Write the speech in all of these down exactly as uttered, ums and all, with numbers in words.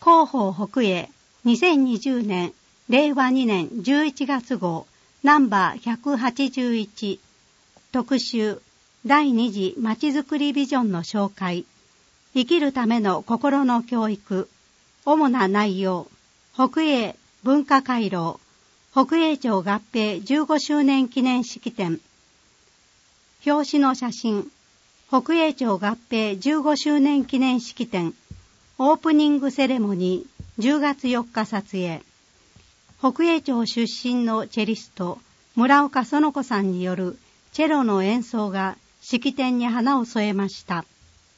広報北英にせんにじゅうねんれいわにねんじゅういちがつ号ナンバーひゃくはちじゅういち特集第二次まちづくりビジョンの紹介生きるための心の教育主な内容北英文化回廊北英町合併じゅうごしゅうねん記念式典表紙の写真北英町合併じゅうごしゅうねん記念式典オープニングセレモニーじゅうがつよっか撮影北英町出身のチェリスト村岡園子さんによるチェロの演奏が式典に花を添えました。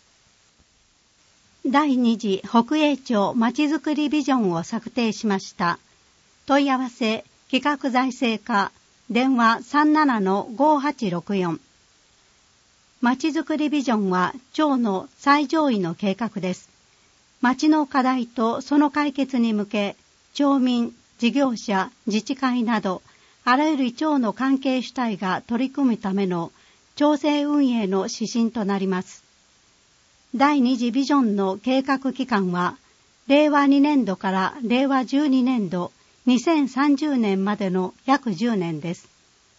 第二次北英町まちづくりビジョンを策定しました。問い合わせ企画財政課電話 さんななのごはちろくよん まちづくりビジョンは町の最上位の計画です。町の課題とその解決に向け、町民、事業者、自治会など、あらゆる町の関係主体が取り組むための町政運営の指針となります。第二次ビジョンの計画期間は、れいわにねんどかられいわじゅうにねんど、にせんさんじゅうねんまでの約じゅうねんです。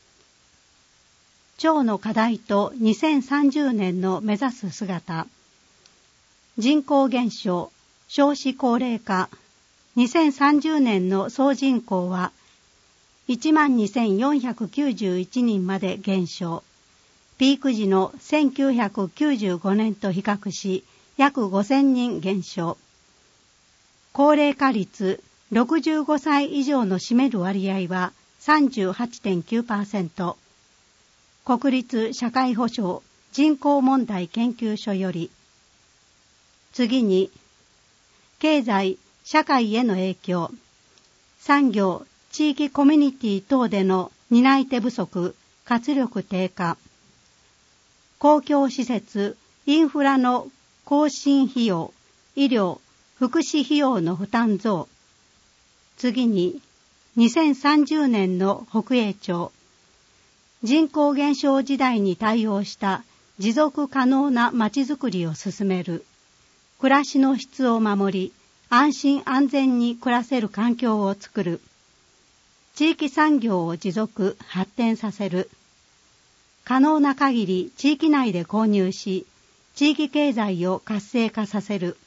町の課題とにせんさんじゅうねんの目指す姿。人口減少、少子高齢化。にせんさんじゅうねんの総人口はいちまんにせんよんひゃくきゅうじゅういちにんまで減少。ピーク時のせんきゅうひゃくきゅうじゅうごねんと比較し約ごせんにん減少。高齢化率ろくじゅうごさい以上の占める割合は さんじゅうはちてんきゅうパーセント。国立社会保障人口問題研究所より。次に、経済、社会への影響。産業、地域コミュニティ等での担い手不足、活力低下。公共施設、インフラの更新費用、医療、福祉費用の負担増。次に、にせんさんじゅうねんの北英町。人口減少時代に対応した持続可能なまちづくりを進める。暮らしの質を守り、安心安全に暮らせる環境を作る。地域産業を持続、発展させる。可能な限り地域内で購入し、地域経済を活性化させる。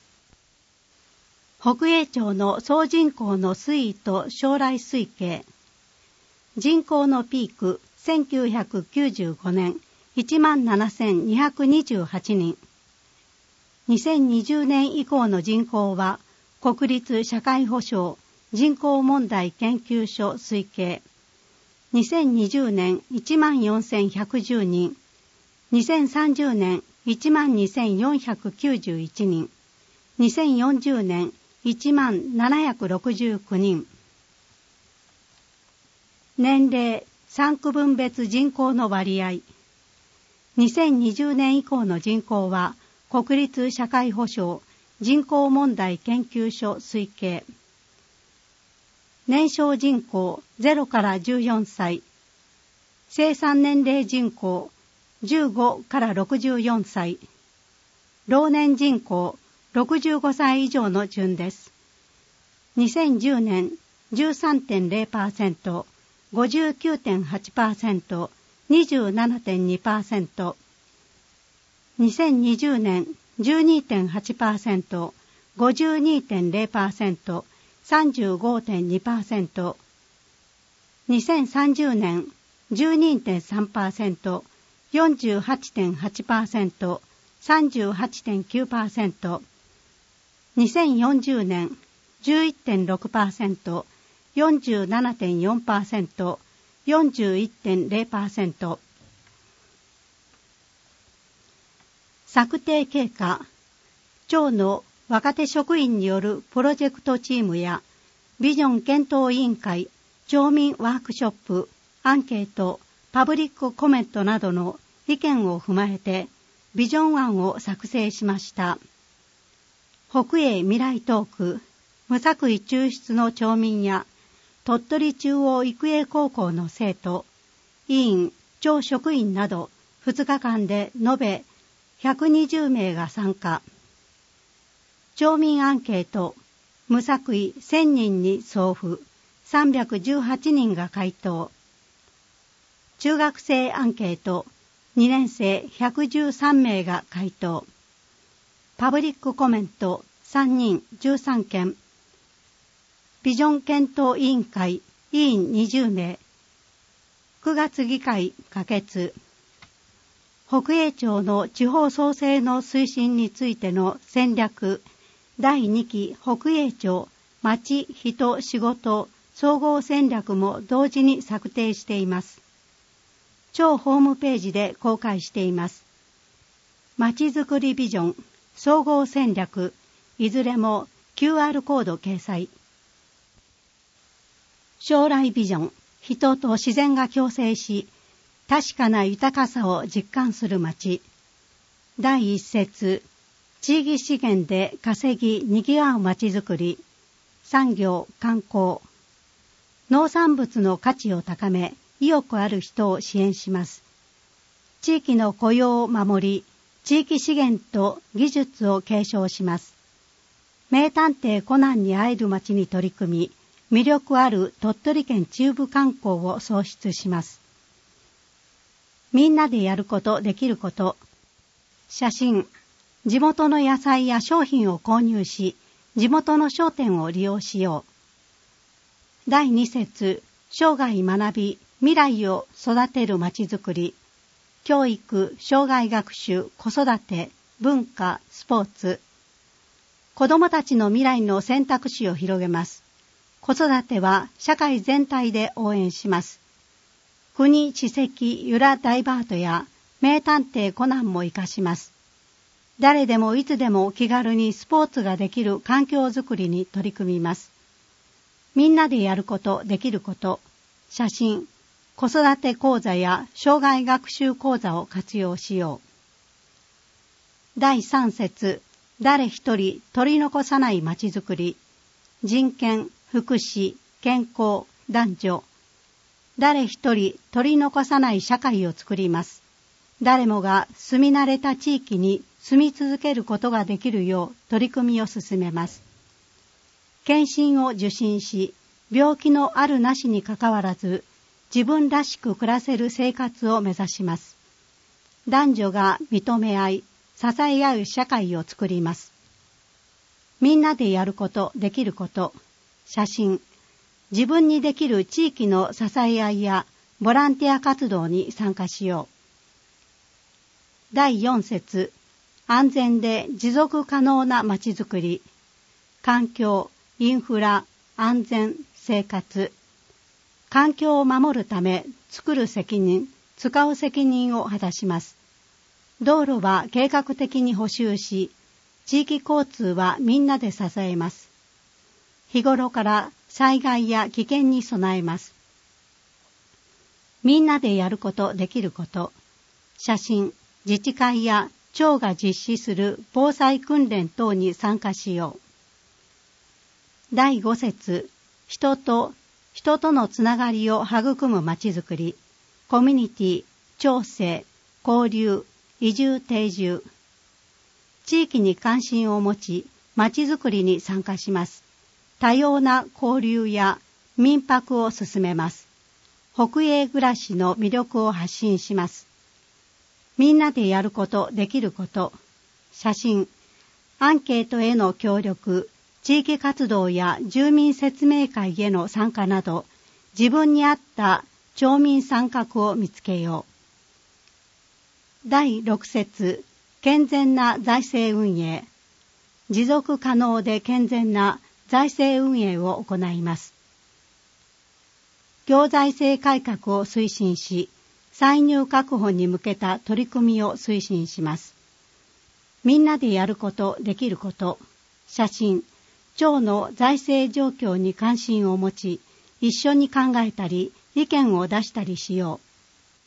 北英町の総人口の推移と将来推計。人口のピーク、せんきゅうひゃくきゅうじゅうごねん、いちまんななせんにひゃくにじゅうはちにん。にせんにじゅうねん以降の人口は、国立社会保障人口問題研究所推計。にせんにじゅうねんいちまんよんせんひゃくじゅうにん、にせんさんじゅうねんいちまんにせんよんひゃくきゅうじゅういちにん、にせんよんじゅうねんいちまんななひゃくろくじゅうきゅうにん。年齢、産区分別人口の割合。にせんにじゅうねん以降の人口は、国立社会保障人口問題研究所推計。年少人口ゼロからじゅうよんさい、生産年齢人口じゅうごからろくじゅうよんさい、老年人口ろくじゅうごさい以上の順です。にせんじゅうねん じゅうさんてんれいパーセント、ごじゅうきゅうてんはちパーセント、にじゅうななてんにパーセント、にせんにじゅうねん じゅうにてんはちパーセント、ごじゅうにてんれいパーセント、さんじゅうごてんにパーセント、にせんさんじゅうねん じゅうにてんさんパーセント、よんじゅうはちてんはちパーセント、さんじゅうはちてんきゅうパーセント、にせんよんじゅうねん じゅういってんろくパーセント、よんじゅうななてんよんパーセント、よんじゅういってんれいパーセント。策定経過。町の若手職員によるプロジェクトチームやビジョン検討委員会、町民ワークショップ、アンケート、パブリックコメントなどの意見を踏まえてビジョン案を作成しました。北英未来トーク、無作為抽出の町民や鳥取中央育英高校の生徒、委員、町職員などふつかかんで延べひゃくにじゅうめいが参加。町民アンケート、 無作為せんにんに送付、さんびゃくじゅうはちにんが回答。中学生アンケート、にねんせいひゃくじゅうさんめいが回答。パブリックコメントさんにんじゅうさんけん。ビジョン検討委員会委員にじゅうめい。くがつ議会可決。北栄町の地方創生の推進についての戦略だいにき北栄町まち人仕事総合戦略も同時に策定しています。町ホームページで公開しています。まちづくりビジョン、総合戦略、いずれも キューアール コード掲載。将来ビジョン、人と自然が共生し、確かな豊かさを実感する町。だいいっ節、地域資源で稼ぎにぎわう町づくり、産業、観光。農産物の価値を高め、意欲ある人を支援します。地域の雇用を守り、地域資源と技術を継承します。名探偵コナンに会える町に取り組み、魅力ある鳥取県中部観光を創出します。みんなでやること、できること。写真、地元の野菜や商品を購入し、地元の商店を利用しよう。だいに節、生涯学び、未来を育てるまちづくり。教育、生涯学習、子育て、文化、スポーツ。子どもたちの未来の選択肢を広げます。子育ては社会全体で応援します。国、知跡、ユラ・ダイバートや名探偵コナンも活かします。誰でもいつでも気軽にスポーツができる環境づくりに取り組みます。みんなでやること、できること。写真、子育て講座や生涯学習講座を活用しよう。だいさん節、誰一人取り残さないまちづくり。人権、福祉、健康、男女。誰一人取り残さない社会を作ります。誰もが住み慣れた地域に住み続けることができるよう取り組みを進めます。検診を受診し、病気のあるなしにかかわらず、自分らしく暮らせる生活を目指します。男女が認め合い、支え合う社会を作ります。みんなでやること、できること。写真、自分にできる地域の支え合いやボランティア活動に参加しよう。だいよん節、安全で持続可能なまちづくり。環境、インフラ、安全、生活。環境を守るため作る責任、使う責任を果たします。道路は計画的に補修し、地域交通はみんなで支えます。日頃から災害や危険に備えます。みんなでやること、できること。写真、自治会や町が実施する防災訓練等に参加しよう。だいご節、人と人とのつながりを育むまちづくり。コミュニティ、調整、交流、移住定住。地域に関心を持ち、まちづくりに参加します。多様な交流や民泊を進めます。北栄暮らしの魅力を発信します。みんなでやること、できること。写真、アンケートへの協力、地域活動や住民説明会への参加など、自分に合った町民参画を見つけよう。だいろく節、健全な財政運営。持続可能で健全な財政運営を行います。行財政改革を推進し、歳入確保に向けた取り組みを推進します。みんなでやること、できること。写真、町の財政状況に関心を持ち、一緒に考えたり、意見を出したりしよう。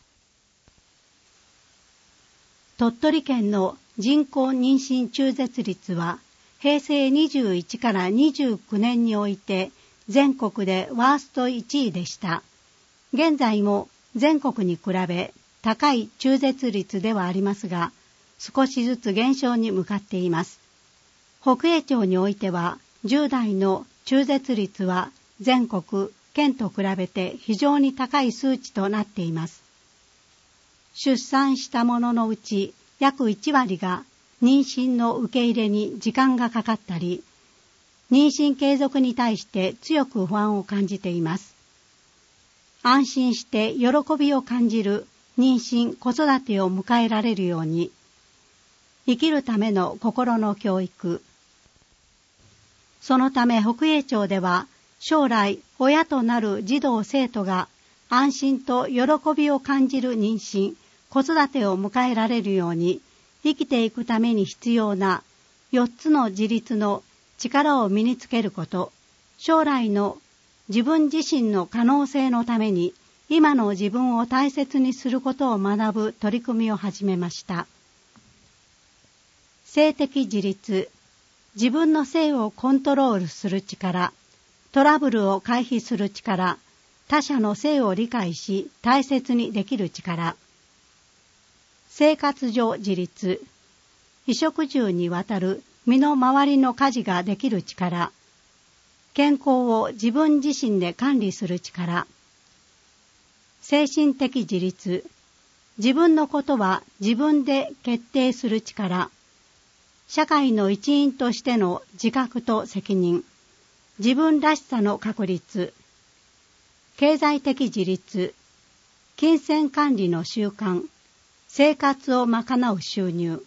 鳥取県の人工妊娠中絶率は、へいせいにじゅういちからにじゅうきゅうねんにおいて全国でワーストいちいでした。現在も全国に比べ高い中絶率ではありますが、少しずつ減少に向かっています。北栄町においてはじゅう代の中絶率は全国、県と比べて非常に高い数値となっています。出産した者のうち約いち割が妊娠の受け入れに時間がかかったり、妊娠継続に対して強く不安を感じています。安心して喜びを感じる妊娠・子育てを迎えられるように、生きるための心の教育。そのため北栄町では、将来親となる児童生徒が安心と喜びを感じる妊娠・子育てを迎えられるように、生きていくために必要なよっつの自立の力を身につけること、将来の自分自身の可能性のために今の自分を大切にすることを学ぶ取り組みを始めました。性的自立、自分の性をコントロールする力、トラブルを回避する力、他者の性を理解し大切にできる力、生活上自立、衣食住にわたる身の回りの家事ができる力、健康を自分自身で管理する力、精神的自立、自分のことは自分で決定する力、社会の一員としての自覚と責任、自分らしさの確立、経済的自立、金銭管理の習慣、生活を賄う収入。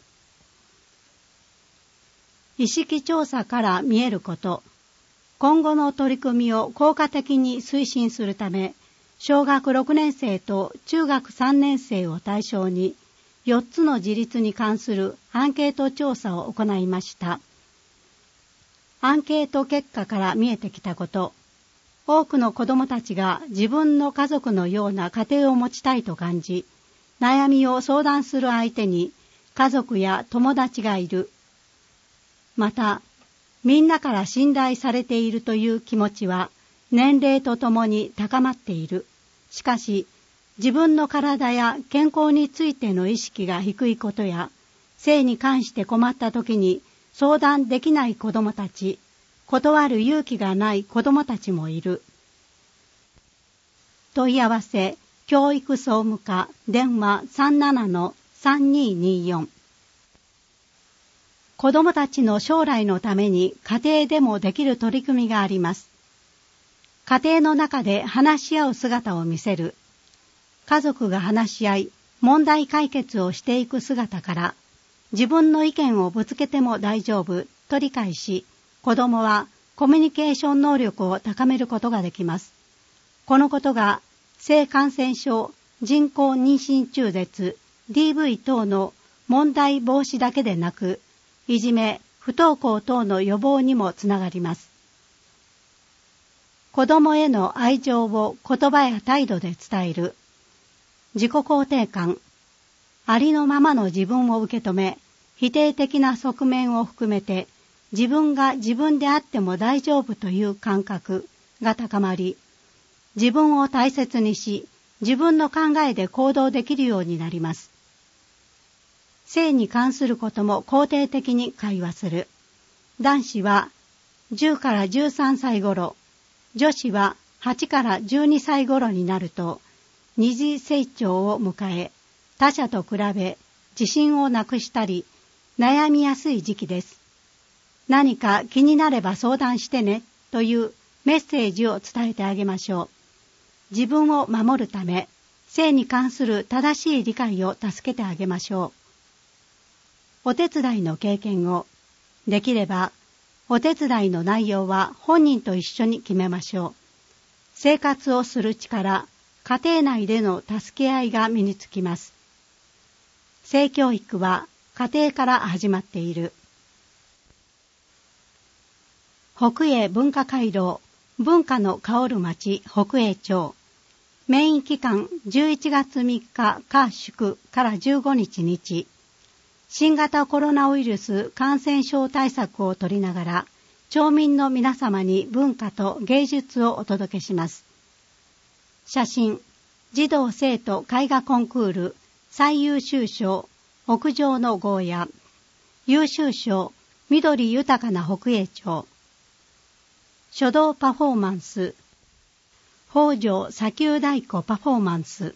意識調査から見えること、今後の取り組みを効果的に推進するため、小学ろくねん生と中学さんねん生を対象に、よっつの自立に関するアンケート調査を行いました。アンケート結果から見えてきたこと、多くの子どもたちが自分の家族のような家庭を持ちたいと感じ、悩みを相談する相手に家族や友達がいる。また、みんなから信頼されているという気持ちは年齢とともに高まっている。しかし、自分の体や健康についての意識が低いことや、性に関して困った時に相談できない子どもたち、断る勇気がない子どもたちもいる。問い合わせ、教育総務課、電話 さんななのさんにーにーよん。子どもたちの将来のために家庭でもできる取り組みがあります。家庭の中で話し合う姿を見せる。家族が話し合い、問題解決をしていく姿から、自分の意見をぶつけても大丈夫と理解し、子どもはコミュニケーション能力を高めることができます。このことが性感染症、人工妊娠中絶、ディーブイ 等の問題防止だけでなく、いじめ、不登校等の予防にもつながります。子どもへの愛情を言葉や態度で伝える。自己肯定感、ありのままの自分を受け止め、否定的な側面を含めて、自分が自分であっても大丈夫という感覚が高まり、自分を大切にし、自分の考えで行動できるようになります。性に関することも肯定的に会話する。男子はじゅうからじゅうさんさい頃、女子ははちからじゅうにさい頃になると、二次成長を迎え、他者と比べ自信をなくしたり、悩みやすい時期です。何か気になれば相談してねというメッセージを伝えてあげましょう。自分を守るため、性に関する正しい理解を助けてあげましょう。お手伝いの経験を、できれば、お手伝いの内容は本人と一緒に決めましょう。生活をする力、家庭内での助け合いが身につきます。性教育は家庭から始まっている。北栄文化街道、文化の香る町北栄町。メイン期間じゅういちがつみっか火祝からじゅうごにち日。新型コロナウイルス感染症対策を取りながら、町民の皆様に文化と芸術をお届けします。写真、児童生徒絵画コンクール最優秀賞、屋上のゴーヤ。優秀賞、緑豊かな北栄町。 書道パフォーマンス、北条砂丘太鼓パフォーマンス。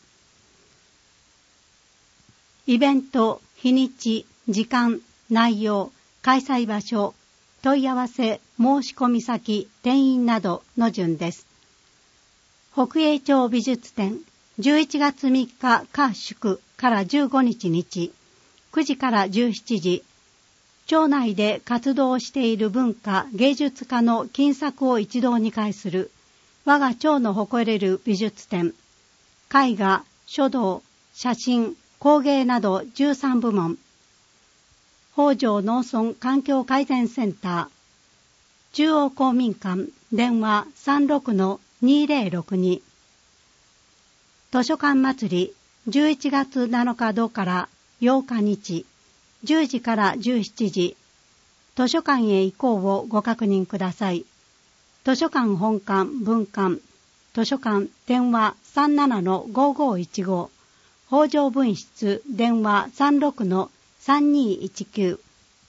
イベント、日にち、時間、内容、開催場所、問い合わせ、申し込み先、定員などの順です。北栄町美術展、じゅういちがつみっか火祝からじゅうごにち日、くじからじゅうしちじ、町内で活動している文化芸術家の金作を一堂に会する我が町の誇れる美術展、絵画、書道、写真、工芸などじゅうさんぶもん、北条農村環境改善センター、中央公民館、電話 さんろくのにぜろろくに、図書館祭りじゅういちがつなのか土からようか日、じゅうじからじゅうしちじ、図書館へ行こうをご確認ください。図書館本館分館、図書館電話 さんななのごごいちご、北条分室電話 さんろくのさんにいちきゅう。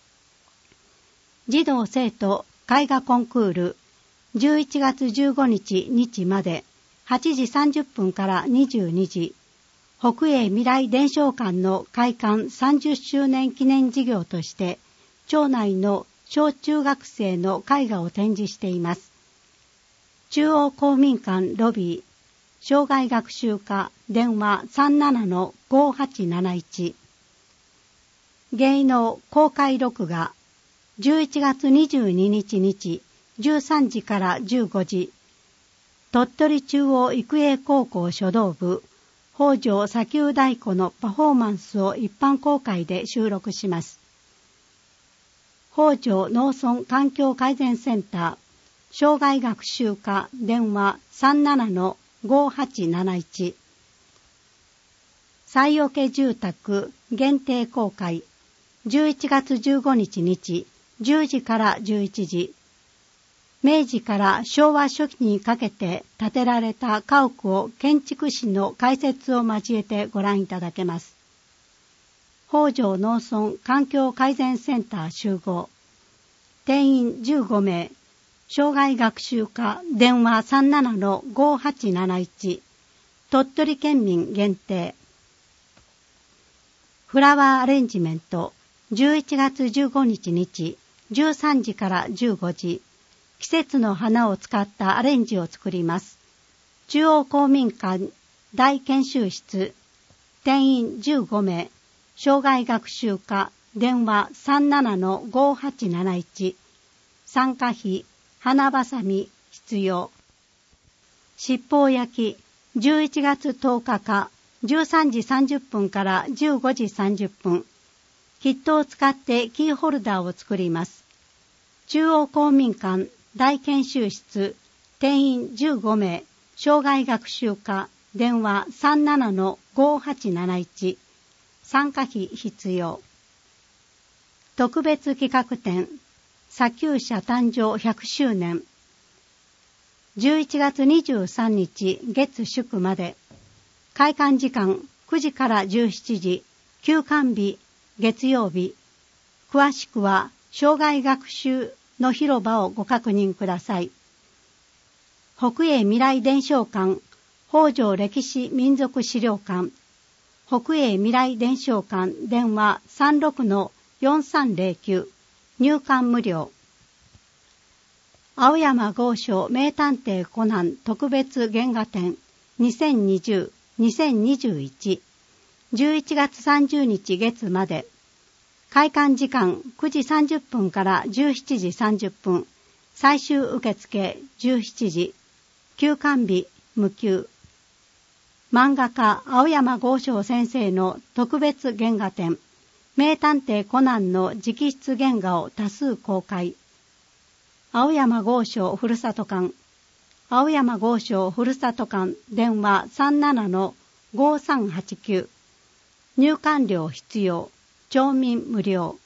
児童生徒絵画コンクールじゅういちがつじゅうごにち日まではちじさんじゅっぷんからにじゅうにじ、北栄未来伝承館の開館さんじゅっしゅうねん記念事業として町内の小中学生の絵画を展示しています。中央公民館ロビー、障害学習課電話 さんななのごはちなないち。芸能公開録画じゅういちがつにじゅうににち日じゅうさんじからじゅうごじ、鳥取中央育英高校書道部北条砂丘太鼓のパフォーマンスを一般公開で収録します。北条農村環境改善センター、障害学習課電話 さんななのごはちなないち。西桶住宅限定公開じゅういちがつじゅうごにち日じゅうじからじゅういちじ、明治から昭和初期にかけて建てられた家屋を建築士の解説を交えてご覧いただけます。北条農村環境改善センター集合、定員じゅうごめい、障害学習課電話 さんななのごはちなないち、鳥取県民限定。フラワーアレンジメントじゅういちがつじゅうごにち日じゅうさんじからじゅうごじ、季節の花を使ったアレンジを作ります。中央公民館大研修室、定員じゅうごめい、障害学習課電話 さんななのごはちなないち、参加費花ばさみ必要。七宝焼きじゅういちがつとおかかじゅうさんじさんじゅっぷんからじゅうごじさんじゅっぷん、キットを使ってキーホルダーを作ります。中央公民館大研修室、定員じゅうごめい、障害学習課電話 さんななのごはちなないち、参加費必要。特別企画展砂丘社誕生ひゃくしゅうねん、じゅういちがつにじゅうさんにち月祝まで、開館時間くじからじゅうしちじ、休館日月曜日。詳しくは障害学習の広場をご確認ください。北栄未来伝承館北条歴史民族資料館、北栄未来伝承館電話 さんろくのよんさんぜろきゅう、入館無料。青山剛昌名探偵コナン特別原画展にせんにじゅう、にせんにじゅういち、じゅういちがつさんじゅうにち月まで。開館時間くじさんじゅっぷんからじゅうしちじさんじゅっぷん、最終受付じゅうしちじ、休館日無休。漫画家青山剛昌先生の特別原画展、名探偵コナンの直筆原画を多数公開。青山剛昌ふるさと館、青山剛昌ふるさと館電話 さんななのごさんはちきゅう、入館料必要、町民無料。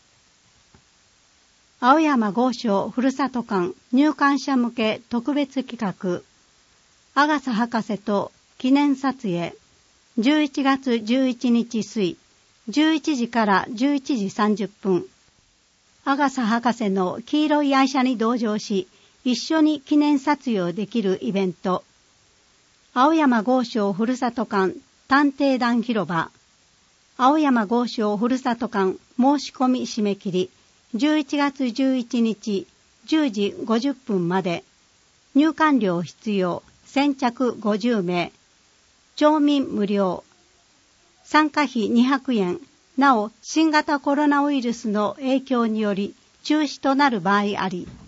青山剛昌ふるさと館入館者向け特別企画、阿笠博士と記念撮影、じゅういちがつじゅういちにち水、じゅういちじからじゅういちじさんじゅっぷん。阿笠博士の黄色い愛車に同乗し、 一緒に記念撮影できるイベント、青山剛昌ふるさと館探偵団広場、青山剛昌ふるさと館申し込み締め切りじゅういちがつじゅういちにちじゅうじごじゅっぷんまで、入館料必要、先着ごじゅうめい、町民無料、参加費にひゃくえん、なお新型コロナウイルスの影響により中止となる場合あり。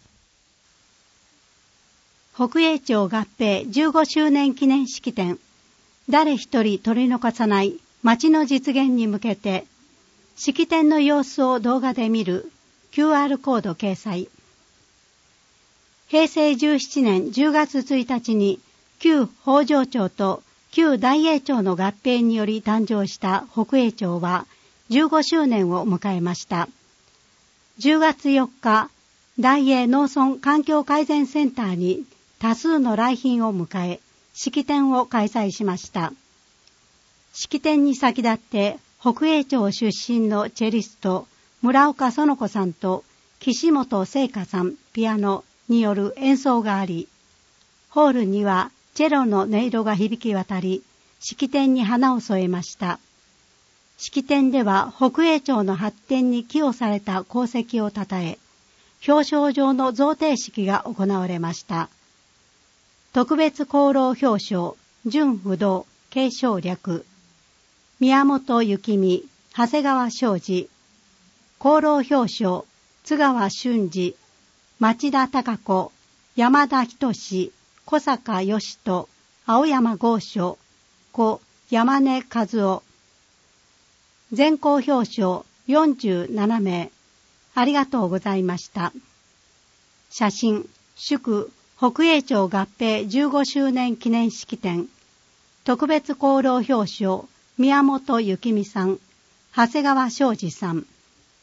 北栄町合併じゅうごしゅうねん記念式典、誰一人取り残さない町の実現に向けて、式典の様子を動画で見る キューアール コード掲載。へいせいじゅうななねんじゅうがつついたちに旧北条町と旧大栄町の合併により誕生した北栄町はじゅうごしゅうねんを迎えました。じゅうがつよっか、大栄農村環境改善センターに多数の来賓を迎え、式典を開催しました。式典に先立って北栄町出身のチェリスト村岡園子さんと岸本聖華さんピアノによる演奏があり、ホールにはチェロの音色が響き渡り、式典に花を添えました。式典では北栄町の発展に寄与された功績をたたえ、表彰状の贈呈式が行われました。特別功労表彰、準不動、継承略、宮本幸美、長谷川昌司、功労表彰、津川俊二、町田貴子、山田仁、小坂義人、青山剛昌、故山根和夫。全校表彰よんじゅうななめい。ありがとうございました。写真、祝北栄町合併じゅうごしゅうねん記念式典、特別功労表彰、宮本幸美さん、長谷川昌司さん。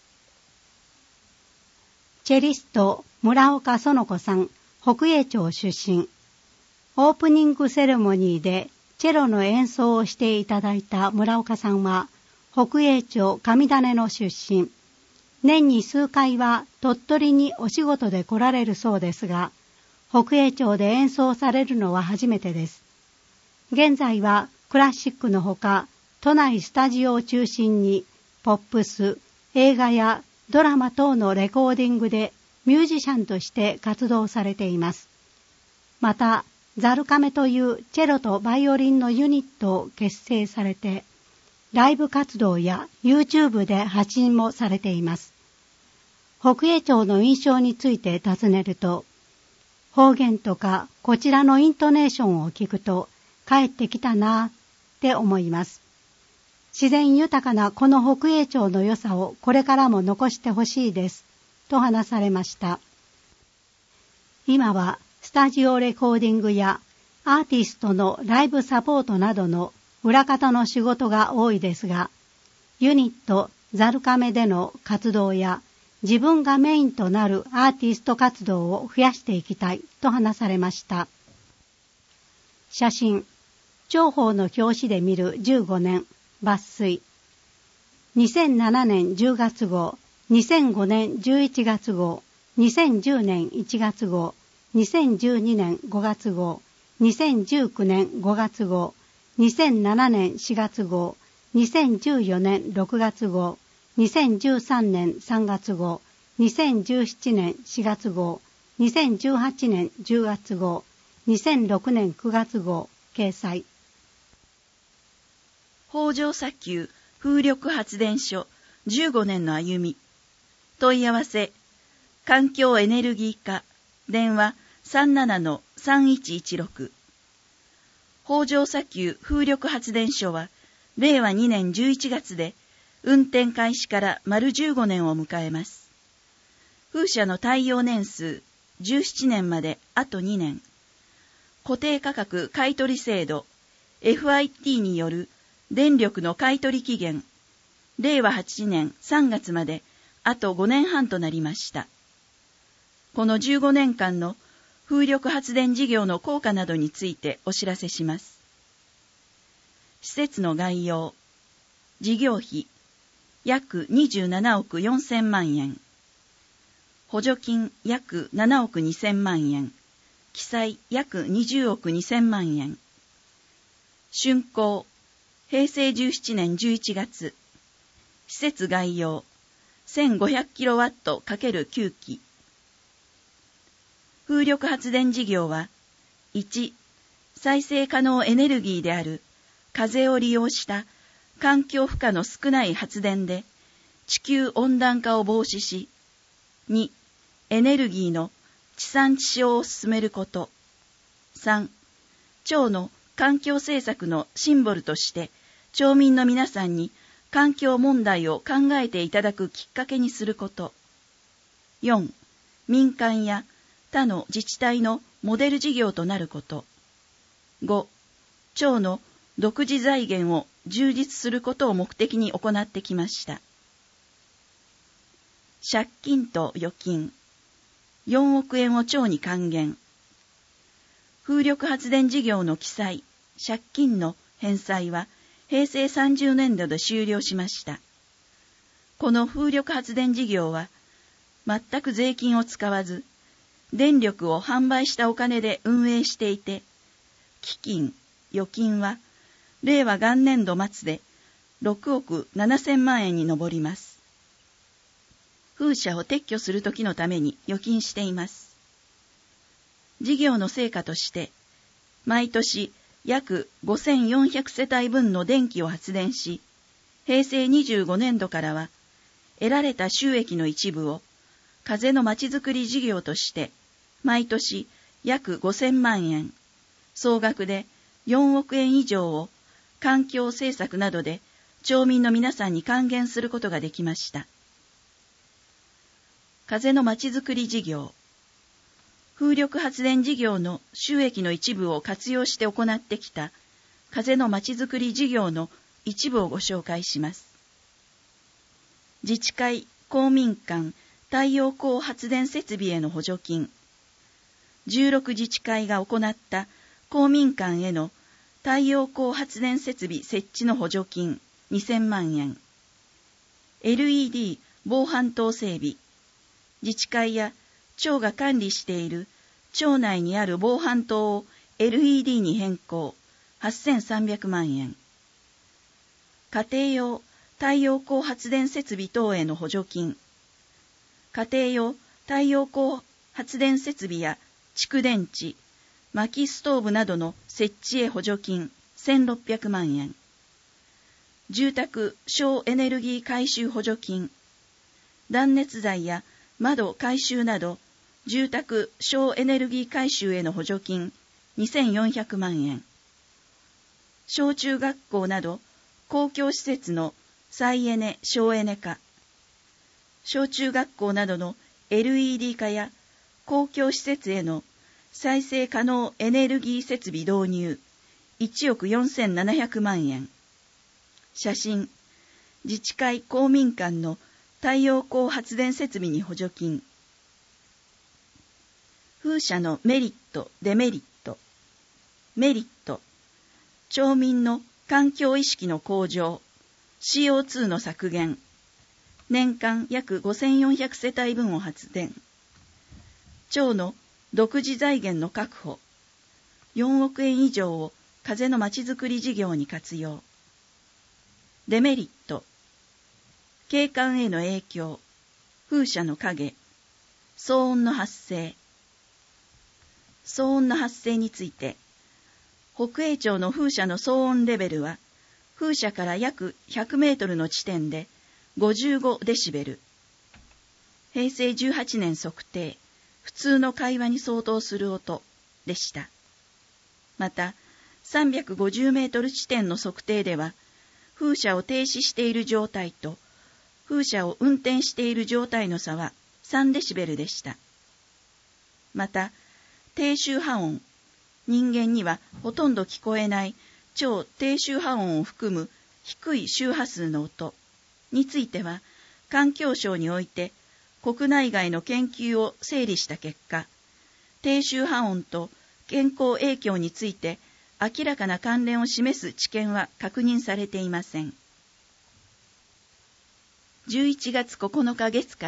チェリスト、村岡園子さん、北栄町出身。オープニングセレモニーでチェロの演奏をしていただいた村岡さんは、北栄町上種の出身。年に数回は鳥取にお仕事で来られるそうですが、北栄町で演奏されるのは初めてです。現在はクラシックのほか、都内スタジオを中心にポップス、映画やドラマ等のレコーディングでミュージシャンとして活動されています。また、ザルカメというチェロとバイオリンのユニットを結成されて、ライブ活動や YouTube で発信もされています。北栄町の印象について尋ねると、方言とかこちらのイントネーションを聞くと帰ってきたなって思います。自然豊かなこの北栄町の良さをこれからも残してほしいですと話されました。今はスタジオレコーディングやアーティストのライブサポートなどの裏方の仕事が多いですが、ユニットザルカメでの活動や自分がメインとなるアーティスト活動を増やしていきたいと話されました。写真、長報の表紙で見るじゅうごねん抜粋。にせんななねんじゅうがつ号、にせんごねんじゅういちがつ号、にせんじゅうねんいちがつ号、にせんじゅうにねんごがつ号、にせんじゅうきゅうねんごがつ号、にせんななねんしがつ号、にせんじゅうよねんろくがつ号、にせんじゅうさんねんさんがつ号、にせんじゅうななねんしがつ号、にせんじゅうはちねんじゅうがつ号、にせんろくねんくがつ号、掲載。 北条砂丘風力発電所じゅうごねんの歩み。問い合わせ、環境エネルギー課、電話 さんななのさんいちいちろく。北条砂丘風力発電所は、れいわにねんじゅういちがつで、運転開始から丸じゅうごねんを迎えます。風車の耐用年数、じゅうななねんまであとにねん。固定価格買取制度、エフアイティー による電力の買取期限、れいわはちねんさんがつまであとごねんはんとなりました。このじゅうごねんかんの風力発電事業の効果などについてお知らせします。施設の概要、事業費、約にじゅうななおくよんせんまんえん。 補助金約ななおくにせんまんえん、記載約にじゅうおくにせんまんえん。竣工、へいせいじゅうななねんじゅういちがつ。施設概要、せんごひゃくキロワット×きゅうき。風力発電事業は、いち、再生可能エネルギーである風を利用した環境負荷の少ない発電で地球温暖化を防止し、に、エネルギーの地産地消を進めること。さん、町の環境政策のシンボルとして町民の皆さんに環境問題を考えていただくきっかけにすること。よん、民間や他の自治体のモデル事業となること。ご、町の独自財源を充実することを目的に行ってきました。借金と預金、よんおくえんを町に還元。風力発電事業の記載、借金の返済はへいせいさんじゅうねんどで終了しました。この風力発電事業は全く税金を使わず、電力を販売したお金で運営していて、基金、預金は令和元年度末でろくおくななせんまんえんに上ります。風車を撤去するときのために預金しています。事業の成果として、毎年約ごせんよんひゃくせたいぶんの電気を発電し、へいせいにじゅうごねんどからは、得られた収益の一部を風のまちづくり事業として、毎年約ごせんまんえん、総額でよんおくえん以上を環境政策などで町民の皆さんに還元することができました。風のまちづくり事業。風力発電事業の収益の一部を活用して行ってきた風のまちづくり事業の一部をご紹介します。自治会、公民館、太陽光発電設備への補助金。じゅうろく自治会が行った公民館への太陽光発電設備設置の補助金にせんまんえん。エルイーディー 防犯灯整備。自治会や町が管理している町内にある防犯灯を エルイーディー に変更、はっせんさんびゃくまんえん。家庭用太陽光発電設備等への補助金。家庭用太陽光発電設備や蓄電池、薪ストーブなどの設置へ補助金せんろっぴゃくまんえん。住宅省エネルギー回収補助金。断熱材や窓改修など、住宅省エネルギー改修への補助金にせんよんひゃくまんえん。小中学校など公共施設の再エネ省エネ化。小中学校などの エルイーディー 化や公共施設への再生可能エネルギー設備導入いちおくよんせんななひゃくまんえん。写真、自治会公民館の太陽光発電設備に補助金。風車のメリット、デメリット。メリット、町民の環境意識の向上、シーオーツー の削減、年間約ごせんよんひゃくせたいぶんを発電。町の独自財源の確保、よんおくえん以上を風のまちづくり事業に活用。デメリット、景観への影響、風車の影、騒音の発生。騒音の発生について、北栄町の風車の騒音レベルは、風車から約ひゃくメートルの地点でごじゅうごデシベル。へいせいじゅうはちねん測定、普通の会話に相当する音でした。また、さんびゃくごじゅうメートル地点の測定では、風車を停止している状態と、風車を運転している状態の差はさんデシベルでした。また、低周波音、人間にはほとんど聞こえない超低周波音を含む低い周波数の音については、環境省において国内外の研究を整理した結果、低周波音と健康影響について明らかな関連を示す知見は確認されていません。じゅういちがつここのか月から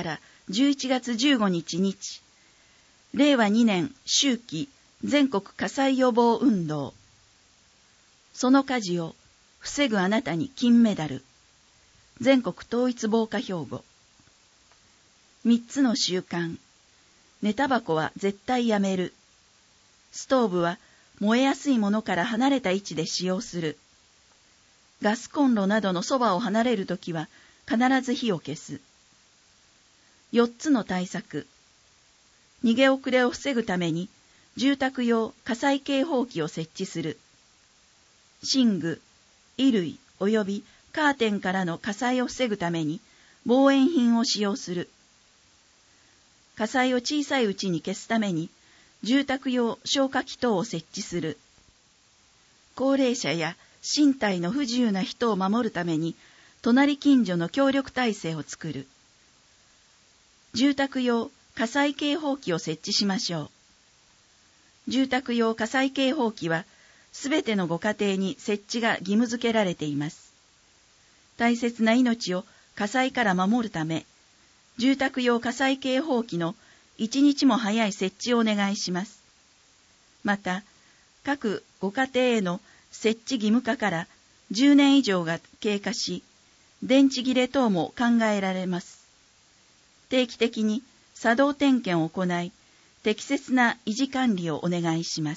じゅういちがつじゅうごにち日、れいわにねん秋季全国火災予防運動。その火事を防ぐあなたに金メダル。全国統一防火標語。みっつの習慣。寝タバコは絶対やめる。ストーブは燃えやすいものから離れた位置で使用する。ガスコンロなどのそばを離れるときは必ず火を消す。よっつの対策。逃げ遅れを防ぐために住宅用火災警報器を設置する。寝具、衣類及びカーテンからの火災を防ぐために防煙品を使用する。火災を小さいうちに消すために住宅用消火器等を設置する。高齢者や身体の不自由な人を守るために隣近所の協力体制を作る。住宅用火災警報器を設置しましょう。住宅用火災警報器はすべてのご家庭に設置が義務付けられています。大切な命を火災から守るため、住宅用火災警報器の一日も早い設置をお願いします。また、各ご家庭への設置義務化からじゅうねん以上が経過し、電池切れ等も考えられます。定期的に作動点検を行い、適切な維持管理をお願いします。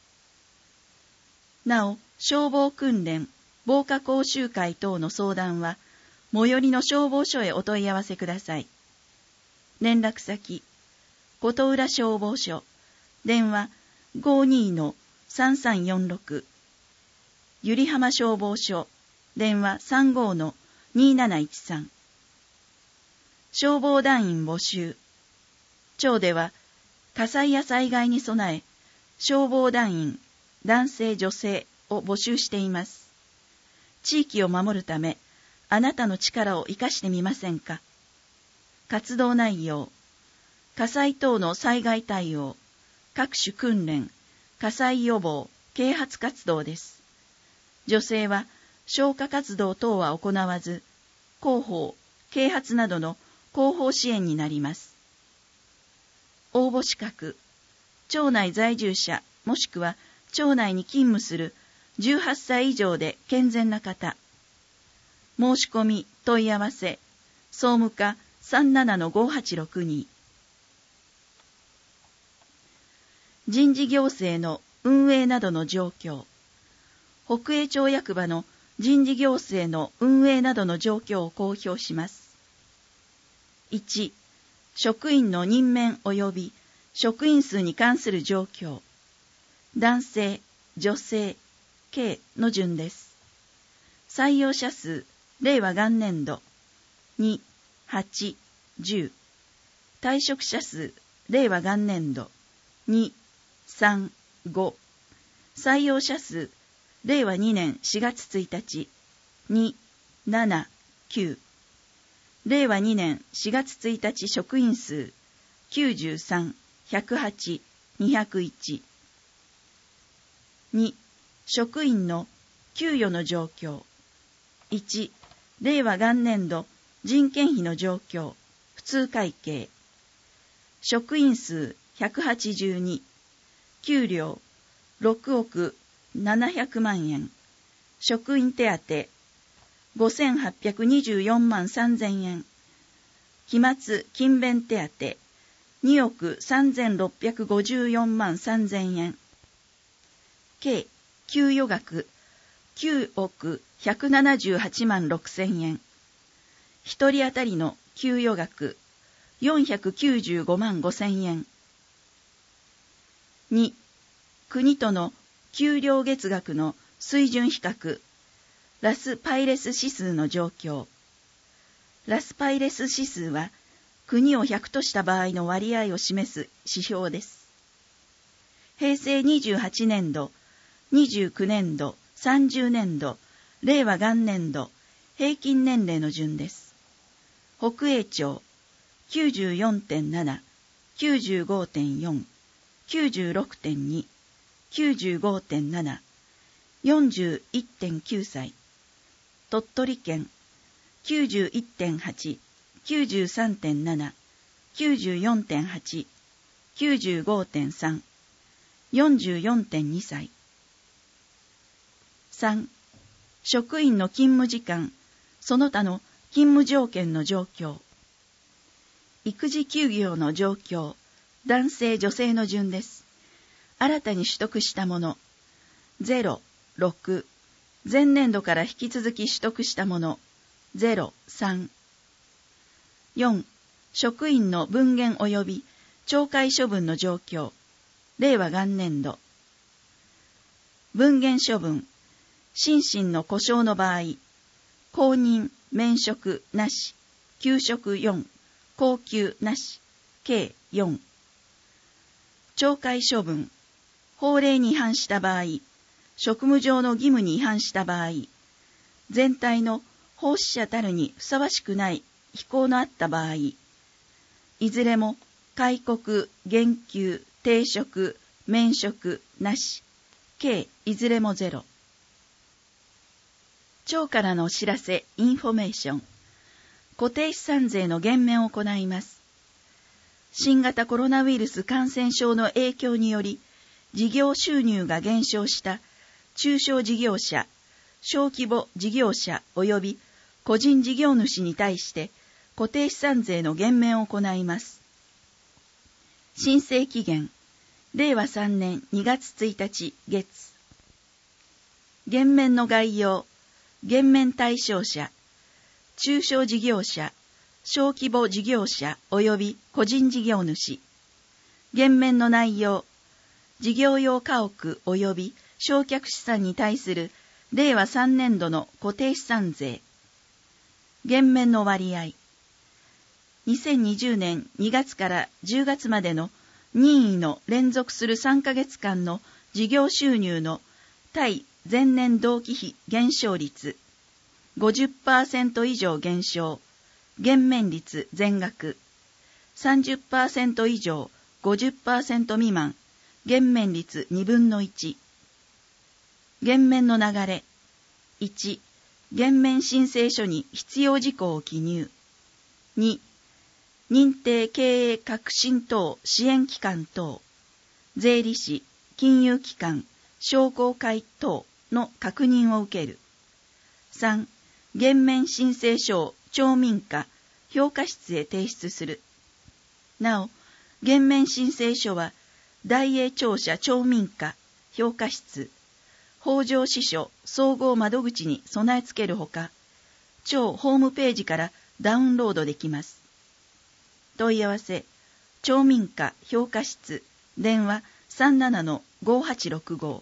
なお、消防訓練、防火講習会等の相談は、最寄りの消防署へお問い合わせください。連絡先、琴浦消防署、電話 ごーにーのさんさんよんろく、百合浜消防署、電話 さんごーのにーなないちさん。消防団員募集。町では、火災や災害に備え、消防団員、男性女性を募集しています。地域を守るため、あなたの力を生かしてみませんか。活動内容、火災等の災害対応、各種訓練、火災予防、啓発活動です。女性は消火活動等は行わず、広報、啓発などの広報支援になります。応募資格、町内在住者もしくは町内に勤務するじゅうはっさい以上で健全な方。申し込み、問い合わせ、総務課 さんななのごはちろくに。人事行政の運営などの状況。北栄町役場の人事行政の運営などの状況を公表します。いち、職員の任免及び職員数に関する状況。男性、女性、計の順です。採用者数、令和元年度。に、はち、じゅう。退職者数、令和元年度。に、さん、ご。採用者数、令和にねんしがつついたち。に、なな、きゅう。令和にねんしがつついたち職員数、きゅうじゅうさん、ひゃくはち、にひゃくいち。に、職員の給与の状況。いち、令和元年度人件費の状況、普通会計。職員数ひゃくはちじゅうに、給料ろくおくななひゃくまんえん、職員手当ごせんはっぴゃくにじゅうよんまんさんぜんえん、期末勤勉手当におくさんぜんろっぴゃくごじゅうよんまんさんぜんえん、計給与額きゅうおくひゃくななじゅうはちまんろくせんえん、一人当たりの給与額よんひゃくきゅうじゅうごまんごせんえん。に、国との給料月額の水準比較、ラスパイレス指数の状況。ラスパイレス指数は、国をひゃくとした場合の割合を示す指標です。平成にじゅうはちねんど、にじゅうきゅうねんど、さんじゅうねんど、令和元年度、平均年齢の順です。北栄町、きゅうじゅうよんてんなな、きゅうじゅうごてんよん、きゅうじゅうろくてんに、きゅうじゅうごてんなな、よんじゅういってんきゅうさい。鳥取県、きゅうじゅういってんはち、きゅうじゅうさんてんなな、 きゅうじゅうよんてんはち、きゅうじゅうごてんさん、よんじゅうよんてんにさい。さん、職員の勤務時間、その他の勤務条件の状況。育児休業の状況、男性女性の順です。新たに取得したもの、ゼロ、ろく、前年度から引き続き取得したもの、ゼロ、さん。よん、職員の分減及び懲戒処分の状況、令和元年度。分減処分、心身の故障の場合、公認、免職なし、休職よん、高給なし、計よん。懲戒処分、法令に違反した場合、職務上の義務に違反した場合、全体の奉仕者たるにふさわしくない非行のあった場合、いずれも戒告、減給、停職、免職なし、計いずれもゼロ。庁からのお知らせ、インフォメーション。固定資産税の減免を行います。新型コロナウイルス感染症の影響により、事業収入が減少した中小事業者、小規模事業者及び個人事業主に対して固定資産税の減免を行います。申請期限、れいわさんねんにがつついたち月。減免の概要、減免対象者、中小事業者、小規模事業者及び個人事業主。減免の内容、事業用家屋及び償却資産に対するれいわさんねんどの固定資産税。減免の割合。にせんにじゅうねんにがつからじゅうがつまでの任意の連続するさんかげつかんの事業収入の対前年同期比減少率 ごじゅっパーセント 以上減少、減免率全額 さんじゅっパーセント 以上 ごじゅっパーセント 未満、減免率にぶんのいち。減免の流れ。いち、減免申請書に必要事項を記入。に、認定経営革新等支援機関等、税理士、金融機関、商工会等の確認を受ける。さん、減免申請書を庁民課、評価室へ提出する。なお、減免申請書は、大営庁舎庁民課、評価室、北条支所総合窓口に備え付けるほか、庁ホームページからダウンロードできます。問い合わせ、庁民課評価室、電話 さんななのごはちろくご。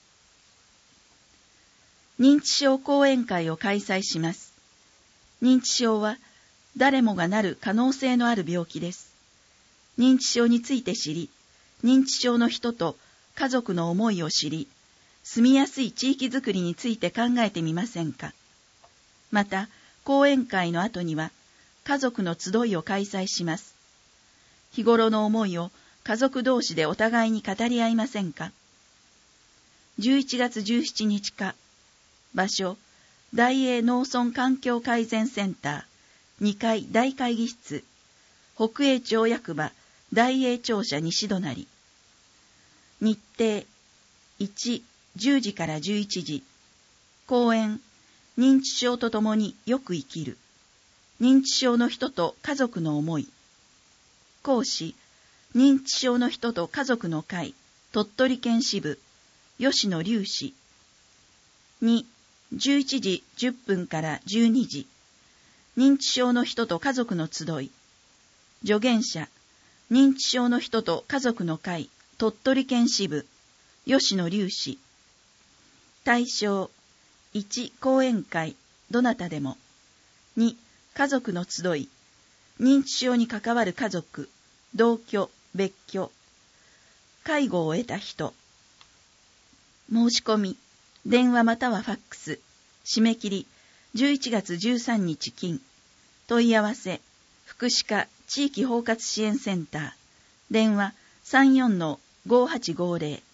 認知症講演会を開催します。認知症は誰もがなる可能性のある病気です。認知症について知り、認知症の人と家族の思いを知り、住みやすい地域づくりについて考えてみませんか。また、講演会の後には、家族の集いを開催します。日頃の思いを家族同士でお互いに語り合いませんか。じゅういちがつじゅうしちにちか、場所、大営農村環境改善センター、にかい大会議室、北営町役場、大営庁舎西隣。日程、いち、じゅうじからじゅういちじ。講演、認知症とともによく生きる。認知症の人と家族の思い。講師、認知症の人と家族の会、鳥取県支部、吉野隆氏。に、じゅういちじじゅっぷんからじゅうにじ。認知症の人と家族の集い。助言者、認知症の人と家族の会、鳥取県支部、吉野隆氏。対象、いち、講演会、どなたでも。に、家族の集い、認知症に関わる家族、同居、別居、介護を得た人。申し込み、電話またはファックス、締め切り、じゅういちがつじゅうさんにち金。問い合わせ、福祉課地域包括支援センター、電話 さんよんのごはちごぜろ。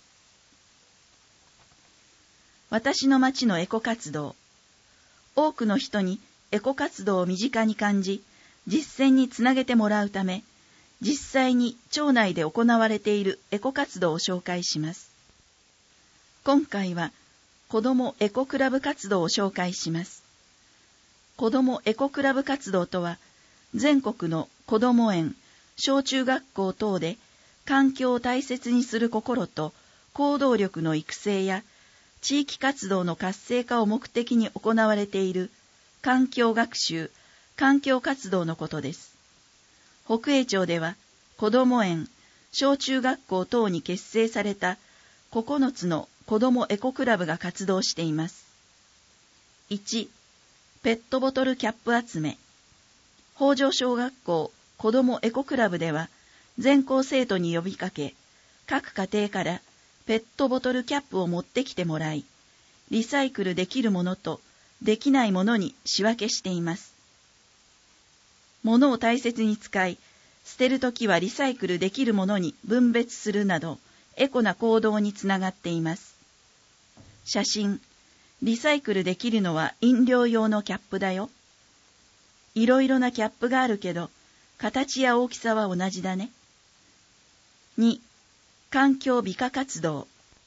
私の町のエコ活動。多くの人にエコ活動を身近に感じ、実践につなげてもらうため、 実際に町内で行われているエコ活動を紹介します。今回は子どもエコクラブ活動を紹介します。子どもエコクラブ活動とは、全国の子ども園、小中学校等で環境を大切にする心と行動力の育成や地域活動の活性化を目的に行われている環境学習、環境活動のことです。北栄町では子ども園、小中学校等に結成されたここのつの子どもエコクラブが活動しています。いち、ペットボトルキャップ集め。北条小学校子どもエコクラブでは全校生徒に呼びかけ、各家庭からペットボトルキャップを持ってきてもらい、リサイクルできるものとできないものに仕分けしています。物を大切に使い、捨てるときはリサイクルできるものに分別するなど、エコな行動につながっています。写真、リサイクルできるのは飲料用のキャップだよ。いろいろなキャップがあるけど、形や大きさは同じだね。に、環境美化活動。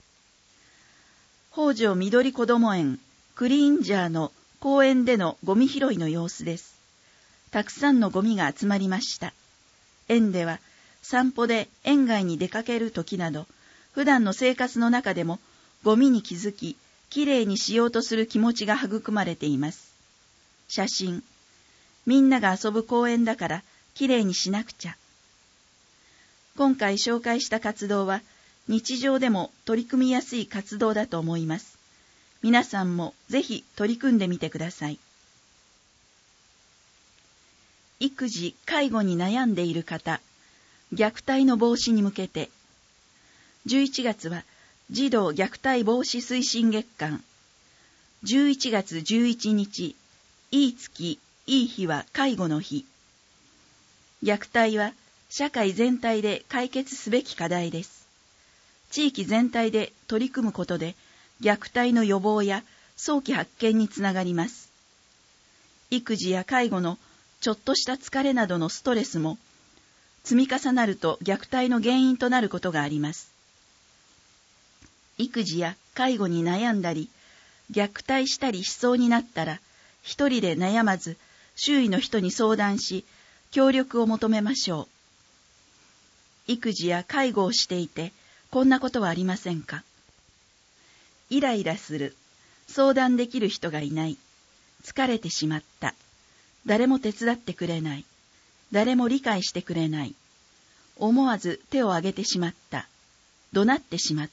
北条緑こども園クリーンジャーの公園でのゴミ拾いの様子です。たくさんのゴミが集まりました。園では散歩で園外に出かけるときなど、普段の生活の中でもゴミに気づき、きれいにしようとする気持ちが育まれています。写真、みんなが遊ぶ公園だからきれいにしなくちゃ。今回紹介した活動は日常でも取り組みやすい活動だと思います。皆さんもぜひ取り組んでみてください。育児・介護に悩んでいる方、虐待の防止に向けて、じゅういちがつは児童虐待防止推進月間、じゅういちがつじゅういちにち、いい月、いい日は介護の日。虐待は社会全体で解決すべき課題です。地域全体で取り組むことで、虐待の予防や早期発見につながります。育児や介護のちょっとした疲れなどのストレスも、積み重なると虐待の原因となることがあります。育児や介護に悩んだり、虐待したりしそうになったら、一人で悩まず、周囲の人に相談し、協力を求めましょう。育児や介護をしていて、こんなことはありませんか？イライラする。相談できる人がいない。疲れてしまった。誰も手伝ってくれない。誰も理解してくれない。思わず手を挙げてしまった。怒鳴ってしまった。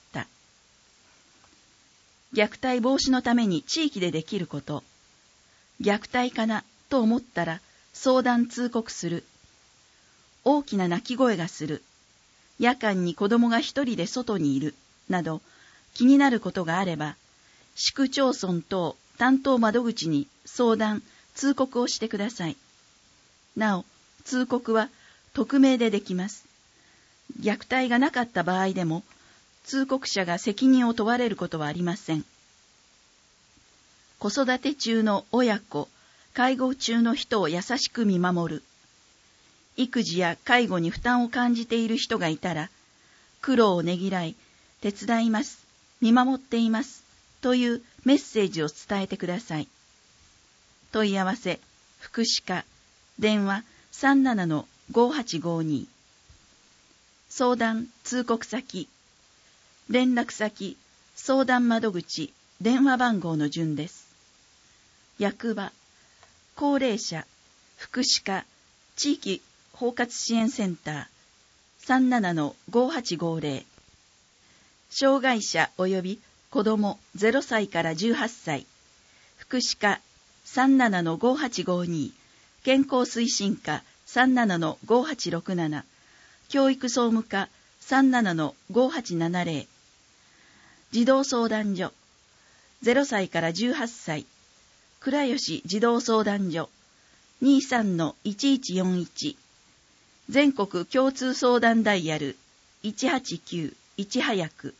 虐待防止のために地域でできること。虐待かなと思ったら相談通告する。大きな泣き声がする。夜間に子供が一人で外にいる。など気になることがあれば、市区町村等担当窓口に相談、通告をしてください。なお、通告は匿名でできます。虐待がなかった場合でも、通告者が責任を問われることはありません。子育て中の親子、介護中の人を優しく見守る。育児や介護に負担を感じている人がいたら、苦労をねぎらい、手伝います、見守っています、というメッセージを伝えてください。問い合わせ、福祉課、電話 さんななのごはちごに。相談、通告先、連絡先、相談窓口、電話番号の順です。役場、高齢者、福祉課、地域包括支援センター、さんななのごはちごぜろ。障害者及び子どもゼロさいからじゅうはっさい、福祉課 さんななのごはちごに、健康推進課 さんななのごはちろくなな、教育総務課 さんななのごはちななぜろ、児童相談所ゼロさいからじゅうはっさい、倉吉児童相談所 にじゅうさんのいちいちよんいち、全国共通相談ダイヤルいちはちきゅういち早く。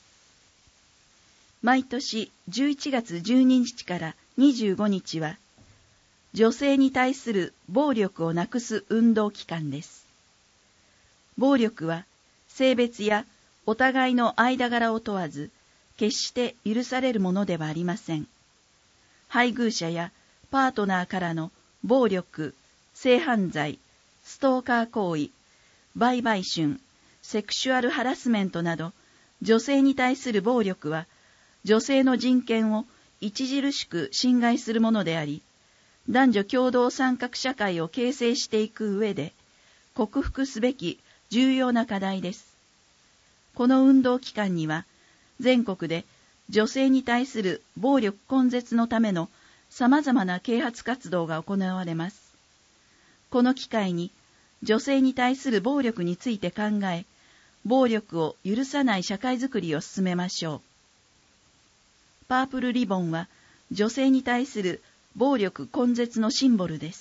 毎年じゅういちがつじゅうににちからにじゅうごにちは、女性に対する暴力をなくす運動期間です。 暴力は性別やお互いの間柄を問わず、決して許されるものではありません。配偶者やパートナーからの暴力、性犯罪、ストーカー行為、売買春、セクシュアルハラスメントなど、女性に対する暴力は、女性の人権を著しく侵害するものであり、男女共同参画社会を形成していく上で、克服すべき重要な課題です。この運動期間には、全国で女性に対する暴力根絶のための様々な啓発活動が行われます。この機会に、女性に対する暴力について考え、暴力を許さない社会づくりを進めましょう。パープルリボンは女性に対する暴力根絶のシンボルです。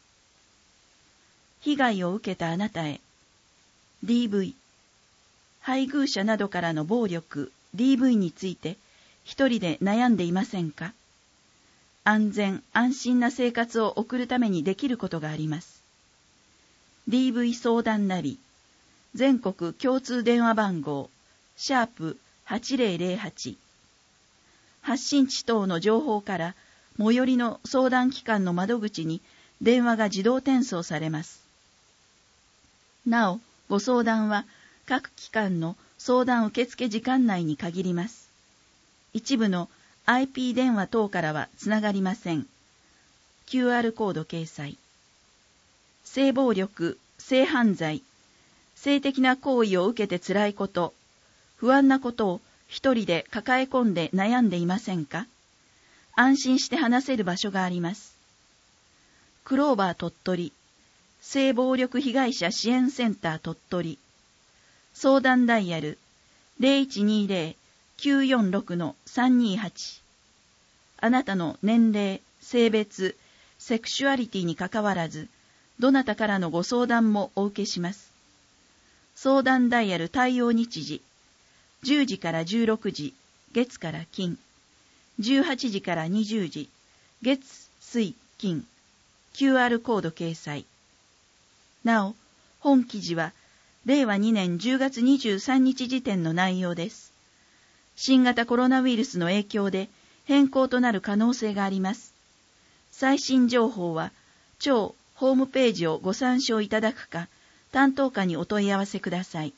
被害を受けたあなたへ ディーブイ、配偶者などからの暴力 ディーブイ について一人で悩んでいませんか？安全安心な生活を送るためにできることがあります。ディーブイ 相談ナビ、全国共通電話番号、シャープはちぜろぜろはち。発信地等の情報から最寄りの相談機関の窓口に電話が自動転送されます。なお、ご相談は各機関の相談受付時間内に限ります。一部の アイピー 電話等からはつながりません。キューアール コード掲載。性暴力、性犯罪、性的な行為を受けて辛いこと、不安なことを一人で抱え込んで悩んでいませんか？安心して話せる場所があります。クローバー鳥取、性暴力被害者支援センター鳥取、相談ダイヤル ゼロいちにゼロ きゅうよんろく さんにはち。あなたの年齢、性別、セクシュアリティにかかわらず、どなたからのご相談もお受けします。相談ダイヤル対応日時、じゅうじからじゅうろくじ、月から金、じゅうはちじからにじゅうじ、月、水、金、キューアール コード掲載。なお、本記事は、れいわにねんじゅうがつにじゅうさんにち時点の内容です。新型コロナウイルスの影響で変更となる可能性があります。最新情報は、庁ホームページをご参照いただくか、担当課にお問い合わせください。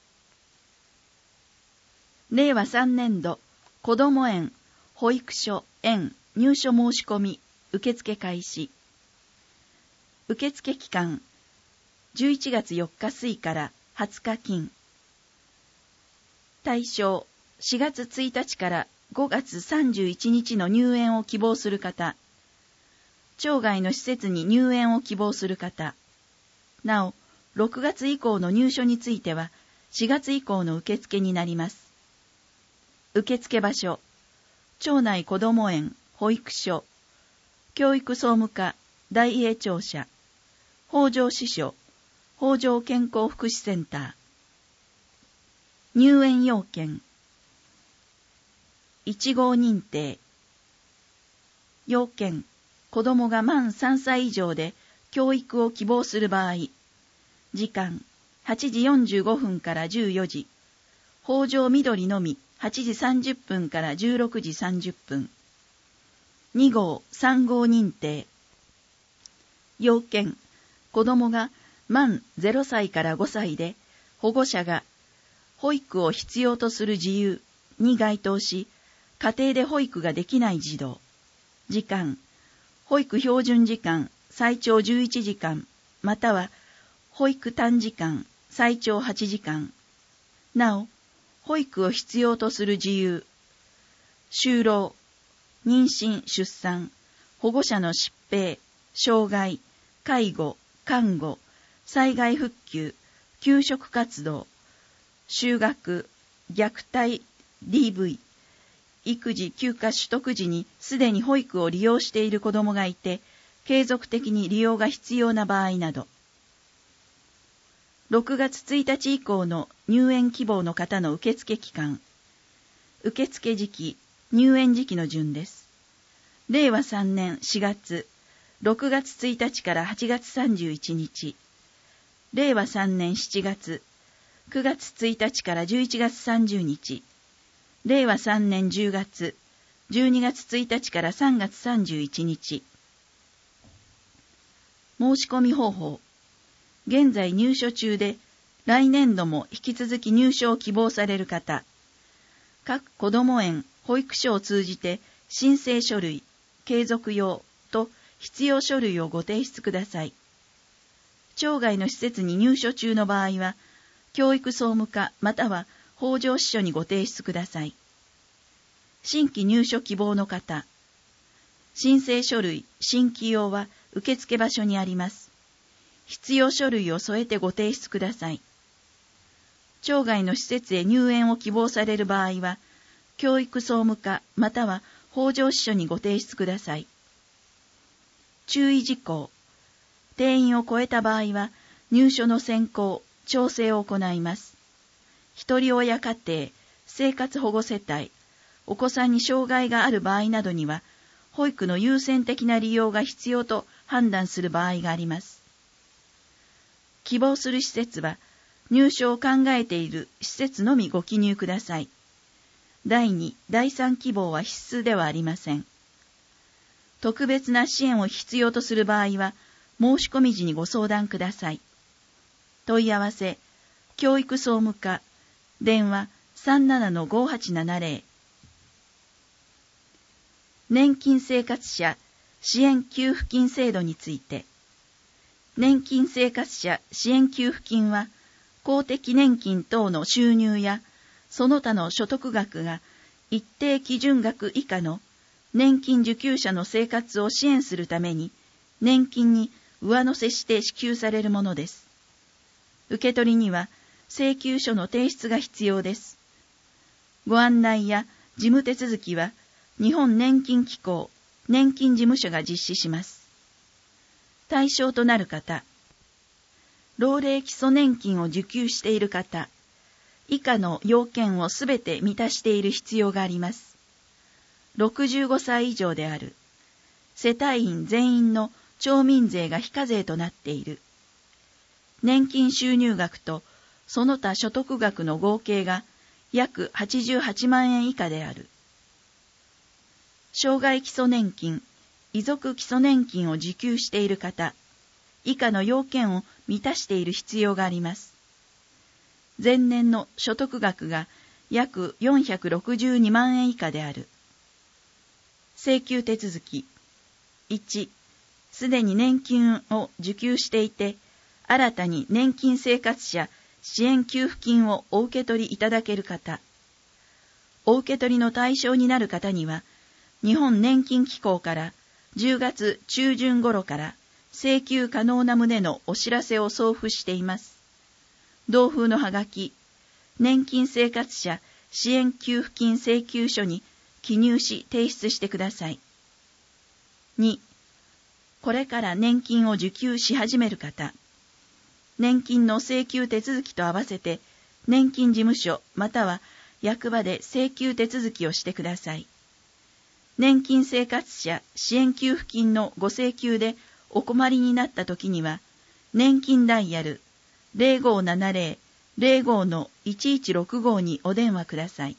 れいわさんねんど、子ども園、保育所、園、入所申し込み、受付開始。受付期間、じゅういちがつよっか水からはつか金。対象、しがつついたちからごがつさんじゅういちにちの入園を希望する方、町外の施設に入園を希望する方、なお、ろくがつ以降の入所については、しがつ以降の受付になります。受付場所、町内子ども園、保育所、教育総務課、大営庁舎、北条支所、北条健康福祉センター。入園要件。いち号認定。要件。子供が満さんさい以上で教育を希望する場合。時間。はちじよんじゅうごふんからじゅうよじ。北条緑のみはちじさんじゅっぷんからじゅうろくじさんじゅっぷん。に号、さん号認定。要件。子供が満ぜろさいからごさいで、保護者が保育を必要とする自由に該当し、家庭で保育ができない児童。時間、保育標準時間最長じゅういちじかん、または保育短時間最長はちじかん。なお、保育を必要とする自由、就労、妊娠・出産、保護者の疾病、障害、介護、看護、災害復旧、給食活動、就学、虐待、ディーブイ、育児休暇取得時にすでに保育を利用している子どもがいて、継続的に利用が必要な場合など。ろくがつついたち以降の入園希望の方の受付期間。受付時期、入園時期の順です。れいわさんねんしがつ、ろくがつついたちからはちがつさんじゅういちにち。 れいわさんねんしちがつ、くがつついたちからじゅういちがつさんじゅうにち、れいわさんねんじゅうがつ、じゅうにがつついたちからさんがつさんじゅういちにち。申し込み方法。現在入所中で、来年度も引き続き入所を希望される方、各こども園、保育所を通じて申請書類、継続用と必要書類をご提出ください。町外の施設に入所中の場合は、教育総務課または北条支所にご提出ください。新規入所希望の方、申請書類、新規用は受付場所にあります。必要書類を添えてご提出ください。町外の施設へ入園を希望される場合は、教育総務課または北条支所にご提出ください。注意事項。定員を超えた場合は、入所の選考、調整を行います。一人親家庭、生活保護世帯、お子さんに障害がある場合などには、保育の優先的な利用が必要と判断する場合があります。希望する施設は、入所を考えている施設のみご記入ください。だいに、だいさん希望は必須ではありません。特別な支援を必要とする場合は、申し込み時にご相談ください。問い合わせ、教育総務課、電話 さんななのごはちななぜろ。年金生活者支援給付金制度について、年金生活者支援給付金は、公的年金等の収入や、その他の所得額が一定基準額以下の年金受給者の生活を支援するために、年金に上乗せして支給されるものです。受け取りには請求書の提出が必要です。ご案内や事務手続きは、日本年金機構年金事務所が実施します。対象となる方、老齢基礎年金を受給している方、以下の要件をすべて満たしている必要があります。ろくじゅうごさい以上である。世帯員全員の町民税が非課税となっている。年金収入額とその他所得額の合計が約はちじゅうはちまんえん以下である。障害基礎年金、遺族基礎年金を受給している方、以下の要件を満たしている必要があります。前年の所得額が約よんひゃくろくじゅうにまんえん以下である。請求手続き。いち、すでに年金を受給していて、新たに年金生活者支援給付金をお受け取りいただける方。お受け取りの対象になる方には、日本年金機構からじゅうがつちゅうじゅん頃から請求可能な旨のお知らせを送付しています。同封のはがき、年金生活者支援給付金請求書に記入し提出してください。に、これから年金を受給し始める方、年金の請求手続きと合わせて年金事務所または役場で請求手続きをしてください。年金生活者支援給付金のご請求でお困りになったときには、年金ダイヤル ゼロごーななゼロ ゼロごのいちいちろくご にお電話ください。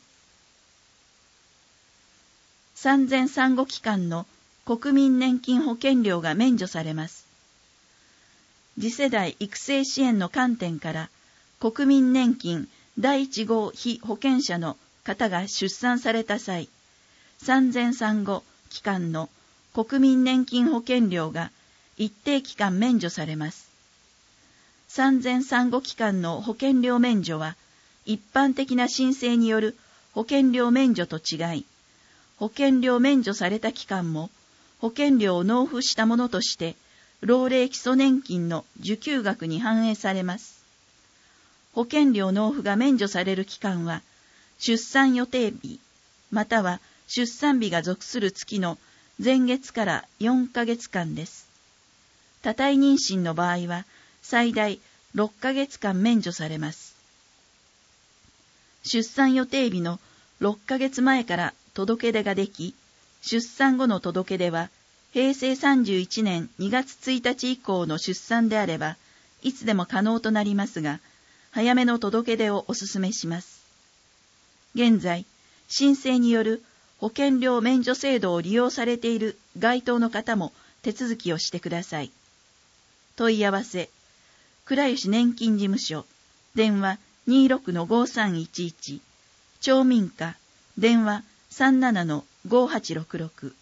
産前産後期間の国民年金保険料が免除されます。次世代育成支援の観点から、国民年金だいいち号被保険者の方が出産された際、産前産後期間の国民年金保険料が一定期間免除されます。産前産後期間の保険料免除は、一般的な申請による保険料免除と違い、保険料免除された期間も、保険料を納付したものとして、老齢基礎年金の受給額に反映されます。保険料納付が免除される期間は、出産予定日、または出産日が属する月の前月からよんかげつかんです。多胎妊娠の場合は、最大ろっかげつかん免除されます。出産予定日のろっかげつまえから届け出ができ、出産後の届け出は、へいせいさんじゅういちねんにがつついたち以降の出産であれば、 いつでも可能となりますが、早めの届け出をお勧めします。現在、申請による保険料免除制度を利用されている該当の方も手続きをしてください。問い合わせ、倉吉年金事務所、電話 にじゅうろくのごさんいちいち、町民課、電話 さんじゅうななのごはちろくろく。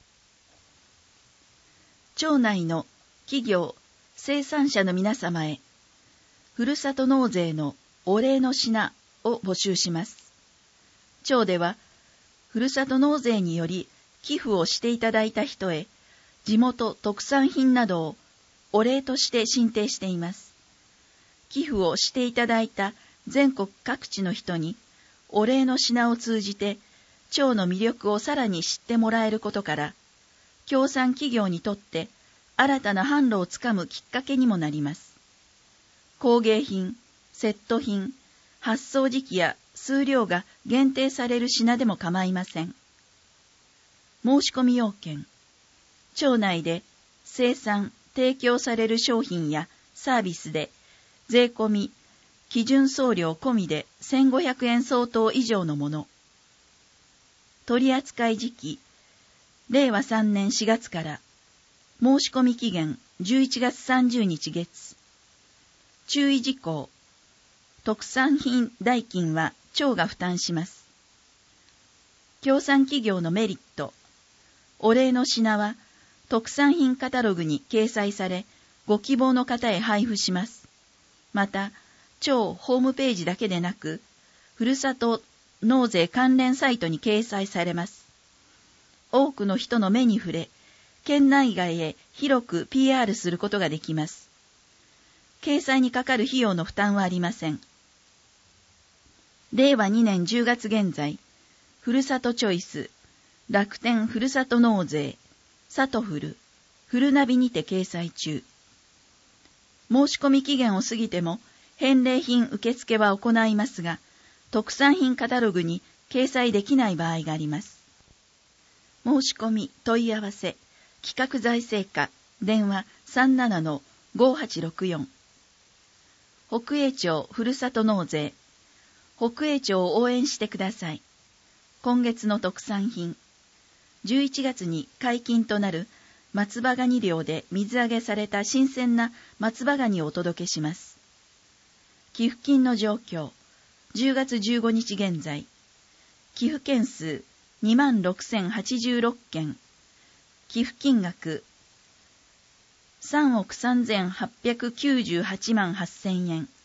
町内の企業、生産者の皆様へ、ふるさと納税のお礼の品を募集します。町では、ふるさと納税により寄付をしていただいた人へ、地元特産品などをお礼として進呈しています。寄付をしていただいた全国各地の人に、お礼の品を通じて、町の魅力をさらに知ってもらえることから、協賛企業にとって新たな販路をつかむきっかけにもなります。工芸品、セット品、発送時期や数量が限定される品でも構いません。申し込み要件、町内で生産、提供される商品やサービスで税込み、基準送料込みでせんごひゃくえん相当以上のもの。取扱時期、れいわさんねんしがつから申し込み期限じゅういちがつさんじゅうにち月。注意事項、特産品代金は町が負担します。協賛企業のメリット、お礼の品は特産品カタログに掲載され、ご希望の方へ配布します。また、町ホームページだけでなく、ふるさと納税関連サイトに掲載されます。多くの人の目に触れ、県内外へ広く ピーアール することができます。掲載にかかる費用の負担はありません。れいわにねんじゅうがつ現在、ふるさとチョイス、楽天ふるさと納税、さとふる、ふるなびにて掲載中。申し込み期限を過ぎても返礼品受付は行いますが、特産品カタログに掲載できない場合があります。申し込み問い合わせ、企画財政課、電話 さんじゅうななのごはちろくよん。北栄町ふるさと納税、北栄町を応援してください。今月の特産品、じゅういちがつに解禁となる松葉ガニ漁で水揚げされた新鮮な松葉ガニをお届けします。寄付金の状況、じゅうがつじゅうごにち現在、寄付件数にまんろくせんはちじゅうろっけん、寄付金額さんおくさんぜんはっぴゃくきゅうじゅうはちまんはっせんえん。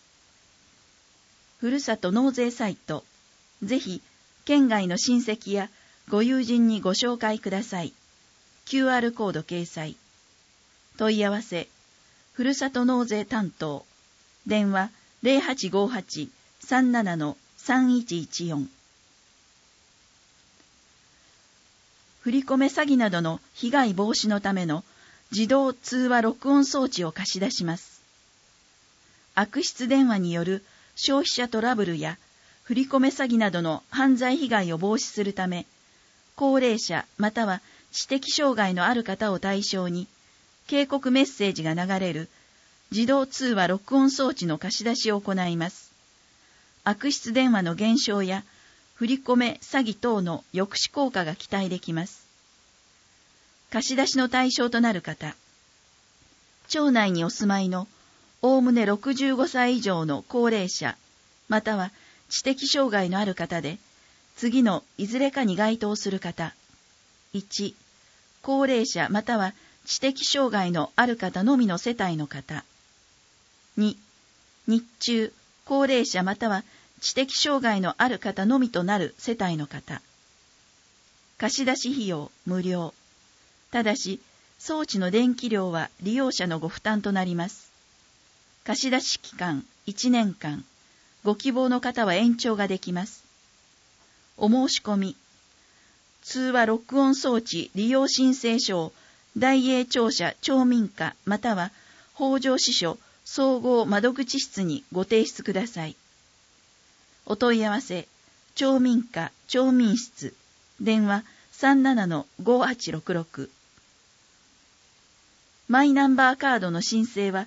ふるさと納税サイト、ぜひ県外の親戚やご友人にご紹介ください。キューアール コード掲載。問い合わせ、ふるさと納税担当、電話 ゼロはちごはち さんじゅうななのさんいちいちよん。振り込め詐欺などの被害防止のための自動通話録音装置を貸し出します。悪質電話による消費者トラブルや振り込め詐欺などの犯罪被害を防止するため、高齢者または知的障害のある方を対象に警告メッセージが流れる自動通話録音装置の貸し出しを行います。悪質電話の減少や振り込め詐欺等の抑止効果が期待できます。貸し出しの対象となる方、町内にお住まいのおおむねろくじゅうごさい以上の高齢者または知的障害のある方で、次のいずれかに該当する方。いち、高齢者または知的障害のある方のみの世帯の方。に、日中、高齢者または知的障害のある方のみとなる世帯の方。貸し出し費用無料。ただし、装置の電気料は利用者のご負担となります。貸し出し期間いちねんかん。ご希望の方は延長ができます。お申し込み、通話録音装置利用申請書を大栄庁舎町民課または北条支所総合窓口室にご提出ください。お問い合わせ、町民課町民室、電話 さんじゅうななのごはちろくろく。マイナンバーカードの申請は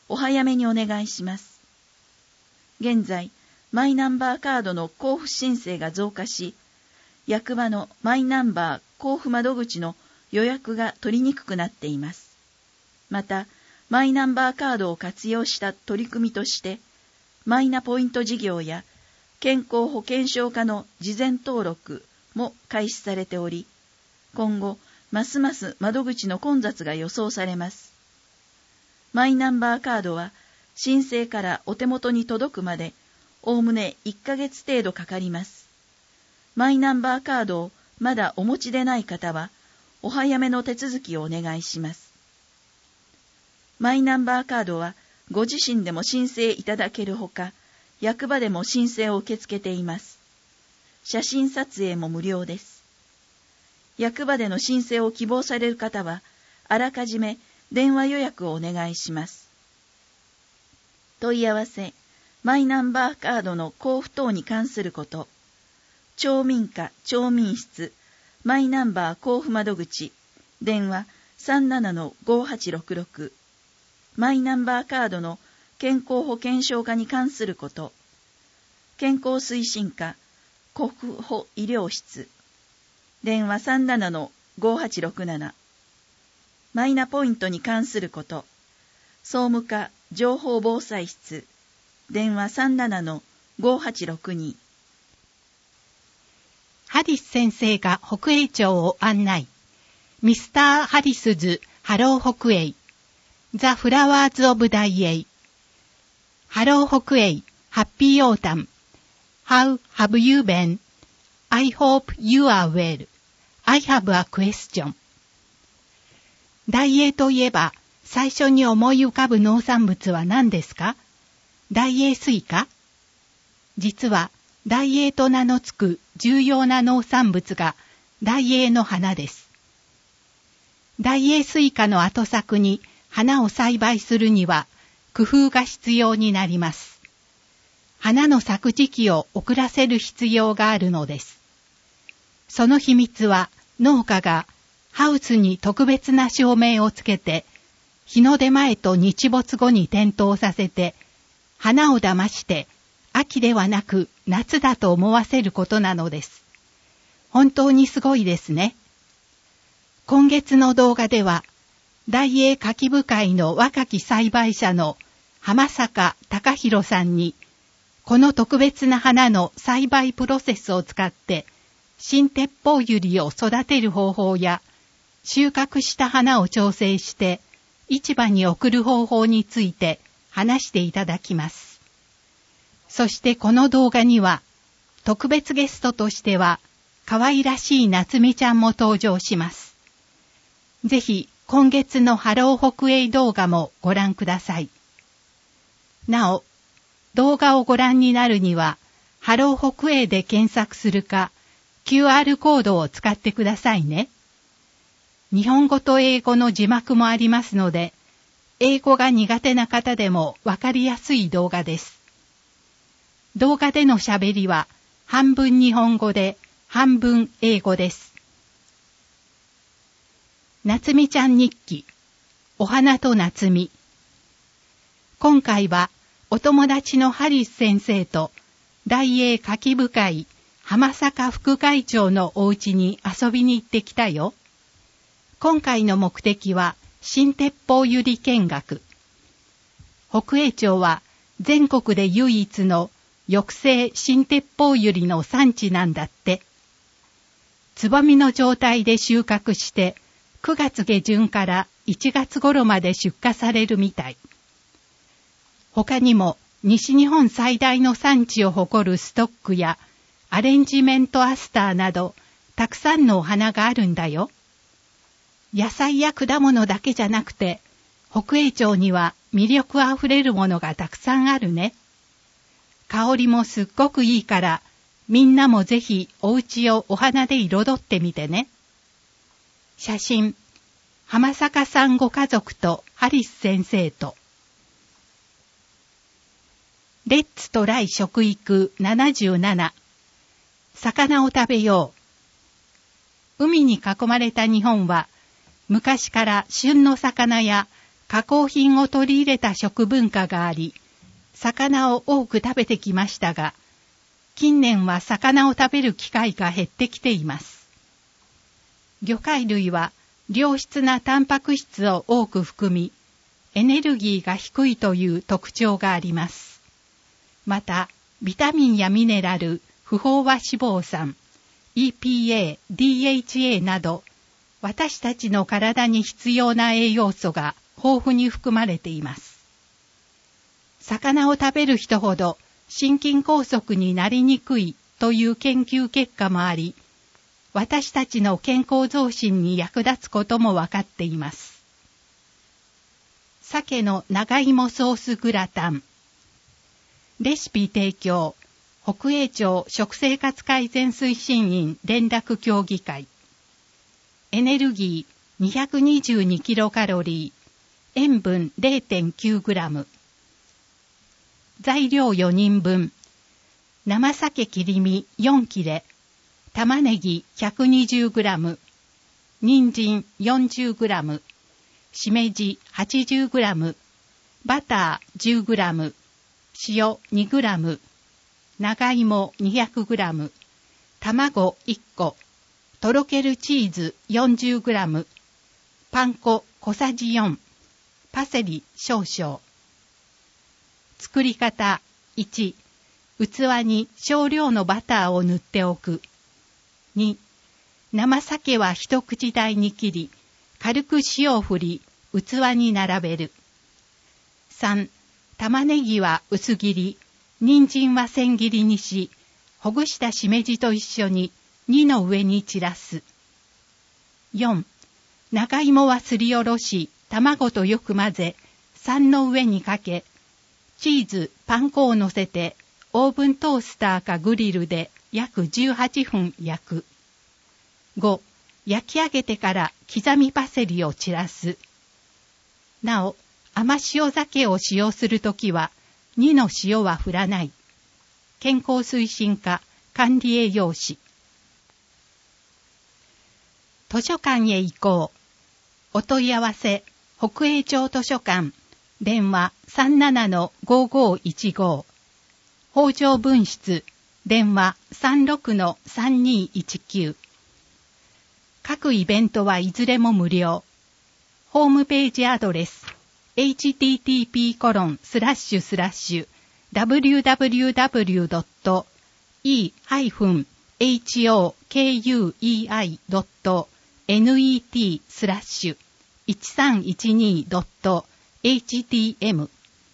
お早めにお願いします。現在、マイナンバーカードの交付申請が増加し、役場のマイナンバー交付窓口の予約が取りにくくなっています。また、マイナンバーカードを活用した取り組みとして、マイナポイント事業や健康保険証化の事前登録も開始されており、今後、ますます窓口の混雑が予想されます。マイナンバーカードは、申請からお手元に届くまで、おおむねいっかげつ程度かかります。マイナンバーカードをまだお持ちでない方は、お早めの手続きをお願いします。マイナンバーカードは、ご自身でも申請いただけるほか、役場でも申請を受け付けています。写真撮影も無料です。役場での申請を希望される方は、あらかじめ電話予約をお願いします。問い合わせ、マイナンバーカードの交付等に関すること、町民課町民室、マイナンバー交付窓口、電話 さんななのごはちろくろく、マイナンバーカードの健康保険証化に関すること、健康推進課国保医療室、電話 さんななのごはちろくなな、マイナポイントに関すること、総務課情報防災室、電話 さんななのごはちろくに。 ハリス先生が北栄町を案内。ミスターハリスズハロー北栄。ザ・フラワーズ・オブ・大栄。ハロー北栄。ハッピーオータム。How have you been? I hope you are well. I have a question. 大栄といえば、最初に思い浮かぶ農産物は何ですか？大栄スイカ？実は、大栄と名の付く重要な農産物が大栄の花です。大栄スイカの後作に花を栽培するには工夫が必要になります。花の咲く時期を遅らせる必要があるのです。その秘密は農家がハウスに特別な照明をつけて日の出前と日没後に点灯させて花を騙して秋ではなく夏だと思わせることなのです。本当にすごいですね。今月の動画では、大栄柿部会の若き栽培者の浜坂隆弘さんに、この特別な花の栽培プロセスを使って、新鉄砲ユリを育てる方法や、収穫した花を調整して、市場に送る方法について話していただきます。そしてこの動画には、特別ゲストとしては、可愛らしい夏美ちゃんも登場します。ぜひ、今月のハロー北栄動画もご覧ください。なお、動画をご覧になるには、ハロー北栄で検索するか、キューアール コードを使ってくださいね。日本語と英語の字幕もありますので、英語が苦手な方でもわかりやすい動画です。動画での喋りは半分日本語で半分英語です。夏美ちゃん日記、お花と夏美。今回はお友達のハリス先生と大栄柿部会浜坂副会長のお家に遊びに行ってきたよ。今回の目的は新鉄砲ユリ見学。北栄町は全国で唯一の抑制新鉄砲ユリの産地なんだって。つぼみの状態で収穫してくがつ下旬からいちがつ頃まで出荷されるみたい。他にも西日本最大の産地を誇るストックやアレンジメントアスターなどたくさんのお花があるんだよ。野菜や果物だけじゃなくて北栄町には魅力あふれるものがたくさんあるね。香りもすっごくいいから、みんなもぜひお家をお花で彩ってみてね。写真、浜坂さんご家族とハリス先生と。レッツトライ食育ななじゅうなな。魚を食べよう。海に囲まれた日本は、昔から旬の魚や加工品を取り入れた食文化があり、魚を多く食べてきましたが、近年は魚を食べる機会が減ってきています。魚介類は良質なタンパク質を多く含み、エネルギーが低いという特徴があります。また、ビタミンやミネラル、不飽和脂肪酸、イーピーエー、ディーエイチエー など、私たちの体に必要な栄養素が豊富に含まれています。魚を食べる人ほど心筋梗塞になりにくいという研究結果もあり、私たちの健康増進に役立つこともわかっています。鮭の長芋ソースグラタン。レシピ提供、北栄町食生活改善推進員連絡協議会。エネルギー にひゃくにじゅうにキロカロリー、塩分 れいてんきゅうグラム。材料よにんぶん。生鮭切り身よん切れ、玉ねぎ ひゃくにじゅうグラム、人参 よんじゅうグラム、しめじ はちじゅうグラム、バター じゅうグラム、塩 にグラム、長芋 にひゃくグラム、卵いっこ、とろけるチーズ よんじゅうグラム、パン粉小さじよん、パセリ少々。作り方いち、器に少量のバターを塗っておく。に、生鮭は一口大に切り、軽く塩を振り、器に並べる。さん、玉ねぎは薄切り、人参は千切りにし、ほぐしたしめじと一緒ににの上に散らす。よん、長芋はすりおろし、卵とよく混ぜ、さんの上にかけ、チーズ、パン粉を乗せて、オーブントースターかグリルで約じゅうはっぷん焼く。ご、焼き上げてから刻みパセリを散らす。なお、甘塩鮭を使用するときは、にの塩は振らない。健康推進課管理栄養士。図書館へ行こう。お問い合わせ、北栄町図書館、電話 さんななのごごいちご。北条分室、電話 さんろくのさんにいちきゅう。各イベントはいずれも無料。ホームページアドレス、エイチティーティーピーコロンスラッシュスラッシュダブリューダブリューダブリュードットイーハイフンエイチオーケーユーイーアイドットネットスラッシュいちさんいちにドットエイチティーエム。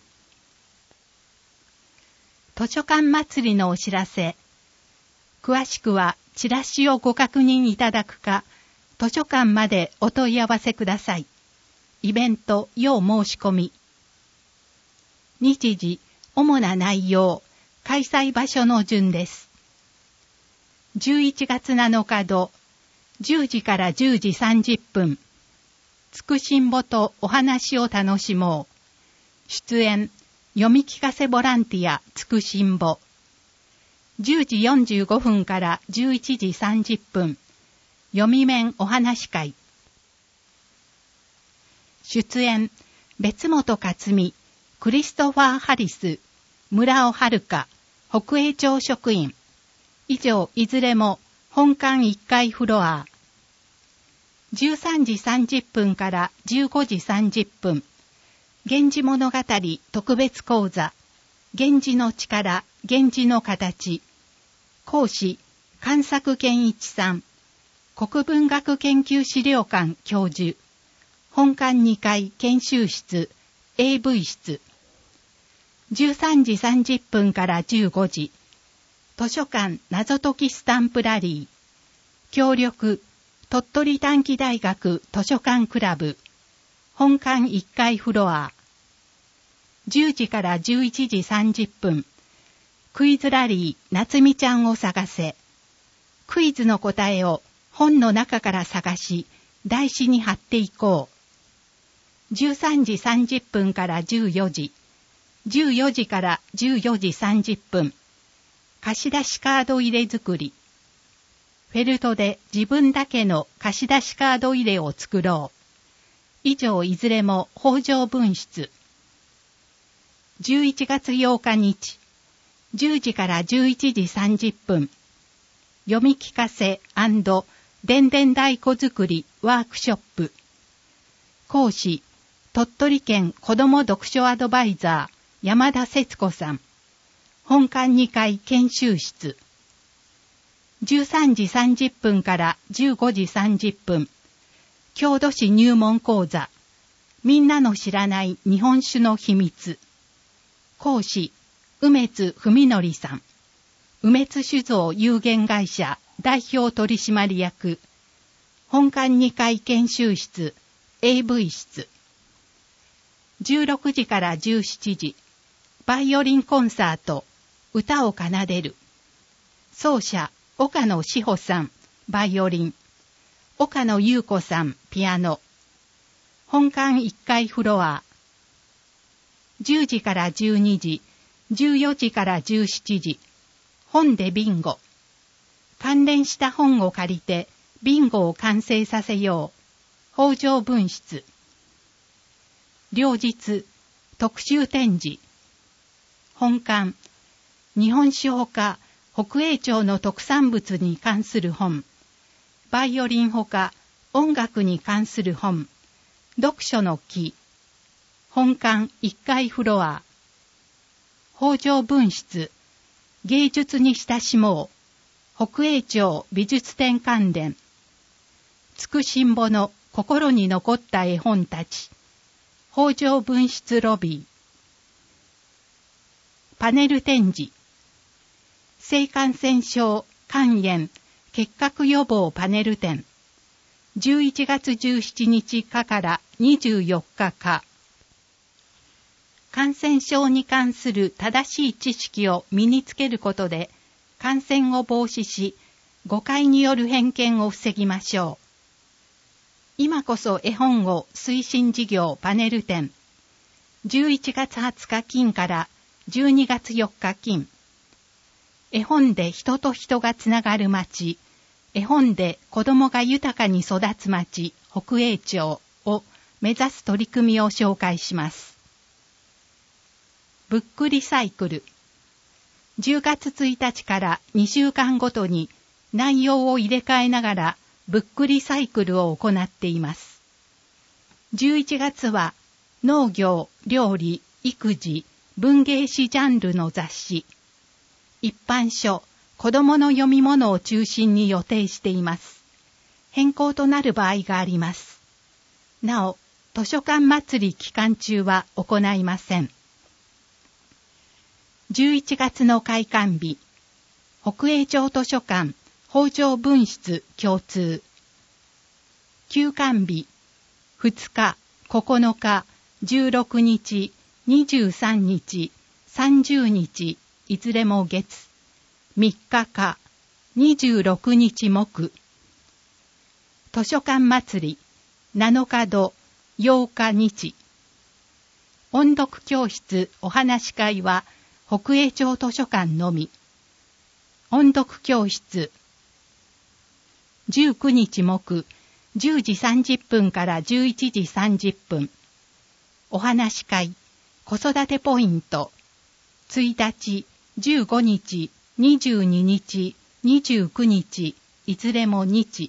図書館祭りのお知らせ。詳しくはチラシをご確認いただくか、図書館までお問い合わせください。イベント要申し込み。日時、主な内容、開催場所の順です。じゅういちがつなのか土、じゅうじからじゅうじさんじゅっぷん。つくしんぼとお話を楽しもう。出演、読み聞かせボランティアつくしんぼ。じゅうじよんじゅうごふんからじゅういちじさんじゅっぷん。読み面お話会。出演、別本克美、クリストファー・ハリス、村尾遥、北栄町職員。以上、いずれも本館いっかいフロア。じゅうさんじさんじゅっぷんからじゅうごじさんじゅっぷん。源氏物語特別講座。源氏の力、源氏の形。講師、関作健一さん。国文学研究資料館教授。本館にかい研修室、エーブイ 室。じゅうさんじさんじゅっぷんからじゅうごじ。図書館謎解きスタンプラリー。協力、鳥取短期大学図書館クラブ。本館いっかいフロア。じゅうじからじゅういちじさんじゅっぷん。クイズラリー、夏美ちゃんを探せ。クイズの答えを本の中から探し、台紙に貼っていこう。じゅうさんじさんじゅっぷんからじゅうよじ。じゅうよじからじゅうよじさんじゅっぷん。貸し出しカード入れ作り。フェルトで自分だけの貸し出しカード入れを作ろう。 以上いずれも北条文出。じゅういちがつようか日、じゅうじからじゅういちじさんじゅっぷん、読み聞かせ&でんでん太鼓作りワークショップ。講師、鳥取県子ども読書アドバイザー山田節子さん。本館にかい研修室。じゅうさんじさんじゅっぷんからじゅうごじさんじゅっぷん。郷土史入門講座。みんなの知らない日本酒の秘密。講師、梅津文則さん。梅津酒造有限会社代表取締役。本館にかい研修室 エーブイ 室。じゅうろくじからじゅうしちじ、バイオリンコンサート、歌を奏でる。奏者、岡野志保さん、バイオリン。岡野優子さん、ピアノ。本館いっかいフロア。じゅうじからじゅうにじ、じゅうよじからじゅうしちじ、本でビンゴ。関連した本を借りて、ビンゴを完成させよう。北条文出。両日、特集展示。本館、日本酒ほか、北栄町の特産物に関する本。バイオリンほか、音楽に関する本。読書の木。本館いっかいフロア。北条文出。芸術に親しもう。北栄町美術展関連。つくしんぼの心に残った絵本たち。北条文出ロビー。パネル展示。性感染症、肝炎、結核予防パネル展。じゅういちがつじゅうしちにちかからにじゅうよっかか。感染症に関する正しい知識を身につけることで、感染を防止し、誤解による偏見を防ぎましょう。今こそ絵本を推進事業パネル展。じゅういちがつはつか金からじゅうにがつよっか金。絵本で人と人がつながる町、絵本で子どもが豊かに育つ町、北栄町を目指す取り組みを紹介します。ブックリサイクル。じゅうがつついたちからにしゅうかんごとに内容を入れ替えながらブックリサイクルを行っています。じゅういちがつは農業、料理、育児、文芸誌ジャンルの雑誌、一般書、子どもの読み物を中心に予定しています。変更となる場合があります。なお、図書館祭り期間中は行いません。じゅういちがつの開館日、北栄町図書館、北条文出共通。休館日、ふつか、ここのか、じゅうろくにち、にじゅうさんにち、さんじゅうにち、いずれも月。みっかか、にじゅうろくにち木。図書館祭り、なのかど、ようか日。音読教室お話し会は、北栄町図書館のみ。音読教室。じゅうくにち木、じゅうじさんじゅっぷんからじゅういちじさんじゅっぷん。お話し会、子育てポイント。ついたち、じゅうごにち、にじゅうににち、にじゅうくにち、いずれも日。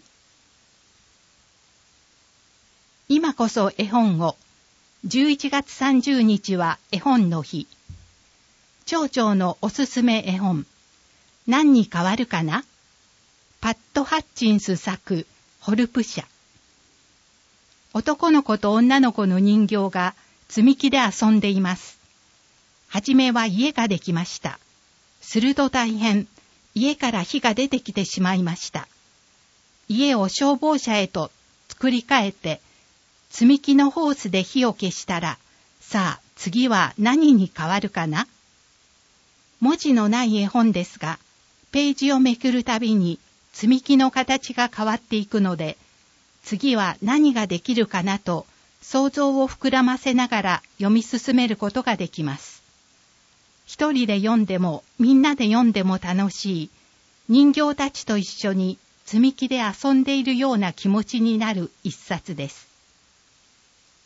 今こそ絵本を。じゅういちがつさんじゅうにちは絵本の日。町長のおすすめ絵本。何に変わるかな？パット・ハッチンス作、ホルプ社。男の子と女の子の人形が積み木で遊んでいます。はじめは家ができました。すると大変、家から火が出てきてしまいました。家を消防車へと作り変えて、積み木のホースで火を消したら、さあ次は何に変わるかな？文字のない絵本ですが、ページをめくるたびに積み木の形が変わっていくので、次は何ができるかなと想像を膨らませながら読み進めることができます。一人で読んでもみんなで読んでも楽しい、人形たちと一緒に積み木で遊んでいるような気持ちになる一冊です。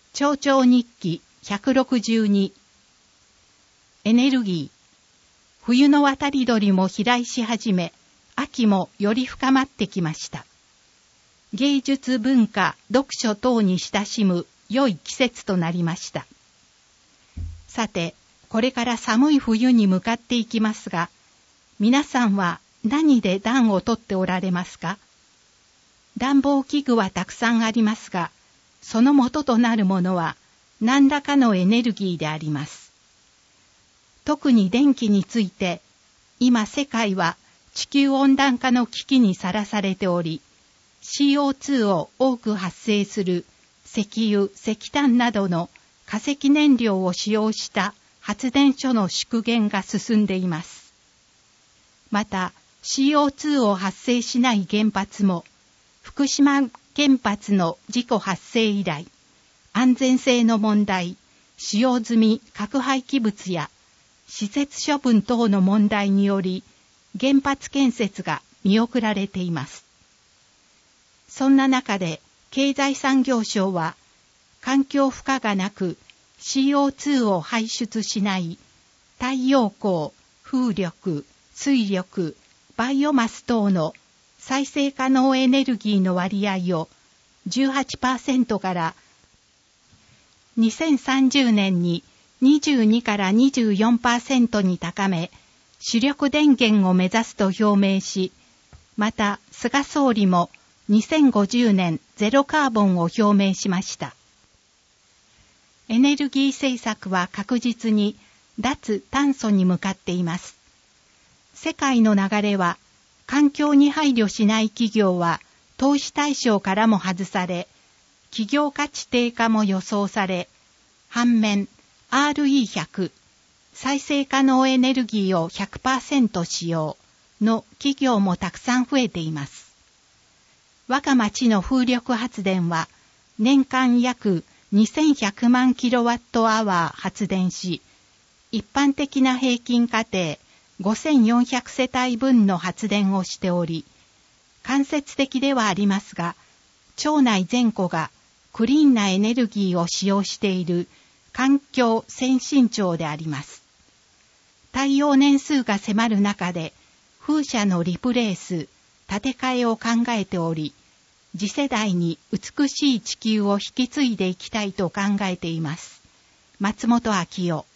町長日記ひゃくろくじゅうに。エネルギー。冬の渡り鳥も飛来し始め、秋もより深まってきました。芸術文化、読書等に親しむ良い季節となりました。さて、これから寒い冬に向かっていきますが、皆さんは何で暖をとっておられますか？暖房器具はたくさんありますが、その元となるものは何らかのエネルギーであります。特に電気について、今世界は地球温暖化の危機にさらされており、シーオーツー を多く発生する石油、石炭などの化石燃料を使用した発電所の縮減が進んでいます。また シーオーツー を発生しない原発も福島原発の事故発生以来、安全性の問題、使用済み核廃棄物や施設処分等の問題により原発建設が見送られています。そんな中で経済産業省は環境負荷がなく シーオーツー を排出しない太陽光、風力、水力、バイオマス等の再生可能エネルギーの割合を じゅうはちパーセント からにせんさんじゅうねんににじゅうにからにじゅうよんパーセント に高め、主力電源を目指すと表明し、また菅総理もにせんごじゅうねんゼロカーボンを表明しました。エネルギー政策は確実に脱炭素に向かっています。世界の流れは、環境に配慮しない企業は投資対象からも外され、企業価値低下も予想され、反面 アールイーひゃく 再生可能エネルギーを ひゃくパーセント 使用の企業もたくさん増えています。我が町の風力発電は年間約にせんひゃくまんキロワットアワー発電し、一般的な平均家庭ごせんよんひゃくせたい分の発電をしており、間接的ではありますが、町内全戸がクリーンなエネルギーを使用している環境先進町であります。耐用年数が迫る中で、風車のリプレース、建て替えを考えており、次世代に美しい地球を引き継いでいきたいと考えています。松本明夫。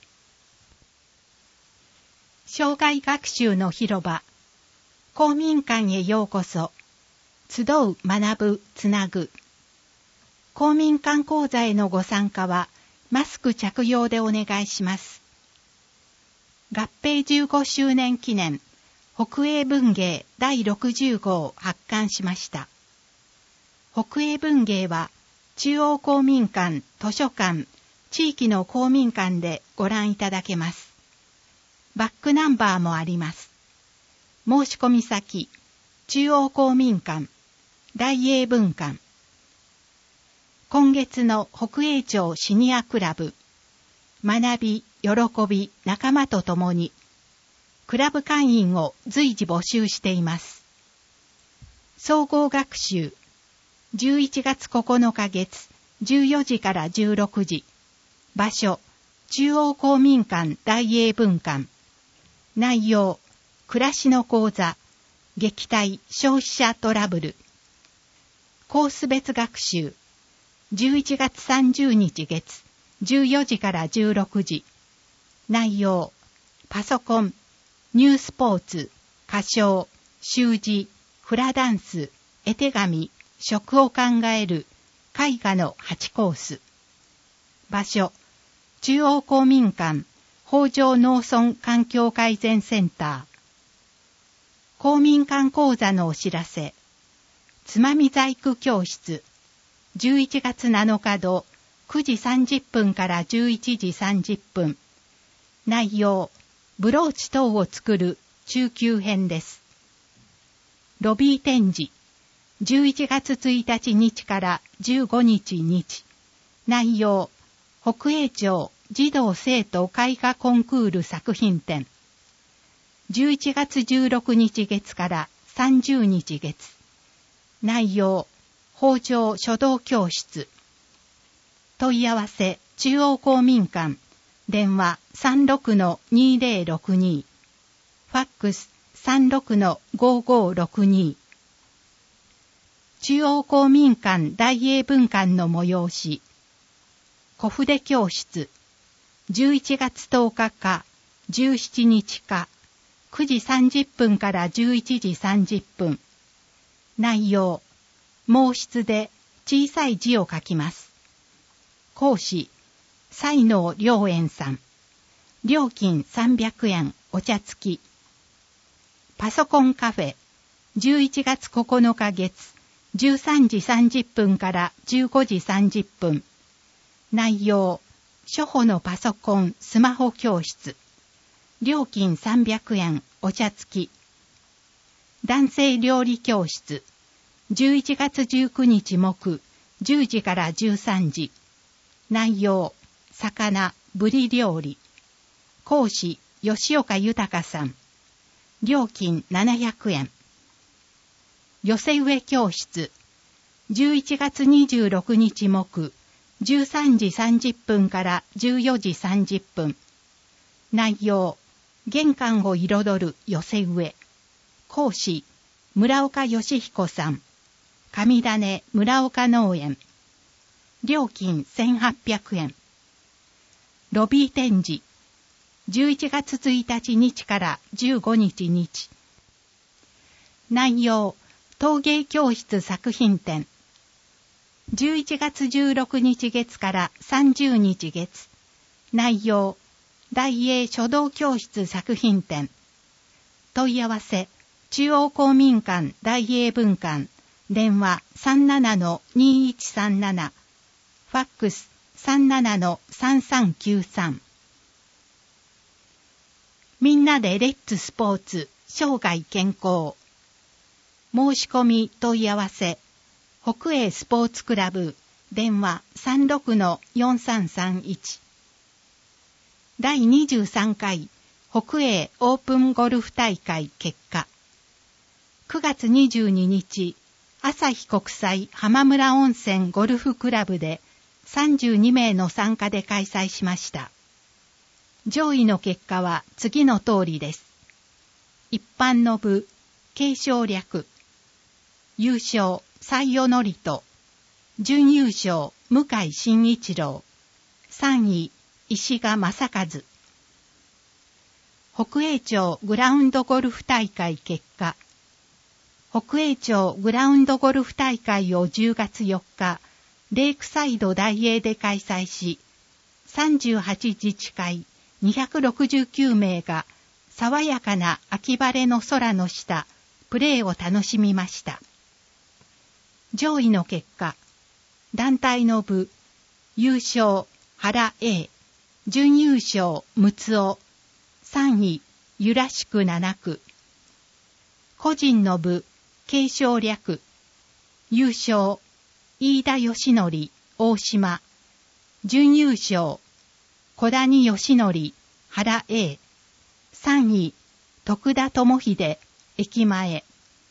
生涯学習の広場。公民館へようこそ。集う、学ぶ、つなぐ。公民館講座へのご参加は、マスク着用でお願いします。合併じゅうごしゅうねん記念、北英文芸だいろくじゅうごを発刊しました。北英文芸は、中央公民館、図書館、地域の公民館でご覧いただけます。バックナンバーもあります。申し込み先、中央公民館、大英文館。今月の北栄町シニアクラブ、学び、喜び、仲間と共に、クラブ会員を随時募集しています。総合学習、じゅういちがつここのか月、じゅうよじからじゅうろくじ、場所、中央公民館大英文館。内容、暮らしの講座、撃退消費者トラブル。コース別学習、じゅういちがつさんじゅうにち月、じゅうよじからじゅうろくじ。内容、パソコン、ニュースポーツ、歌唱、習字、フラダンス、絵手紙、食を考える、絵画のはちコース。場所、中央公民館、北条農村環境改善センター。公民館講座のお知らせ。つまみ細工教室。じゅういちがつなのか土、くじさんじゅっぷんからじゅういちじさんじゅっぷん。内容、ブローチ等を作る中級編です。ロビー展示。じゅういちがつついたち日からじゅうごにち日。内容、北栄町児童生徒絵画コンクール作品展。じゅういちがつじゅうろくにち月からさんじゅうにち月。内容、北条書道教室。 問い合わせ中央公民館、電話 さんろくのにぜろろくに、ファックス さんろくのごごろくに。中央公民館大英文館の催し、小筆教室、じゅういちがつとおかか、じゅうしちにちか、くじさんじゅっぷんからじゅういちじさんじゅっぷん。内容、毛筆で小さい字を書きます。講師、才能良園さん。料金さんびゃくえん、お茶付き。パソコンカフェ、じゅういちがつここのか月、じゅうさんじさんじゅっぷんからじゅうごじさんじゅっぷん。内容、初歩のパソコン、スマホ教室。料金さんびゃくえん、お茶付き。男性料理教室。じゅういちがつじゅうくにち木、じゅうじからじゅうさんじ。内容、魚、ぶり料理。講師、吉岡豊さん。料金ななひゃくえん。寄せ植え教室。じゅういちがつにじゅうろくにち木、じゅうさんじさんじゅっぷんからじゅうよじさんじゅっぷん。内容、玄関を彩る寄せ植え。講師、村岡義彦さん。上種村岡農園。料金せんはっぴゃくえん。ロビー展示。じゅういちがつついたち日からじゅうごにち日。内容、陶芸教室作品展。じゅういちがつじゅうろくにち月からさんじゅうにち月。内容、大英書道教室作品展。問い合わせ、中央公民館大英文館、電話 さんななのにいちさんなな、ファックス さんななのさんさんきゅうさん。みんなでレッツスポーツ、生涯健康。申し込み問い合わせ、北英スポーツクラブ、電話 さんろくのよんさんさんいち。だいにじゅうさんかい北英オープンゴルフ大会結果。くがつにじゅうににち、朝日国際浜村温泉ゴルフクラブでさんじゅうにめいの参加で開催しました。上位の結果は次の通りです。一般の部、継承略。優勝、西尾典人。準優勝、向井慎一郎。さんい、石賀正和。北栄町グラウンドゴルフ大会結果。北栄町グラウンドゴルフ大会をじゅうがつよっか、レイクサイド大英で開催し、さんじゅうはち自治会にひゃくろくじゅうきゅうめいが爽やかな秋晴れの空の下、プレーを楽しみました。上位の結果、団体の部、優勝、原 A、準優勝、陸奥、さんい、ゆらしく七区。個人の部、継承略。優勝、飯田義則、大島。準優勝、小谷義則、原 A。さんい、徳田智秀、駅前。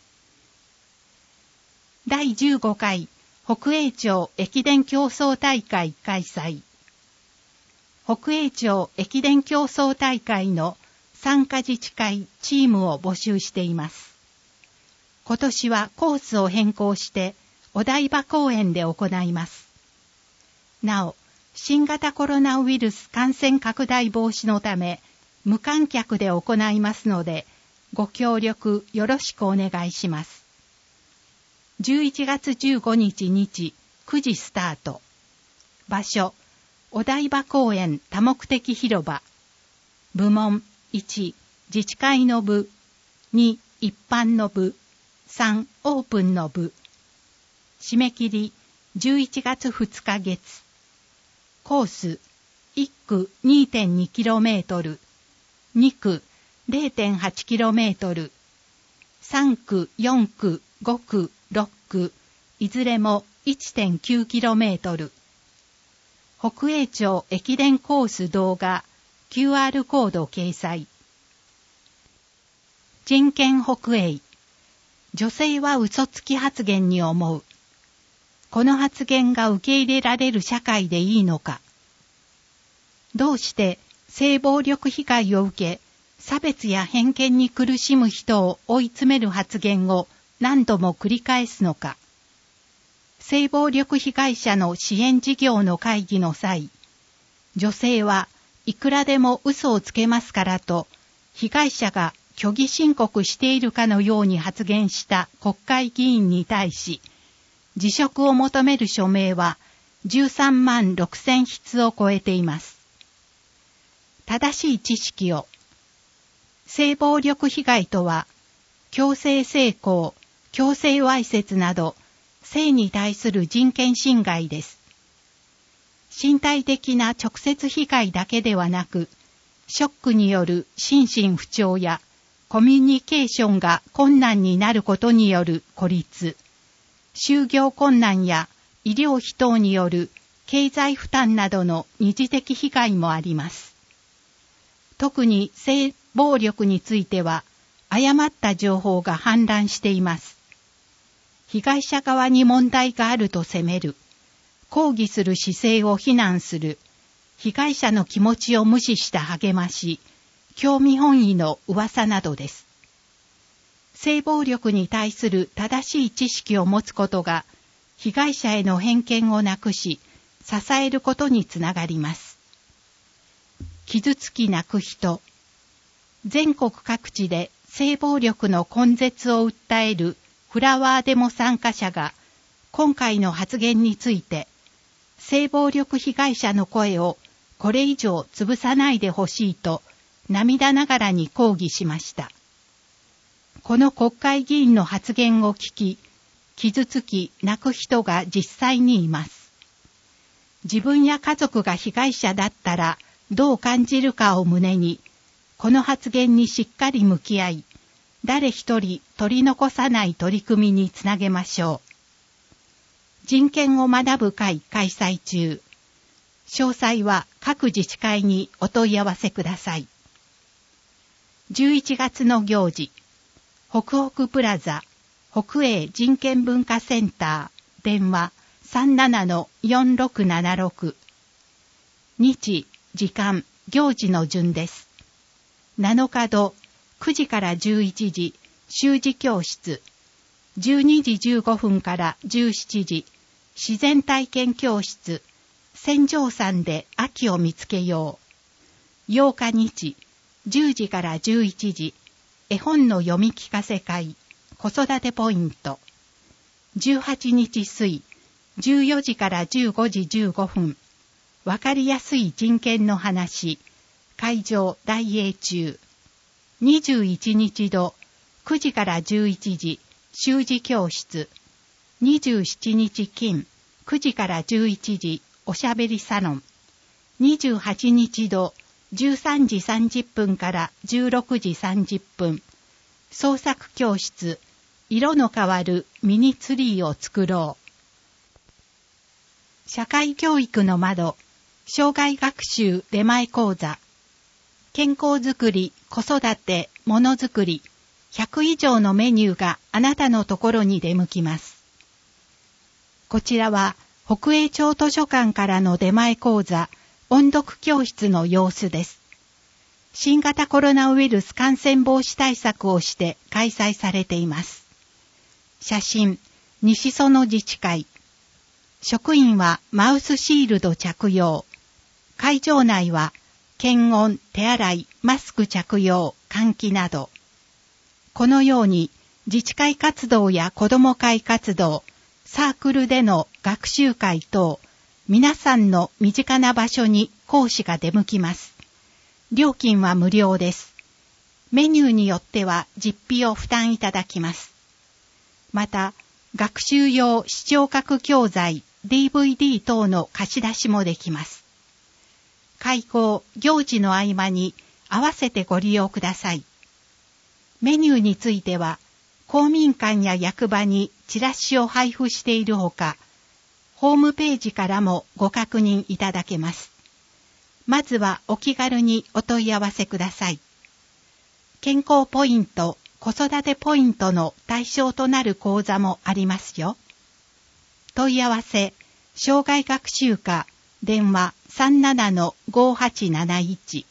だいじゅうごかい北栄町駅伝競争大会開催。北栄町駅伝競争大会の参加自治会チームを募集しています。今年はコースを変更してお台場公園で行います。なお、新型コロナウイルス感染拡大防止のため無観客で行いますので、ご協力よろしくお願いします。じゅういちがつじゅうごにち日、くじスタート。場所、お台場公園多目的広場。部門いち、自治会の部。に、一般の部。さん、オープンの部。締め切り、じゅういちがつふつか月。コース、いっく にてんにキロメートル。にく れいてんはちキロメートル。さんく、よんく、ごく、ろっく、いずれも いってんきゅうキロメートル。北栄町駅伝コース動画、キューアール コード掲載。人権北栄。女性は嘘つき発言に思う。 この発言が受け入れられる社会でいいのか。どうして性暴力被害を受け、差別や偏見に苦しむ人を追い詰める発言を何度も繰り返すのか。性暴力被害者の支援事業の会議の際、女性はいくらでも嘘をつけますからと、被害者が虚偽申告しているかのように発言した国会議員に対し、辞職を求める署名はじゅうさんまんろくせんひつを超えています。正しい知識を。性暴力被害とは、強制性交、強制わいせつなど、性に対する人権侵害です。身体的な直接被害だけではなく、ショックによる心身不調やコミュニケーションが困難になることによる孤立、就業困難や医療費等による経済負担などの二次的被害もあります。特に性暴力については誤った情報が氾濫しています。被害者側に問題があると責める、抗議する姿勢を非難する、被害者の気持ちを無視した励まし、興味本位の噂などです。性暴力に対する正しい知識を持つことが、被害者への偏見をなくし、支えることにつながります。傷つき泣く人。全国各地で性暴力の根絶を訴えるフラワーデモ参加者が、今回の発言について、性暴力被害者の声をこれ以上潰さないでほしいと涙ながらに抗議しました。この国会議員の発言を聞き、傷つき泣く人が実際にいます。自分や家族が被害者だったらどう感じるかを胸に、この発言にしっかり向き合い、誰一人取り残さない取り組みにつなげましょう。人権を学ぶ会開催中。詳細は各自治会にお問い合わせください。じゅういちがつの行事、北北プラザ、北栄人権文化センター、電話 さんななのよんろくななろく。日、時間、行事の順です。なのかど、くじからじゅういちじ、習字教室。じゅうにじじゅうごふんからじゅうしちじ、自然体験教室。千丈山で秋を見つけよう。ようか日、じゅうじからじゅういちじ、絵本の読み聞かせ会、子育てポイント。じゅうはちにち水、じゅうよじからじゅうごじじゅうごふん、わかりやすい人権の話、会場大英中。にじゅういちにち土、くじからじゅういちじ、習字教室。にじゅうしちにち金、くじからじゅういちじ、おしゃべりサロン。にじゅうはちにち土、じゅうさんじさんじゅっぷんからじゅうろくじさんじゅっぷん。創作教室、色の変わるミニツリーを作ろう。社会教育の窓、障害学習出前講座。健康づくり、子育て、ものづくり、ひゃくいじょうのメニューがあなたのところに出向きます。こちらは北栄町図書館からの出前講座、音読教室の様子です。新型コロナウイルス感染防止対策をして開催されています。写真、西園自治会。職員はマウスシールド着用。会場内は検温、手洗い、マスク着用、換気など。このように自治会活動や子ども会活動、サークルでの学習会等、皆さんの身近な場所に講師が出向きます。料金は無料です。メニューによっては実費を負担いただきます。また、学習用視聴覚教材、ディーブイディー 等の貸し出しもできます。会合、行事の合間に合わせてご利用ください。メニューについては、公民館や役場にチラシを配布しているほか、ホームページからもご確認いただけます。まずはお気軽にお問い合わせください。健康ポイント、子育てポイントの対象となる講座もありますよ。 問い合わせ、生涯学習課、電話 さんななのごはちなないち。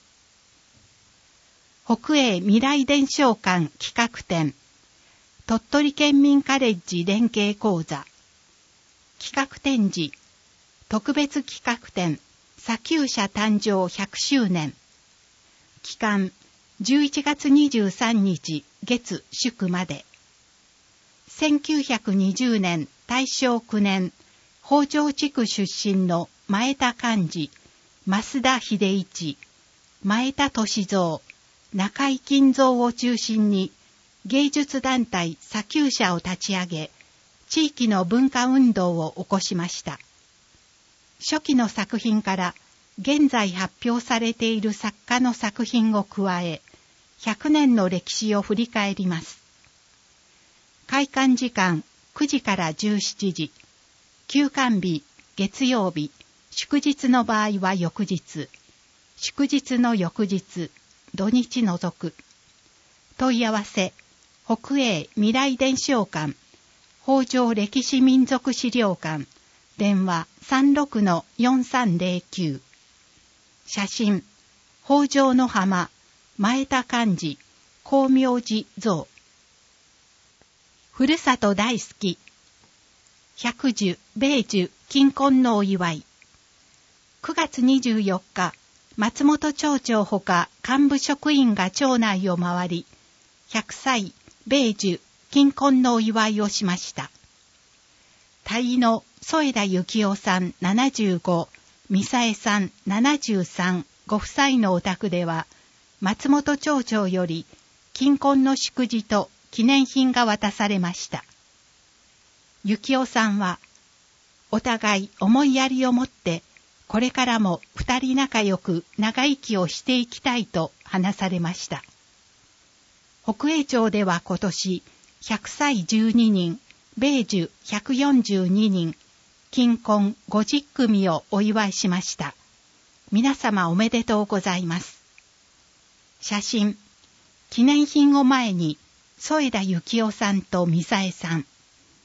北栄未来伝承館企画展、鳥取県民カレッジ連携講座、企画展示、特別企画展、砂丘社誕生ひゃくしゅうねん。期間、じゅういちがつにじゅうさんにち月祝まで。せんきゅうひゃくにじゅうねん大正くねん、北条地区出身の前田寛治、増田秀一、前田歳三、中井金蔵を中心に芸術団体砂丘社を立ち上げ、地域の文化運動を起こしました。初期の作品から現在発表されている作家の作品を加え、ひゃくねんの歴史を振り返ります。開館時間くじからじゅうしちじ、休館日月曜日、祝日の場合は翌日、祝日の翌日、土日除く。問い合わせ、北栄未来伝承館、北条歴史民族資料館、電話 さんろくのよんさんぜろきゅう。写真、北条の浜、前田寛治、光明寺像。ふるさと大好き。百寿、米寿、金婚のお祝い。くがつにじゅうよっか、松本町長ほか幹部職員が町内を回り、ひゃくさい、米寿、金婚のお祝いをしました。隊の添田幸雄さんななじゅうご、美沙恵さんななじゅうさんご夫妻のお宅では、松本町長より金婚の祝辞と記念品が渡されました。幸雄さんは、お互い思いやりを持って、これからも二人仲良く長生きをしていきたいと話されました。北栄町では今年、ひゃくさいじゅうににん、米寿ひゃくよんじゅうににん、金婚ごじゅっくみをお祝いしました。皆様おめでとうございます。写真、記念品を前に、添田幸雄さんと美沙恵さん。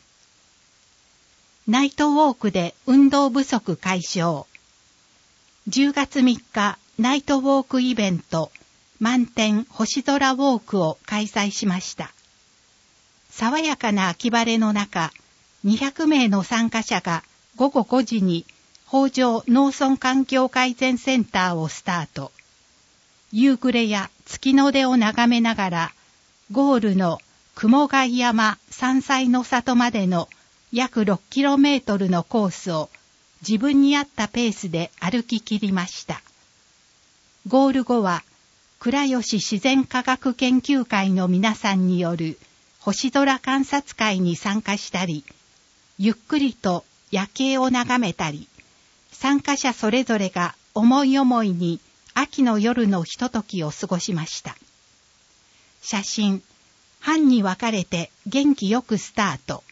ナイトウォークで運動不足解消。じゅうがつみっか、ナイトウォークイベント、満天星空ウォークを開催しました。爽やかな秋晴れの中、にひゃくめいの参加者がごごごじに北条農村環境改善センターをスタート。夕暮れや月の出を眺めながら、ゴールの雲貝山山菜の里までの約ろっキロメートルのコースを自分に合ったペースで歩き切りました。ゴール後は、倉吉自然科学研究会の皆さんによる星空観察会に参加したり、ゆっくりと夜景を眺めたり、参加者それぞれが思い思いに秋の夜のひとときを過ごしました。写真、班に分かれて元気よくスタート。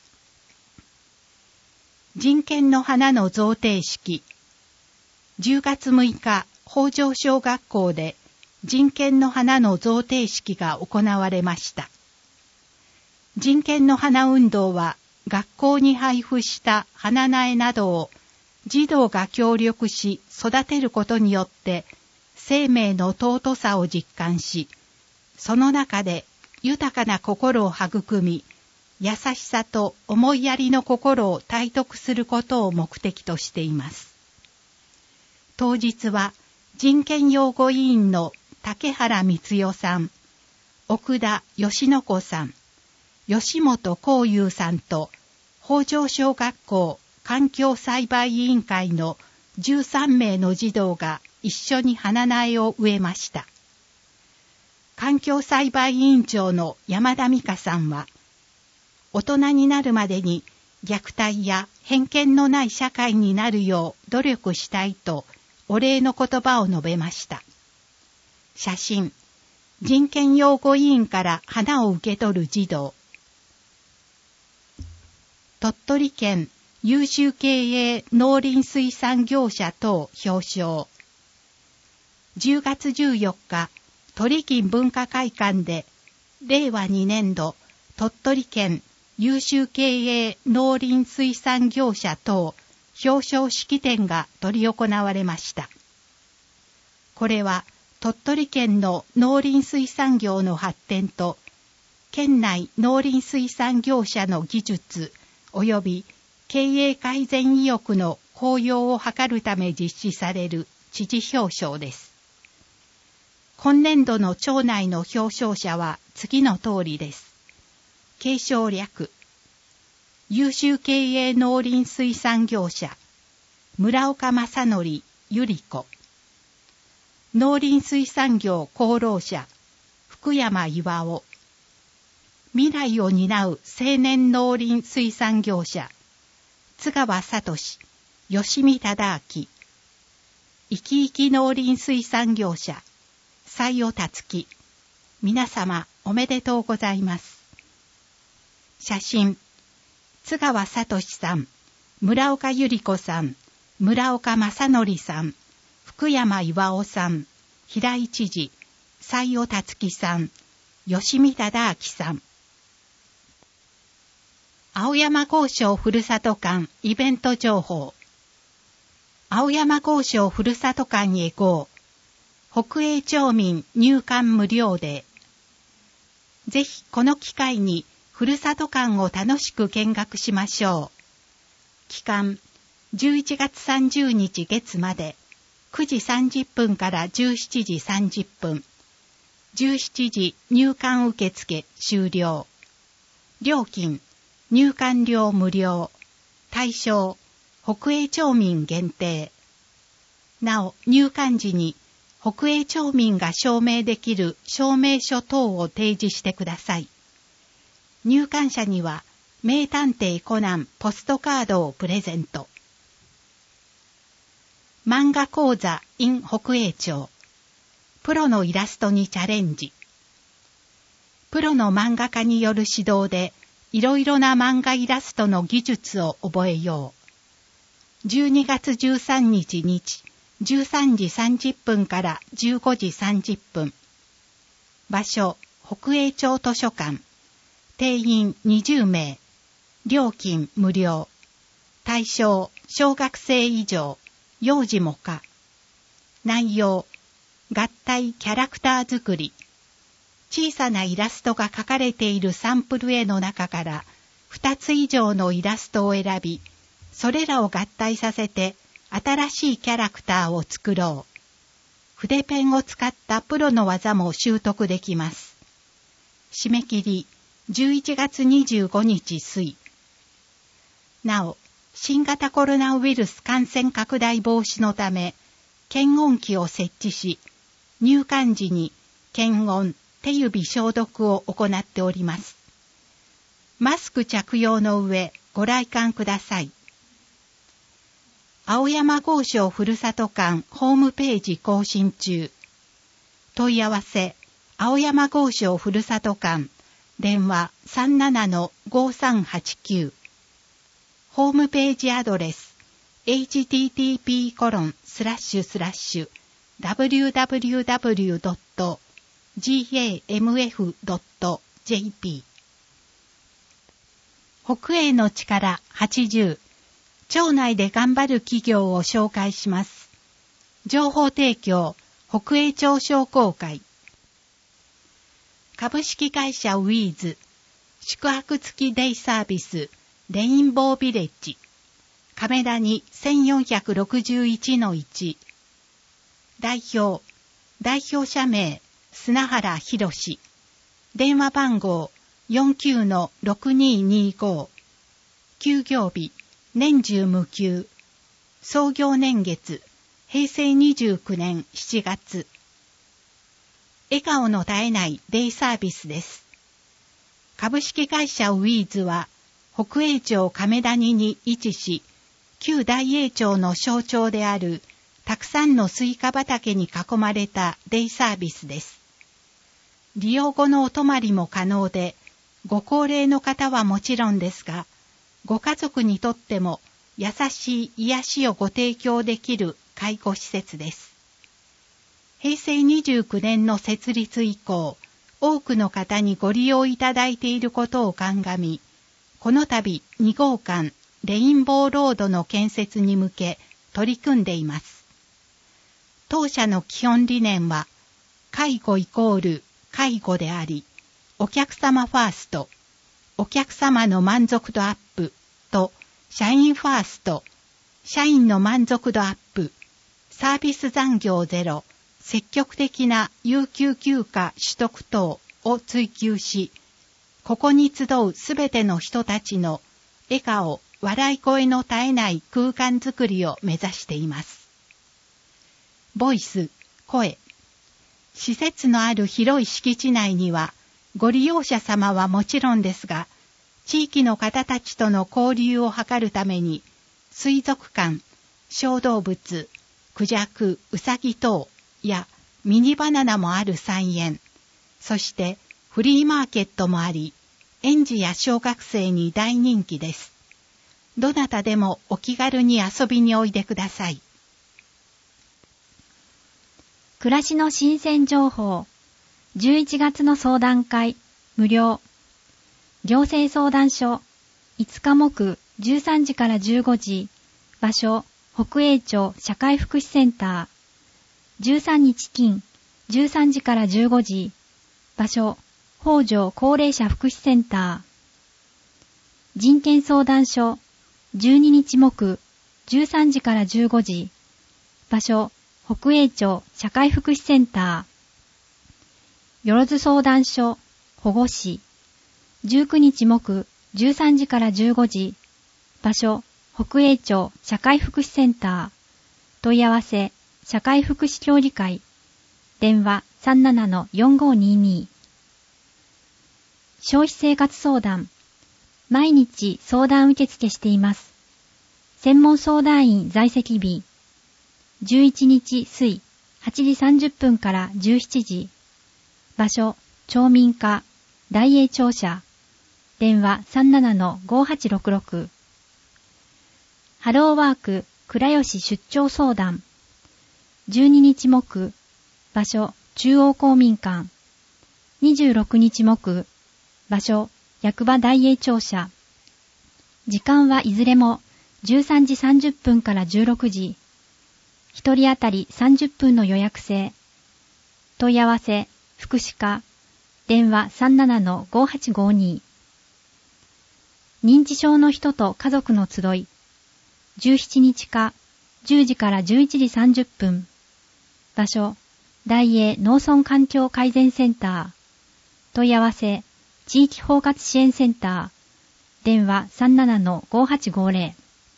人権の花の贈呈式。じゅうがつむいか、北条小学校で人権の花の贈呈式が行われました。人権の花運動は、学校に配布した花苗などを児童が協力し育てることによって生命の尊さを実感し、その中で豊かな心を育み、優しさと思いやりの心を体得することを目的としています。当日は人権擁護委員の竹原光代さん、奥田義野子さん、吉本幸雄さんと北条小学校環境栽培委員会のじゅうさんめいの児童が一緒に花苗を植えました。環境栽培委員長の山田美香さんは、大人になるまでに虐待や偏見のない社会になるよう努力したいとお礼の言葉を述べました。写真、人権擁護委員から花を受け取る児童。鳥取県優秀経営農林水産業者等表彰。じゅうがつじゅうよっか、鳥金文化会館で、れいわにねんど鳥取県優秀経営農林水産業者等表彰式典が執り行われました。これは鳥取県の農林水産業の発展と県内農林水産業者の技術及び経営改善意欲の高揚を図るため実施される知事表彰です。今年度の町内の表彰者は次の通りです。継承略優秀経営農林水産業者村岡正則ゆり子、農林水産業功労者福山巌夫、未来を担う青年農林水産業者津川聡、吉見忠明、生き生き農林水産業者西尾達樹、皆様おめでとうございます。写真、津川聡さん、村岡百合子さん、村岡正則さん、福山巌夫さん、平井知事、西尾達樹さん、吉見忠明さん。青山高尚ふるさと館イベント情報。青山高尚ふるさと館へ ゴー。北栄町民入館無料で。ぜひこの機会にふるさと館を楽しく見学しましょう。期間、じゅういちがつさんじゅうにち月まで、くじさんじゅっぷんからじゅうしちじさんじゅっぷん。じゅうしちじ入館受付終了。料金、入館料無料。対象、北栄町民限定。なお、入館時に、北栄町民が証明できる証明書等を提示してください。入館者には、名探偵コナンポストカードをプレゼント。漫画講座 in 北栄町。プロのイラストにチャレンジ。プロの漫画家による指導で、いろいろな漫画イラストの技術を覚えよう。じゅうにがつじゅうさんにち日、じゅうさんじさんじゅっぷんからじゅうごじさんじゅっぷん。場所、北栄町図書館。定員にじゅうめい。料金無料。対象、小学生以上。幼児も可。内容、合体キャラクター作り。小さなイラストが描かれているサンプル絵の中からふたつ以上のイラストを選び、それらを合体させて新しいキャラクターを作ろう。筆ペンを使ったプロの技も習得できます。締め切りじゅういちがつにじゅうごにち水。なお、新型コロナウイルス感染拡大防止のため、検温器を設置し、入館時に検温、手指消毒を行っております。マスク着用の上、ご来館ください。青山豪商ふるさと館ホームページ更新中。問い合わせ、青山豪商ふるさと館、電話 さんななのごさんはちきゅう。ホームページアドレス、エイチティーティーピーコロンスラッシュスラッシュダブリューダブリューダブリュードットジーエーエムエフドットジェーピー。北栄の力はちじゅう。町内で頑張る企業を紹介します。情報提供、北栄町商工会。株式会社ウィーズ。宿泊付きデイサービス、レインボービレッジ。亀田に せんよんひゃくろくじゅういちのいち。代表、代表者名、砂原博士。電話番号 よんきゅうのろくにーにーご。休業日、年中無休。創業年月、へいせいにじゅうきゅうねんしちがつ。笑顔の絶えないデイサービスです。株式会社ウィーズは、北栄町亀谷に位置し、旧大栄町の象徴である、たくさんのスイカ畑に囲まれたデイサービスです。利用後のお泊まりも可能で、ご高齢の方はもちろんですが、ご家族にとっても優しい癒しをご提供できる介護施設です。へいせいにじゅうきゅうねんの設立以降、多くの方にご利用いただいていることを鑑み、 この度に号館レインボーロードの建設に向け取り組んでいます。当社の基本理念は、介護イコール介護であり、お客様ファースト、お客様の満足度アップと、社員ファースト、社員の満足度アップ、サービス残業ゼロ、積極的な有給休暇取得等を追求し、ここに集うすべての人たちの笑顔、笑い声の絶えない空間づくりを目指しています。ボイス、声。施設のある広い敷地内には、ご利用者様はもちろんですが、地域の方たちとの交流を図るために、水族館、小動物、クジャク、ウサギ等やミニバナナもある菜園、そしてフリーマーケットもあり、園児や小学生に大人気です。どなたでもお気軽に遊びにおいでください。 暮らしの新鮮情報。じゅういちがつの相談会、無料。行政相談所、いつか木じゅうさんじからじゅうごじ。場所、北栄町社会福祉センター。じゅうさんにち金、じゅうさんじからじゅうごじ。場所、北条高齢者福祉センター。人権相談所、じゅうににち木、じゅうさんじからじゅうごじ。場所、北栄町社会福祉センター。よろず相談所、保護司。じゅうくにち木、じゅうさんじからじゅうごじ。場所、北栄町社会福祉センター。問い合わせ、社会福祉協議会。電話 さんじゅうななのよんごーにーにー。消費生活相談。毎日相談受付しています。専門相談員在籍日。じゅういちにち水、はちじさんじゅっぷんからじゅうしちじ。場所、町民課、大栄庁舎。電話 さんじゅうななのごーはちろくろく。ハローワーク、倉吉出張相談。じゅうににち木。場所、中央公民館。にじゅうろくにち木。場所、役場大栄庁舎。時間はいずれもじゅうさんじさんじゅっぷんからじゅうろくじ。一人当たりさんじゅっぷんの予約制。問い合わせ、福祉課。電話 さんじゅうななのごーはちごーにー。認知症の人と家族の集い。じゅうしちにちか、じゅうじからじゅういちじさんじゅっぷん。場所、大栄農村環境改善センター。問い合わせ、地域包括支援センター。電話 さんじゅうななのごーはちごーぜろ。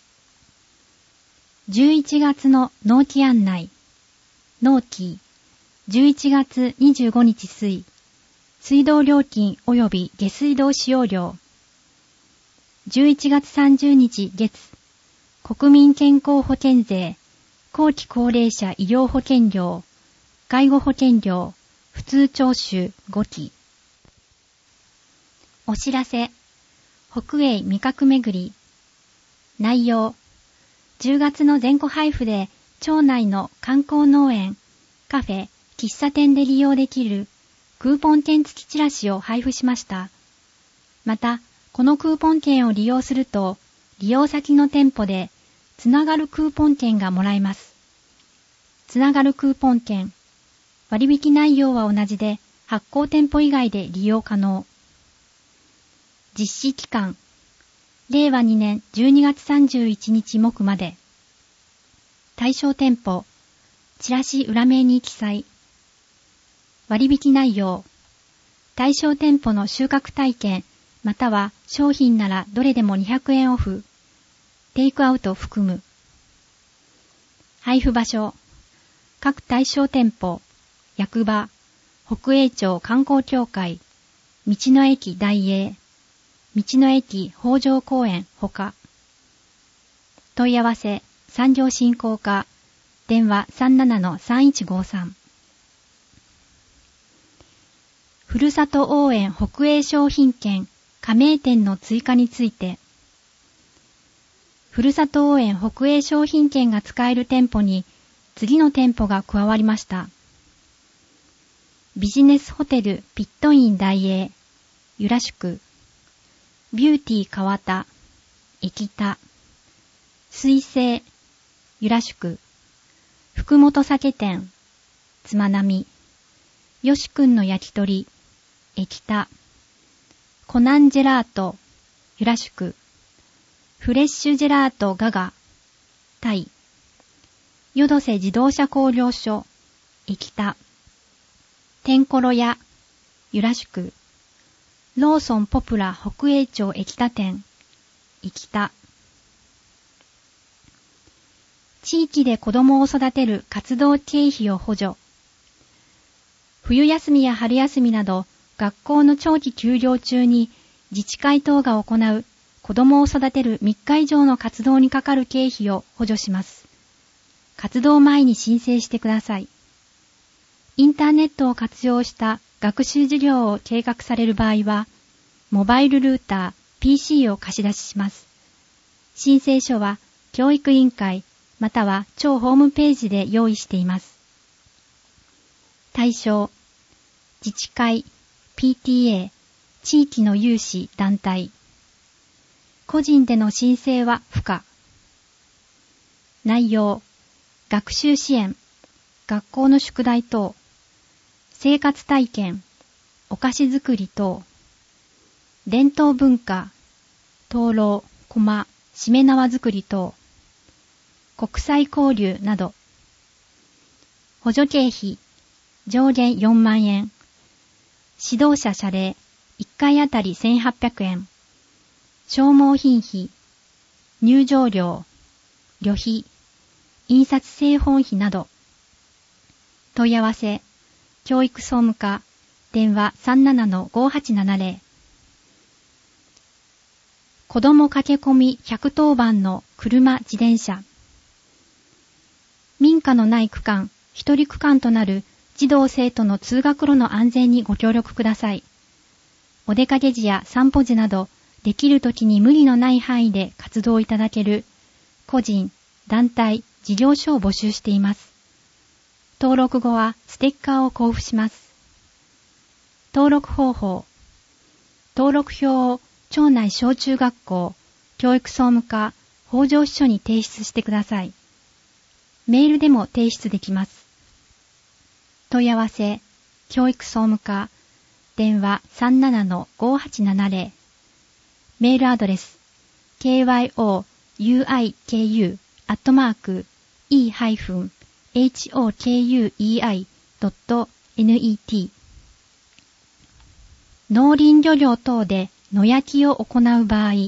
じゅういちがつの納期案内。納期。じゅういちがつにじゅうごにち水。水道料金及び下水道使用料。じゅういちがつさんじゅうにち月。国民健康保険税。後期高齢者医療保険料。介護保険料。普通徴収ごき。お知らせ。北栄味覚めぐり。内容。じゅうがつの全戸配布で、町内の観光農園、カフェ、喫茶店で利用できるクーポン券付きチラシを配布しました。また、このクーポン券を利用すると、利用先の店舗で、つながるクーポン券がもらえます。つながるクーポン券。割引内容は同じで、発行店舗以外で利用可能。実施期間。れいわにねんじゅうにがつさんじゅういちにち木まで。対象店舗。チラシ裏面に記載。割引内容。対象店舗の収穫体験、または商品ならどれでもにひゃくえんオフ。テイクアウト含む。配布場所。各対象店舗。役場。北栄町観光協会。道の駅大栄。道の駅北条公園ほか。問い合わせ、産業振興課。電話 さんじゅうななのさんいちごさん。ふるさと応援北栄商品券加盟店の追加について。ふるさと応援北栄商品券が使える店舗に次の店舗が加わりました。ビジネスホテルピットイン大栄、由良宿。 ビューティー川田、液田、水星、ゆらしく、福本酒店、つまなみ、よしくんの焼き鳥、液田、コナンジェラート、ゆらしく、フレッシュジェラートガガ、タイ、よどせ自動車工業所、液田、てんころ屋、ゆらしく、ローソンポプラ北栄町液田店、液田。地域で子供を育てる活動経費を補助。冬休みや春休みなど学校の長期休業中に自治会等が行う子供を育てるみっか以上の活動にかかる経費を補助します。活動前に申請してください。インターネットを活用した学習事業を計画される場合は、モバイルルーター、ピーシー を貸し出しします。申請書は教育委員会または庁ホームページで用意しています。対象、自治会、ピーティーエー、地域の有志団体。個人での申請は不可。内容、学習支援、学校の宿題等、生活体験、お菓子作り等、伝統文化、灯籠、駒、しめ縄作り等、国際交流など。補助経費、上限よんまんえん。指導者謝礼、いっかいあたりせんはっぴゃくえん。消耗品費、入場料、旅費、印刷製本費など。問い合わせ、教育総務課、電話 さんななのごはちななぜろ。子ども駆け込みひゃくとおばんの車自転車。民家のない区間、一人区間となる児童生徒の通学路の安全にご協力ください。お出かけ時や散歩時など、できるときに無理のない範囲で活動いただける個人、団体、事業所を募集しています。登録後はステッカーを交付します。登録方法。登録票を町内小中学校、教育総務課、北条支所に提出してください。メールでも提出できます。問い合わせ、教育総務課、電話 さんななのごはちななぜろ。メールアドレス、ケーワイオーユーアイケーユー アットマーク イー ハイフン エイチオーケーユーイーアイ ドット ネット。農林漁業等で野焼きを行う場合、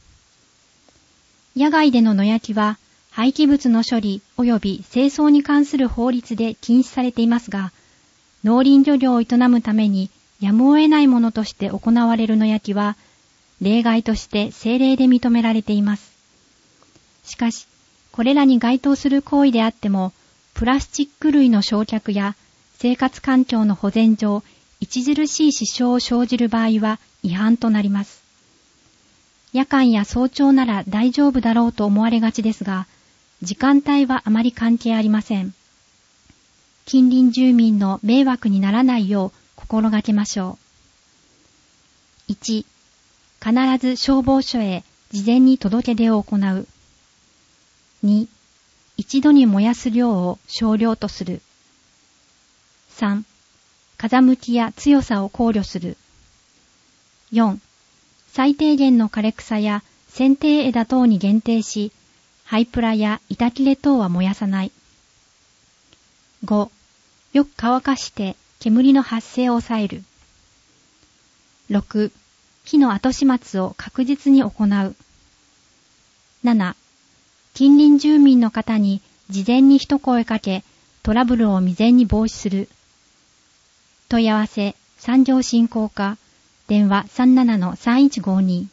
野外での野焼きは廃棄物の処理及び清掃に関する法律で禁止されていますが、農林漁業を営むためにやむを得ないものとして行われる野焼きは、例外として政令で認められています。しかし、これらに該当する行為であっても、プラスチック類の焼却や生活環境の保全上、著しい支障を生じる場合は違反となります。夜間や早朝なら大丈夫だろうと思われがちですが、時間帯はあまり関係ありません。近隣住民の迷惑にならないよう心がけましょう。いち、必ず消防署へ事前に届け出を行う。に、一度に燃やす量を少量とする。さん、風向きや強さを考慮する。よん、最低限の枯れ草や剪定枝等に限定し、灰プラや板切れ等は燃やさない。ご、よく乾かして煙の発生を抑える。ろく、火の後始末を確実に行う。なな、近隣住民の方に事前に一声かけ、トラブルを未然に防止する。問い合わせ、産業振興課、電話 さんななのさんいちごに。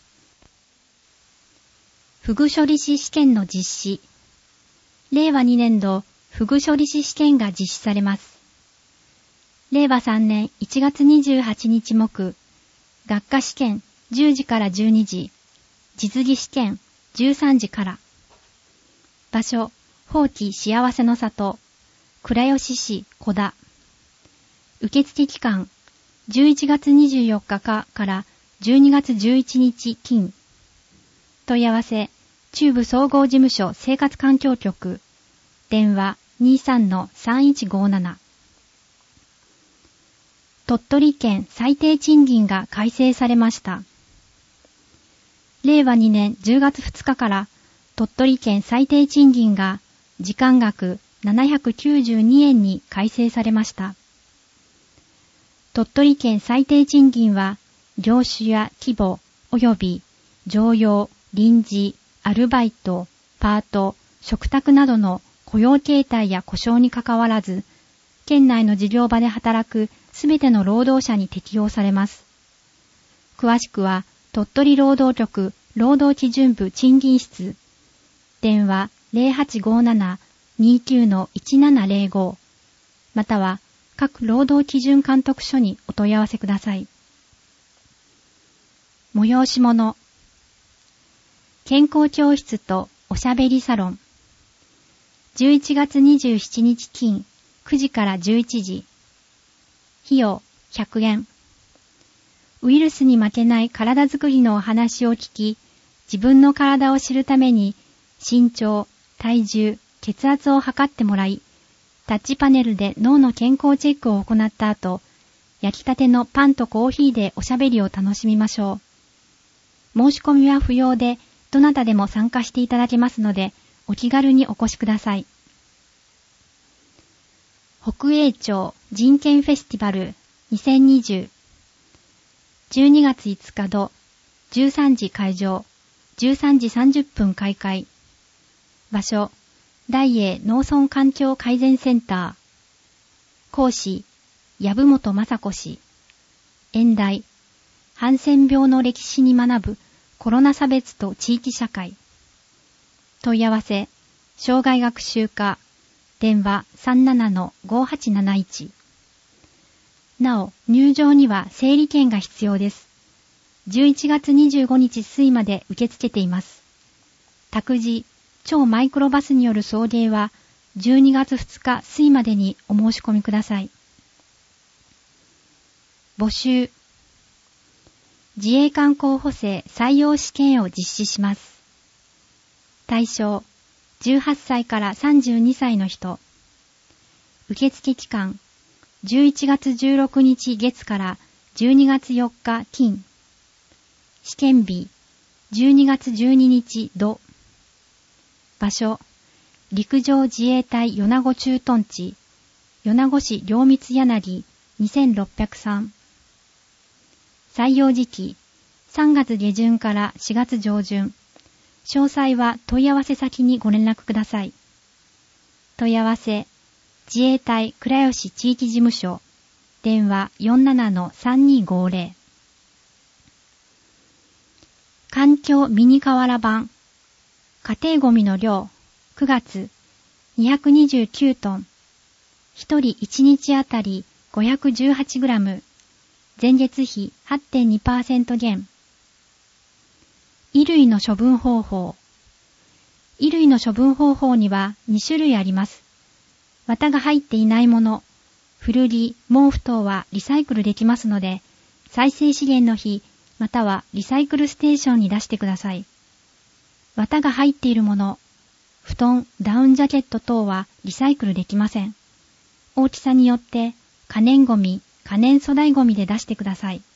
フグ処理師試験の実施。れいわにねんど、フグ処理師試験が実施されます。れいわさんねんいちがつにじゅうはちにち木、学科試験じゅうじからじゅうにじ、実技試験じゅうさんじから。場所、宝器幸せの里、倉吉市小田。受付期間、じゅういちがつにじゅうよっかかからじゅうにがつじゅういちにち金。問い合わせ、中部総合事務所生活環境局。電話 にじゅうさんのさんいちごーなな。鳥取県最低賃金が改正されました。れいわにねんじゅうがつふつかから鳥取県最低賃金が時間額ななひゃくきゅうじゅうにえんに改正されました。鳥取県最低賃金は業種や規模及び常用、臨時、アルバイト、パート、嘱託などの雇用形態や故障にかかわらず、県内の事業場で働くすべての労働者に適用されます。詳しくは鳥取労働局労働基準部賃金室、電話 ゼロはちごーなな にーきゅうのいちななゼロご または各労働基準監督署にお問い合わせください。催し物、健康教室とおしゃべりサロン、じゅういちがつにじゅうしちにち金くじからじゅういちじ、費用ひゃくえん。ウイルスに負けない体づくりのお話を聞き、自分の体を知るために身長、体重、血圧を測ってもらい、タッチパネルで脳の健康チェックを行った後、焼きたてのパンとコーヒーでおしゃべりを楽しみましょう。申し込みは不要で、どなたでも参加していただけますので、お気軽にお越しください。北栄町人権フェスティバルにせんにじゅう。じゅうにがついつか土、じゅうさんじ開場、じゅうさんじさんじゅっぷん開会。場所、大栄農村環境改善センター。講師、籔本雅子氏。演題、ハンセン病の歴史に学ぶコロナ差別と地域社会。問い合わせ、障害学習課、電話 さんななのごはちなないち。なお、入場には整理券が必要です。じゅういちがつにじゅうごにち水まで受け付けています。託児、超マイクロバスによる送迎はじゅうにがつふつか水までにお申し込みください。募集。自衛官候補生採用試験を実施します。対象、じゅうはっさいからさんじゅうにさいの人。受付期間、じゅういちがつじゅうろくにち月からじゅうにがつよっか金。試験日、じゅうにがつじゅうににち土。場所、陸上自衛隊米子駐屯地、米子市良光柳にせんろっぴゃくさん。採用時期、さんがつげじゅんからしがつじょうじゅん。詳細は問い合わせ先にご連絡ください。問い合わせ、自衛隊倉吉地域事務所、電話 よんななのさんにごゼロ。環境ミニ瓦版、家庭ゴミの量、くがつ、にひゃくにじゅうきゅうトン、ひとりいちにちあたり ごひゃくじゅうはちグラム、前月比 はってんにパーセント 減。衣類の処分方法。衣類の処分方法にはにしゅるいあります。綿が入っていないもの、古着、毛布等はリサイクルできますので、再生資源の日、またはリサイクルステーションに出してください。綿が入っているもの、布団、ダウンジャケット等はリサイクルできません。大きさによって可燃ゴミ、可燃粗大ゴミで出してください。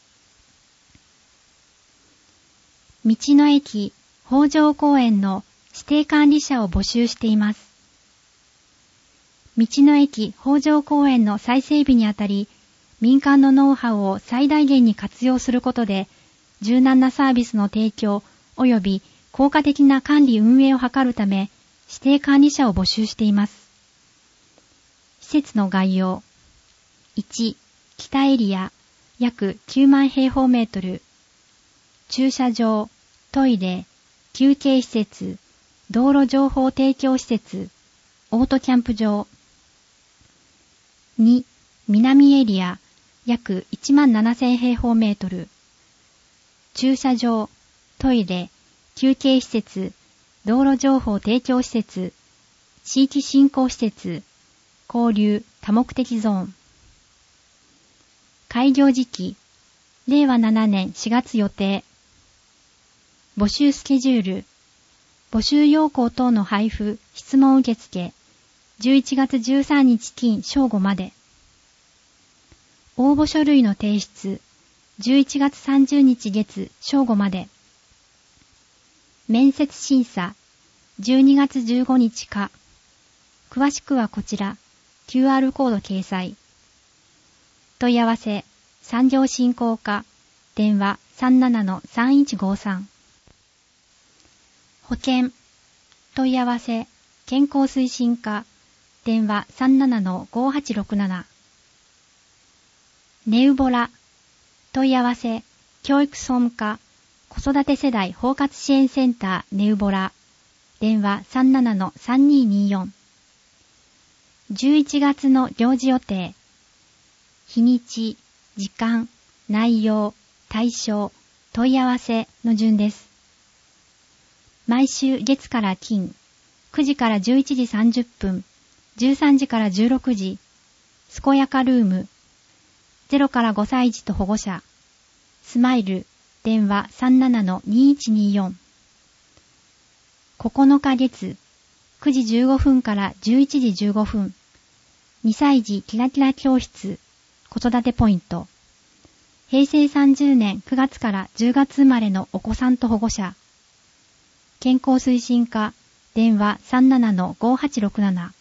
道の駅、北条公園の指定管理者を募集しています。道の駅、北条公園の再整備にあたり、民間のノウハウを最大限に活用することで、柔軟なサービスの提供及び効果的な管理運営を図るため、指定管理者を募集しています。施設の概要。いち、北エリア、約きゅうまんへいほうメートル。駐車場、トイレ、休憩施設、道路情報提供施設、オートキャンプ場。に、南エリア、約いちまんななせんへいほうメートル。駐車場、トイレ、休憩施設、道路情報提供施設、地域振興施設、交流、多目的ゾーン。開業時期、 れいわななねんしがつ予定。募集スケジュール。募集要項等の配布、質問受付。じゅういちがつじゅうさんにち金正午まで。応募書類の提出。じゅういちがつさんじゅうにち月正午まで。面接審査。じゅうにがつじゅうごにちか。詳しくはこちら。キューアール コード掲載。問い合わせ。産業振興課。電話 さんななのさんいちごさん。保険。問い合わせ。健康推進課。電話 さんななのごはちろくなな。ネウボラ。問い合わせ。教育総務課。子育て世代包括支援センターネウボラ。電話 さんななのさんにーにーよん。じゅういちがつの行事予定。日にち、時間、内容、対象、問い合わせの順です。毎週月から金、くじからじゅういちじさんじゅっぷん、じゅうさんじからじゅうろくじ、健やかルーム、ゼロからごさい児と保護者、スマイル、電話 さんななのにいちにーよん。ここのか月、くじじゅうごふんからじゅういちじじゅうごふん、にさい児キラキラ教室、子育てポイント、へいせいさんじゅうねんくがつからじゅうがつ生まれのお子さんと保護者、健康推進課、電話 さんななのごはちろくなな。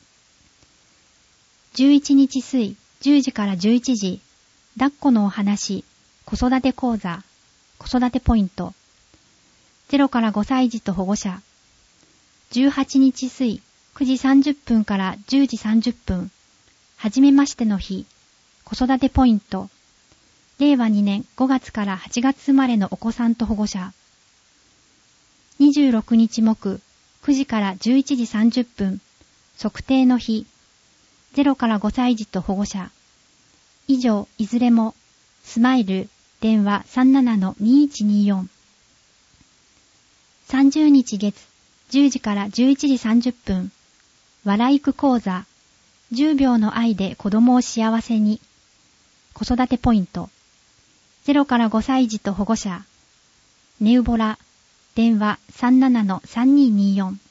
じゅういちにち水、じゅうじからじゅういちじ、抱っこのお話、子育て講座、子育てポイント、ゼロからごさい児と保護者、じゅうはちにち水、くじさんじゅっぷんからじゅうじさんじゅっぷん、はじめましての日、子育てポイント、れいわにねんごがつからはちがつ生まれのお子さんと保護者、にじゅうろくにち木、くじからじゅういちじさんじゅっぷん、測定の日、ゼロからごさい児と保護者、以上いずれも、スマイル、電話 さんななのにいちにーよん。さんじゅうにち月、じゅうじからじゅういちじさんじゅっぷん、笑い育講座、じゅうびょうの愛で子供を幸せに、子育てポイント、ゼロからごさい児と保護者、ネウボラ、電話 さんななのさんにーにーよん。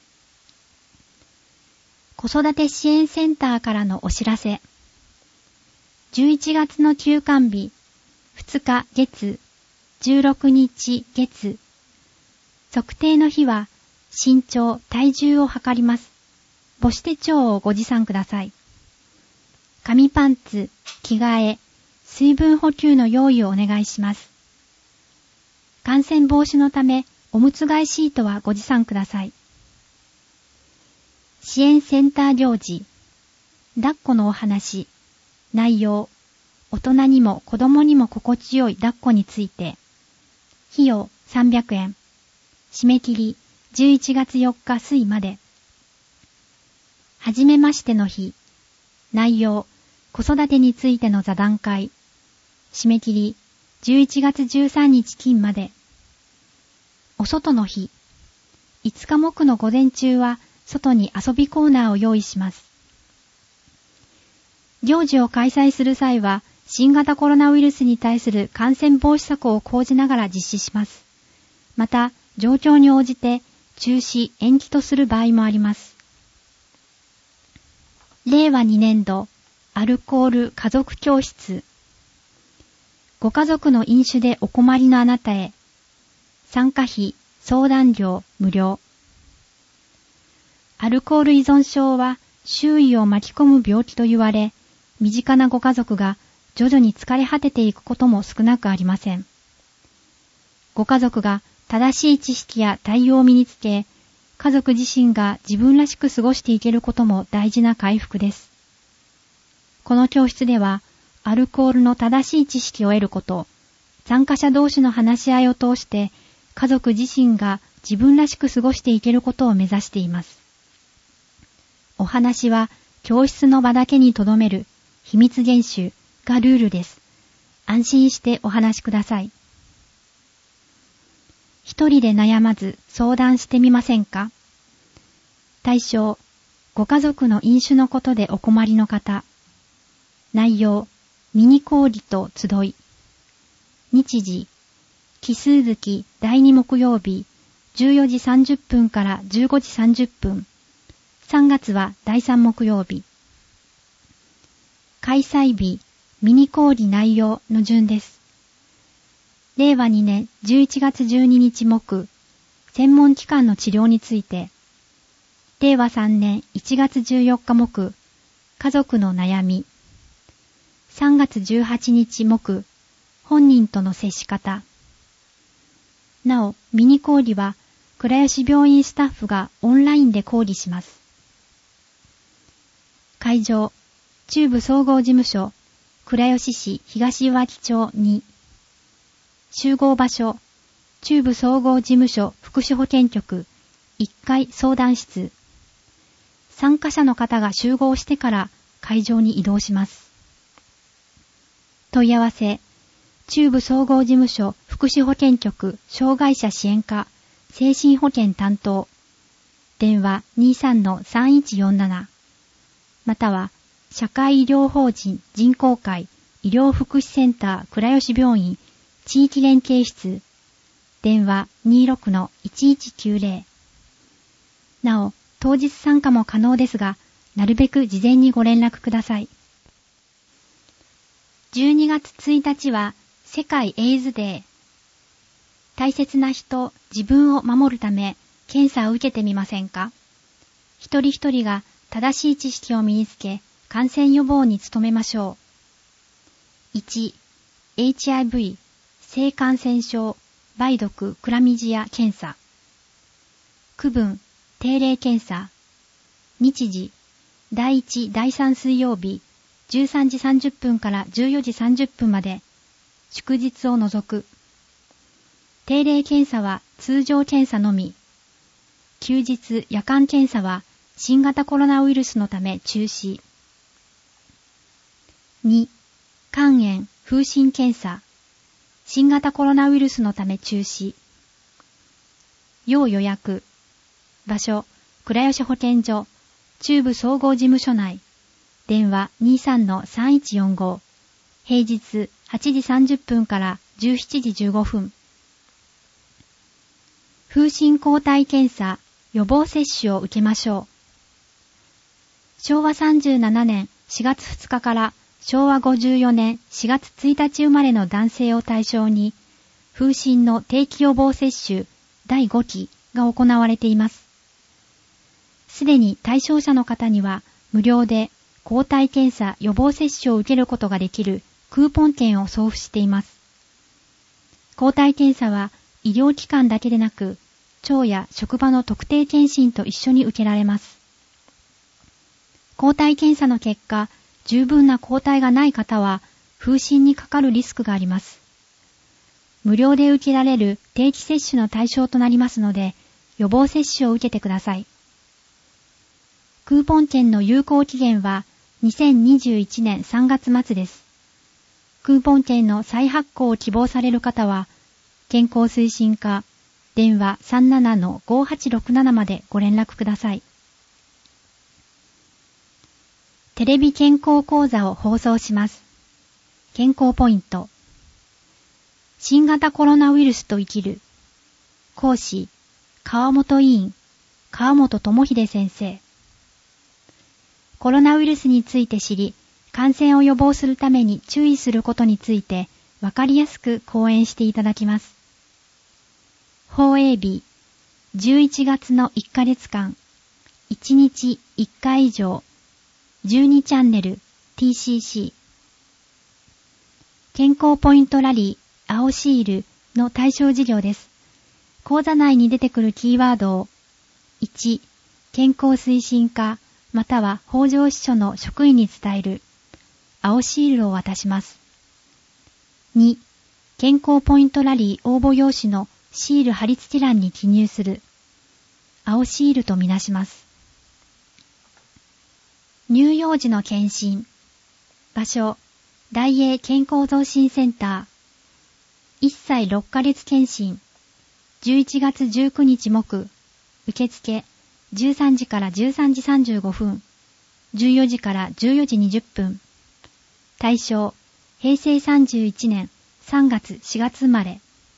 子育て支援センターからのお知らせ。じゅういちがつの休館日、ふつか月、じゅうろくにち月。測定の日は身長、体重を測ります。母子手帳をご持参ください。紙パンツ、着替え、水分補給の用意をお願いします。感染防止のため、おむつ替えシートはご持参ください。支援センター行事、抱っこのお話、内容、大人にも子供にも心地よい抱っこについて、費用さんびゃくえん、締め切りじゅういちがつよっか水まで。はじめましての日、内容、子育てについての座談会、締め切りじゅういちがつじゅうさんにち金まで。お外の日、いつか木の午前中は外に遊びコーナーを用意します。行事を開催する際は、新型コロナウイルスに対する感染防止策を講じながら実施します。また、状況に応じて中止、延期とする場合もあります。れいわにねんど、アルコール家族教室。ご家族の飲酒でお困りのあなたへ。参加費、相談料無料。アルコール依存症は周囲を巻き込む病気と言われ、身近なご家族が徐々に疲れ果てていくことも少なくありません。ご家族が正しい知識や対応を身につけ、家族自身が自分らしく過ごしていけることも大事な回復です。この教室では、アルコールの正しい知識を得ること、参加者同士の話し合いを通して、家族自身が自分らしく過ごしていけることを目指しています。お話は教室の場だけに留める秘密厳守がルールです。安心してお話しください。一人で悩まず相談してみませんか？対象、ご家族の飲酒のことでお困りの方。内容、ミニ講義と集い。 日時、奇数月だいに木曜日、じゅうよじさんじゅっぷんからじゅうごじさんじゅっぷん。さんがつはだいさん木曜日。開催日、ミニ講義内容の順です。れいわにねんじゅういちがつじゅうににち木、専門機関の治療について。れいわさんねんいちがつじゅうよっか木、家族の悩み。さんがつじゅうはちにち木、本人との接し方。なお、ミニ講義は、倉吉病院スタッフがオンラインで講義します。会場、中部総合事務所、倉吉市東岩木町に。集合場所、中部総合事務所福祉保健局いっかい相談室。参加者の方が集合してから会場に移動します。問い合わせ、中部総合事務所福祉保健局障害者支援課精神保健担当。電話 にじゅうさんのさんいちよんなな。または、社会医療法人人工会医療福祉センター倉吉病院地域連携室。電話 にじゅうろくのいちいちきゅうぜろ。なお、当日参加も可能ですが、なるべく事前にご連絡ください。じゅうにがつついたちは世界エイズデー。大切な人、自分を守るため検査を受けてみませんか？一人一人が正しい知識を身につけ、感染予防に努めましょう。いち、エイチアイブイ、性感染症、梅毒、クラミジア検査。区分、定例検査。日時、だいいち、だいさん水曜日、じゅうさんじさんじゅっぷんからじゅうよじさんじゅっぷんまで、祝日を除く。定例検査は通常検査のみ。休日、夜間検査は新型コロナウイルスのため中止。に、肝炎、風疹検査。新型コロナウイルスのため中止。要予約。場所、倉吉保健所、中部総合事務所内。電話 にじゅうさんのさんいちよんご。平日はちじさんじゅっぷんからじゅうしちじじゅうごふん。風疹抗体検査、予防接種を受けましょう。しょうわさんじゅうななねんしがつふつかからしょうわごじゅうよねんしがつついたち生まれの男性を対象に、風疹の定期予防接種だいごきが行われています。すでに対象者の方には無料で抗体検査予防接種を受けることができるクーポン券を送付しています。抗体検査は医療機関だけでなく、町や職場の特定健診と一緒に受けられます。抗体検査の結果、十分な抗体がない方は、風疹にかかるリスクがあります。無料で受けられる定期接種の対象となりますので、予防接種を受けてください。クーポン券の有効期限はにせんにじゅういちねんさんがつまつです。クーポン券の再発行を希望される方は、健康推進課、電話 さんななのごはちろくなな までご連絡ください。テレビ健康講座を放送します。健康ポイント。新型コロナウイルスと生きる。講師、川本委員、川本智秀先生。コロナウイルスについて知り、感染を予防するために注意することについて、わかりやすく講演していただきます。放映日、じゅういちがつのいっかげつかん、いちにちいっかい以上、じゅうにチャンネル ティーシーシー。健康ポイントラリー青シールの対象事業です。講座内に出てくるキーワードを、いち、健康推進課または北条支所の職員に伝える青シールを渡します。に、健康ポイントラリー応募用紙のシール貼り付け欄に記入する青シールとみなします。乳幼児の検診。場所、大英健康増進センター。いっさいろっかげつ検診。じゅういちがつじゅうくにち木。受付、じゅうさんじからじゅうさんじさんじゅうごふん。じゅうよじからじゅうよじにじゅっぷん。対象、へいせいさんじゅういちねんさんがつしがつ生まれ。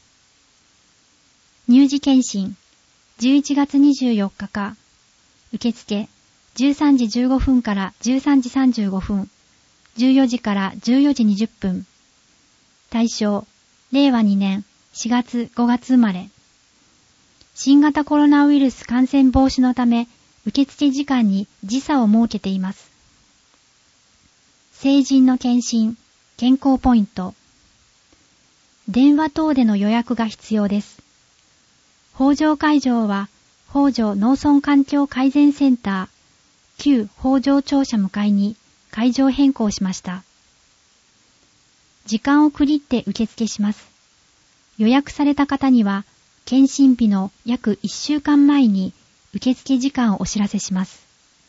乳児検診じゅういちがつにじゅうよっかか。受付じゅうさんじじゅうごふんからじゅうさんじさんじゅうごふん、じゅうよじからじゅうよじにじゅっぷん。対象れいわにねんしがつごがつ生まれ。新型コロナウイルス感染防止のため受付時間に時差を設けています。成人の検診、健康ポイント。電話等での予約が必要です。北条会場は北条農村環境改善センター旧北条庁舎向かいに会場変更しました。時間を区切って受付します。予約された方には検診日の約いっしゅうかんまえに受付時間をお知らせします。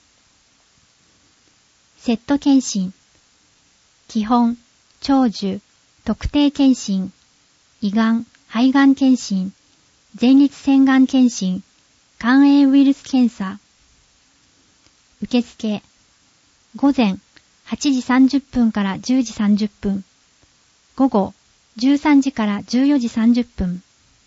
セット検診。基本、長寿、特定検診、胃がん、肺がん検診、前立腺がん検診、肝炎ウイルス検査。受付、午前はちじさんじゅっぷんからじゅうじさんじゅっぷん、午後じゅうさんじからじゅうよじさんじゅっぷん。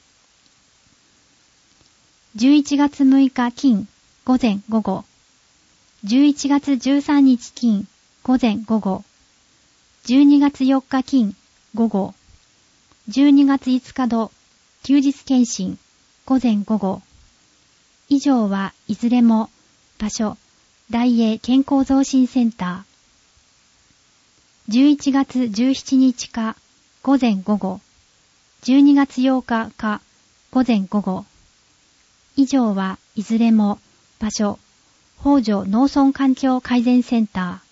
じゅういちがつむいか金、午前午後。じゅういちがつじゅうさんにち金、午前午後。じゅうにがつよっか金、午後。じゅうにがついつか土、休日検診、午前午後。以上はいずれも、場所、大英健康増進センター。じゅういちがつじゅうしちにちか、午前午後。じゅうにがつようかか、午前午後。以上はいずれも、場所、北条農村環境改善センタ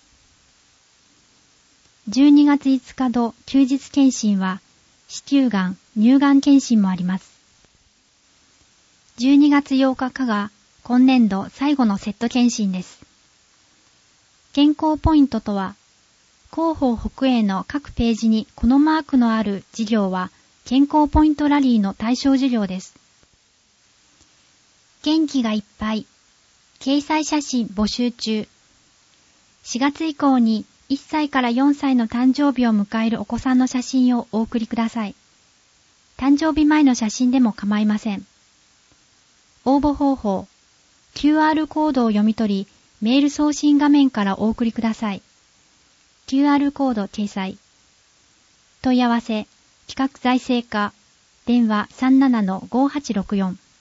ー。じゅうにがついつか土休日検診は、子宮がん、乳がん検診もあります。じゅうにがつようかかが、今年度最後のセット検診です。健康ポイントとは、広報北英の各ページにこのマークのある事業は、健康ポイントラリーの対象事業です。元気がいっぱい。掲載写真募集中。しがつ以降にいっさいからよんさいの誕生日を迎えるお子さんの写真をお送りください。誕生日前の写真でも構いません。応募方法。キューアール コードを読み取り、メール送信画面からお送りください。キューアール コード掲載。問い合わせ、企画財政課、電話 さんななのごはちろくよん。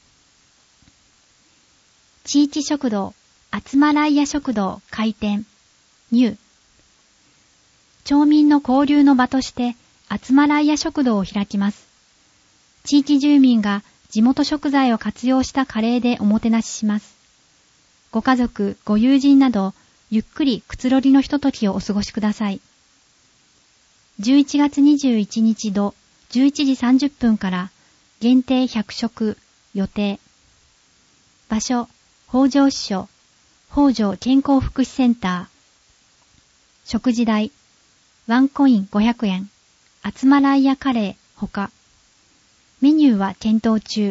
地域食堂、あつまらいや食堂開店、ニュー。町民の交流の場として、あつまらいや食堂を開きます。地域住民が地元食材を活用したカレーでおもてなしします。ご家族、ご友人など、ゆっくりくつろぎのひとときをお過ごしください。じゅういちがつにじゅういちにち土、じゅういちじさんじゅっぷんから、限定ひゃくしょく、予定。場所、北条支所、北条健康福祉センター。食事代、ワンコインごひゃくえん、あつまらいやカレー、ほか。メニューは検討中。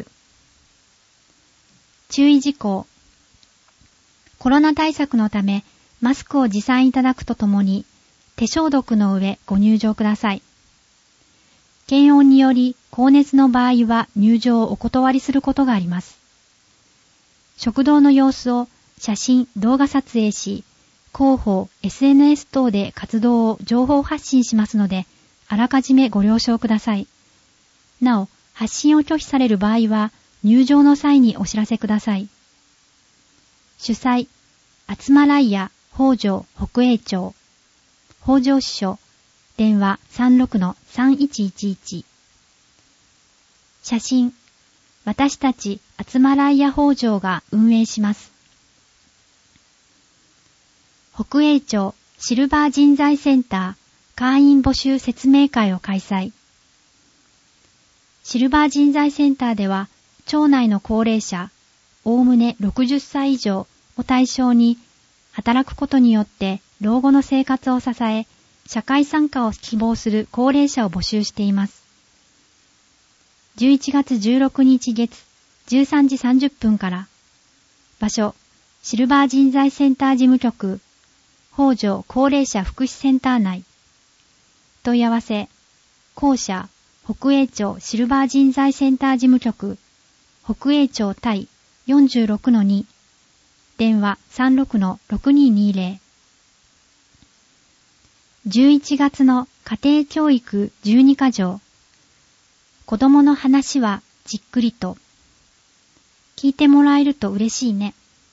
注意事項。コロナ対策のため、マスクを持参いただくとともに、手消毒の上ご入場ください。検温により高熱の場合は入場をお断りすることがあります。食堂の様子を写真・動画撮影し、広報、エスエヌエス 等で活動を情報発信しますので、あらかじめご了承ください。なお、発信を拒否される場合は、入場の際にお知らせください。主催、あつまらいや北条北栄町、北条支所、電話 さんろくのさんいちいちいち。写真、私たちあつまらいや北条が運営します。北栄町シルバー人材センター会員募集説明会を開催。シルバー人材センターでは、町内の高齢者、おおむねろくじゅっさい以上を対象に、働くことによって老後の生活を支え、社会参加を希望する高齢者を募集しています。じゅういちがつじゅうろくにち月、じゅうさんじさんじゅっぷんから。場所、シルバー人材センター事務局、北条高齢者福祉センター内。問い合わせ、校舎北栄町シルバー人材センター事務局、北栄町対 よんじゅうろくのに、電話 さんろくのろくにーにーぜろ。じゅういちがつの家庭教育じゅうにか条。子供の話はじっくりと。聞いてもらえると嬉しいね。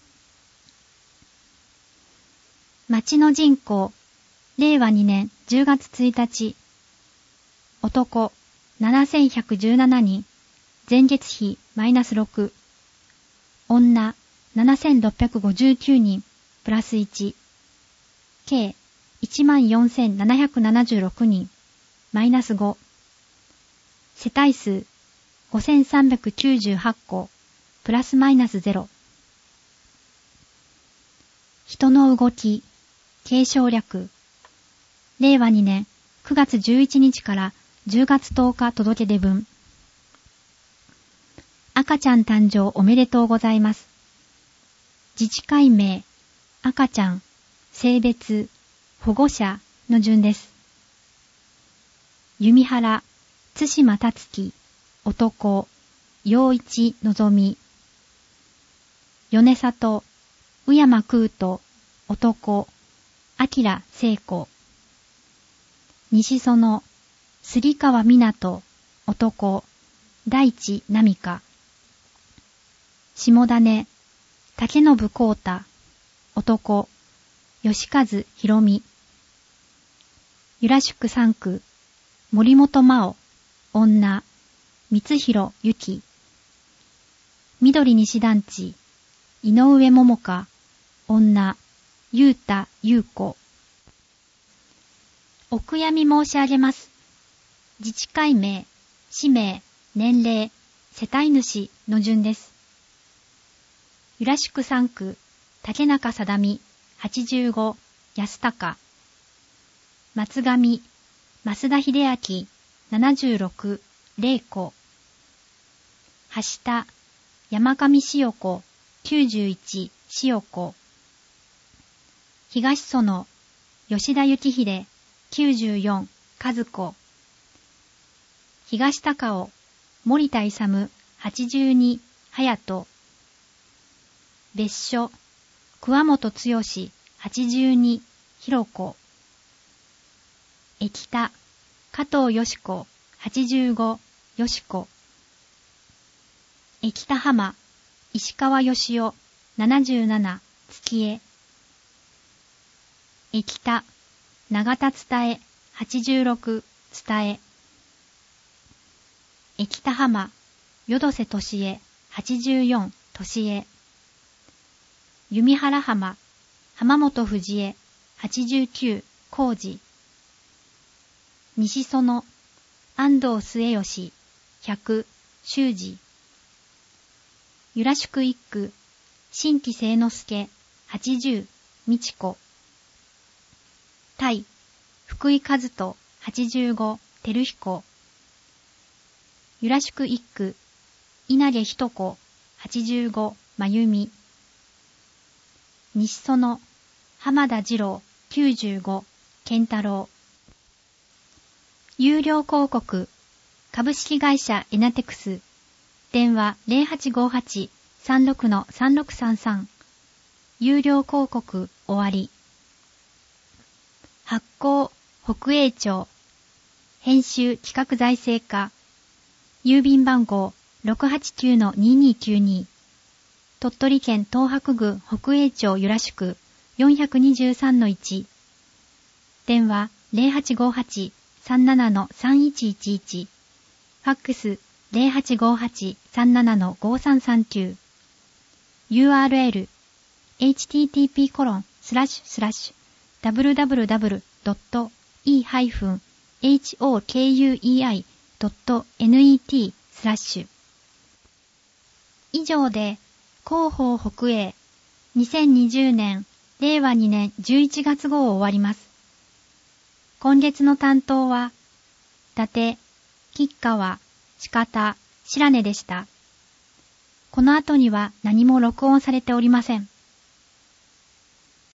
町の人口、れいわにねんじゅうがつついたち。男、ななせんひゃくじゅうななにん、前月比マイナスろく。女、ななせんろっぴゃくごじゅうきゅうにん、プラスいち。計、いちまんよんせんななひゃくななじゅうろくにん、マイナスご。世帯数、ごせんさんびゃくきゅうじゅうはちこ、プラスマイナスゼロ。人の動き、継承略。れいわにねんくがつじゅういちにちからじゅうがつとおか届け出文。赤ちゃん誕生おめでとうございます。自治会名、赤ちゃん、性別、保護者の順です。弓原、津島達樹、男、陽一のぞみ。米里、宇山空斗、男、明聖子。西園、杉川湊、男、大地波香。下種、竹信光太、男、吉和博美。由良宿さん区、森本真央、女、光弘由紀。緑西団地、井上桃香、女、雄太優子。お悔やみ申し上げます。自治会名、氏名、年齢、世帯主の順です。由良宿さん区、竹中貞美、はちじゅうご、安高。松上、増田秀明、ななじゅうろく、玲子。橋田、山上塩子、きゅうじゅういち、塩子。東園、吉田幸秀、きゅうじゅうよん、和子。東高尾、森田勇、はちじゅうに、隼人。別所、桑本剛、はちじゅうに、弘子。液田、加藤よし子、はちじゅうご、よし子。液田浜、石川よしお、ななじゅうなな、月江。液田、長田伝え、はちじゅうろく、伝え。液田浜、淀瀬俊恵、はちじゅうよん、俊恵。弓原浜、浜本藤江、はちじゅうきゅう、浩二。西園、安藤末吉、ひゃく、修二。由良宿一区、新規清之助、はちじゅう、美智子。対、福井和人、はちじゅうご、照彦。由良宿一区、稲毛ひと子、はちじゅうご、真由美。西園、浜田二郎、きゅうじゅうご、健太郎。有料広告、株式会社エナテクス、電話 ゼロはちごはち さんろく さんろくさんさん。有料広告終わり。発行、北栄町。編集企画財政課。郵便番号 ろくはちきゅうのにーにーきゅうに。鳥取県東白郡北栄町由良宿 よんひゃくにじゅうさんのいち。電話 ゼロはちごはち さんななのさんいちいちいち。ファックス ゼロはちごはち さんななのごさんさんきゅう。ユーアールエル エイチティーティーピーコロンスラッシュスラッシュダブリューダブリューダブリュードットイーハイフンエイチオーケーユーイーアイドットネットスラッシュ。以上で広報北栄にせんにじゅうねんれいわにねんじゅういちがつ号を終わります。今月の担当は伊達、吉川、鹿田、白根でした。この後には何も録音されておりません。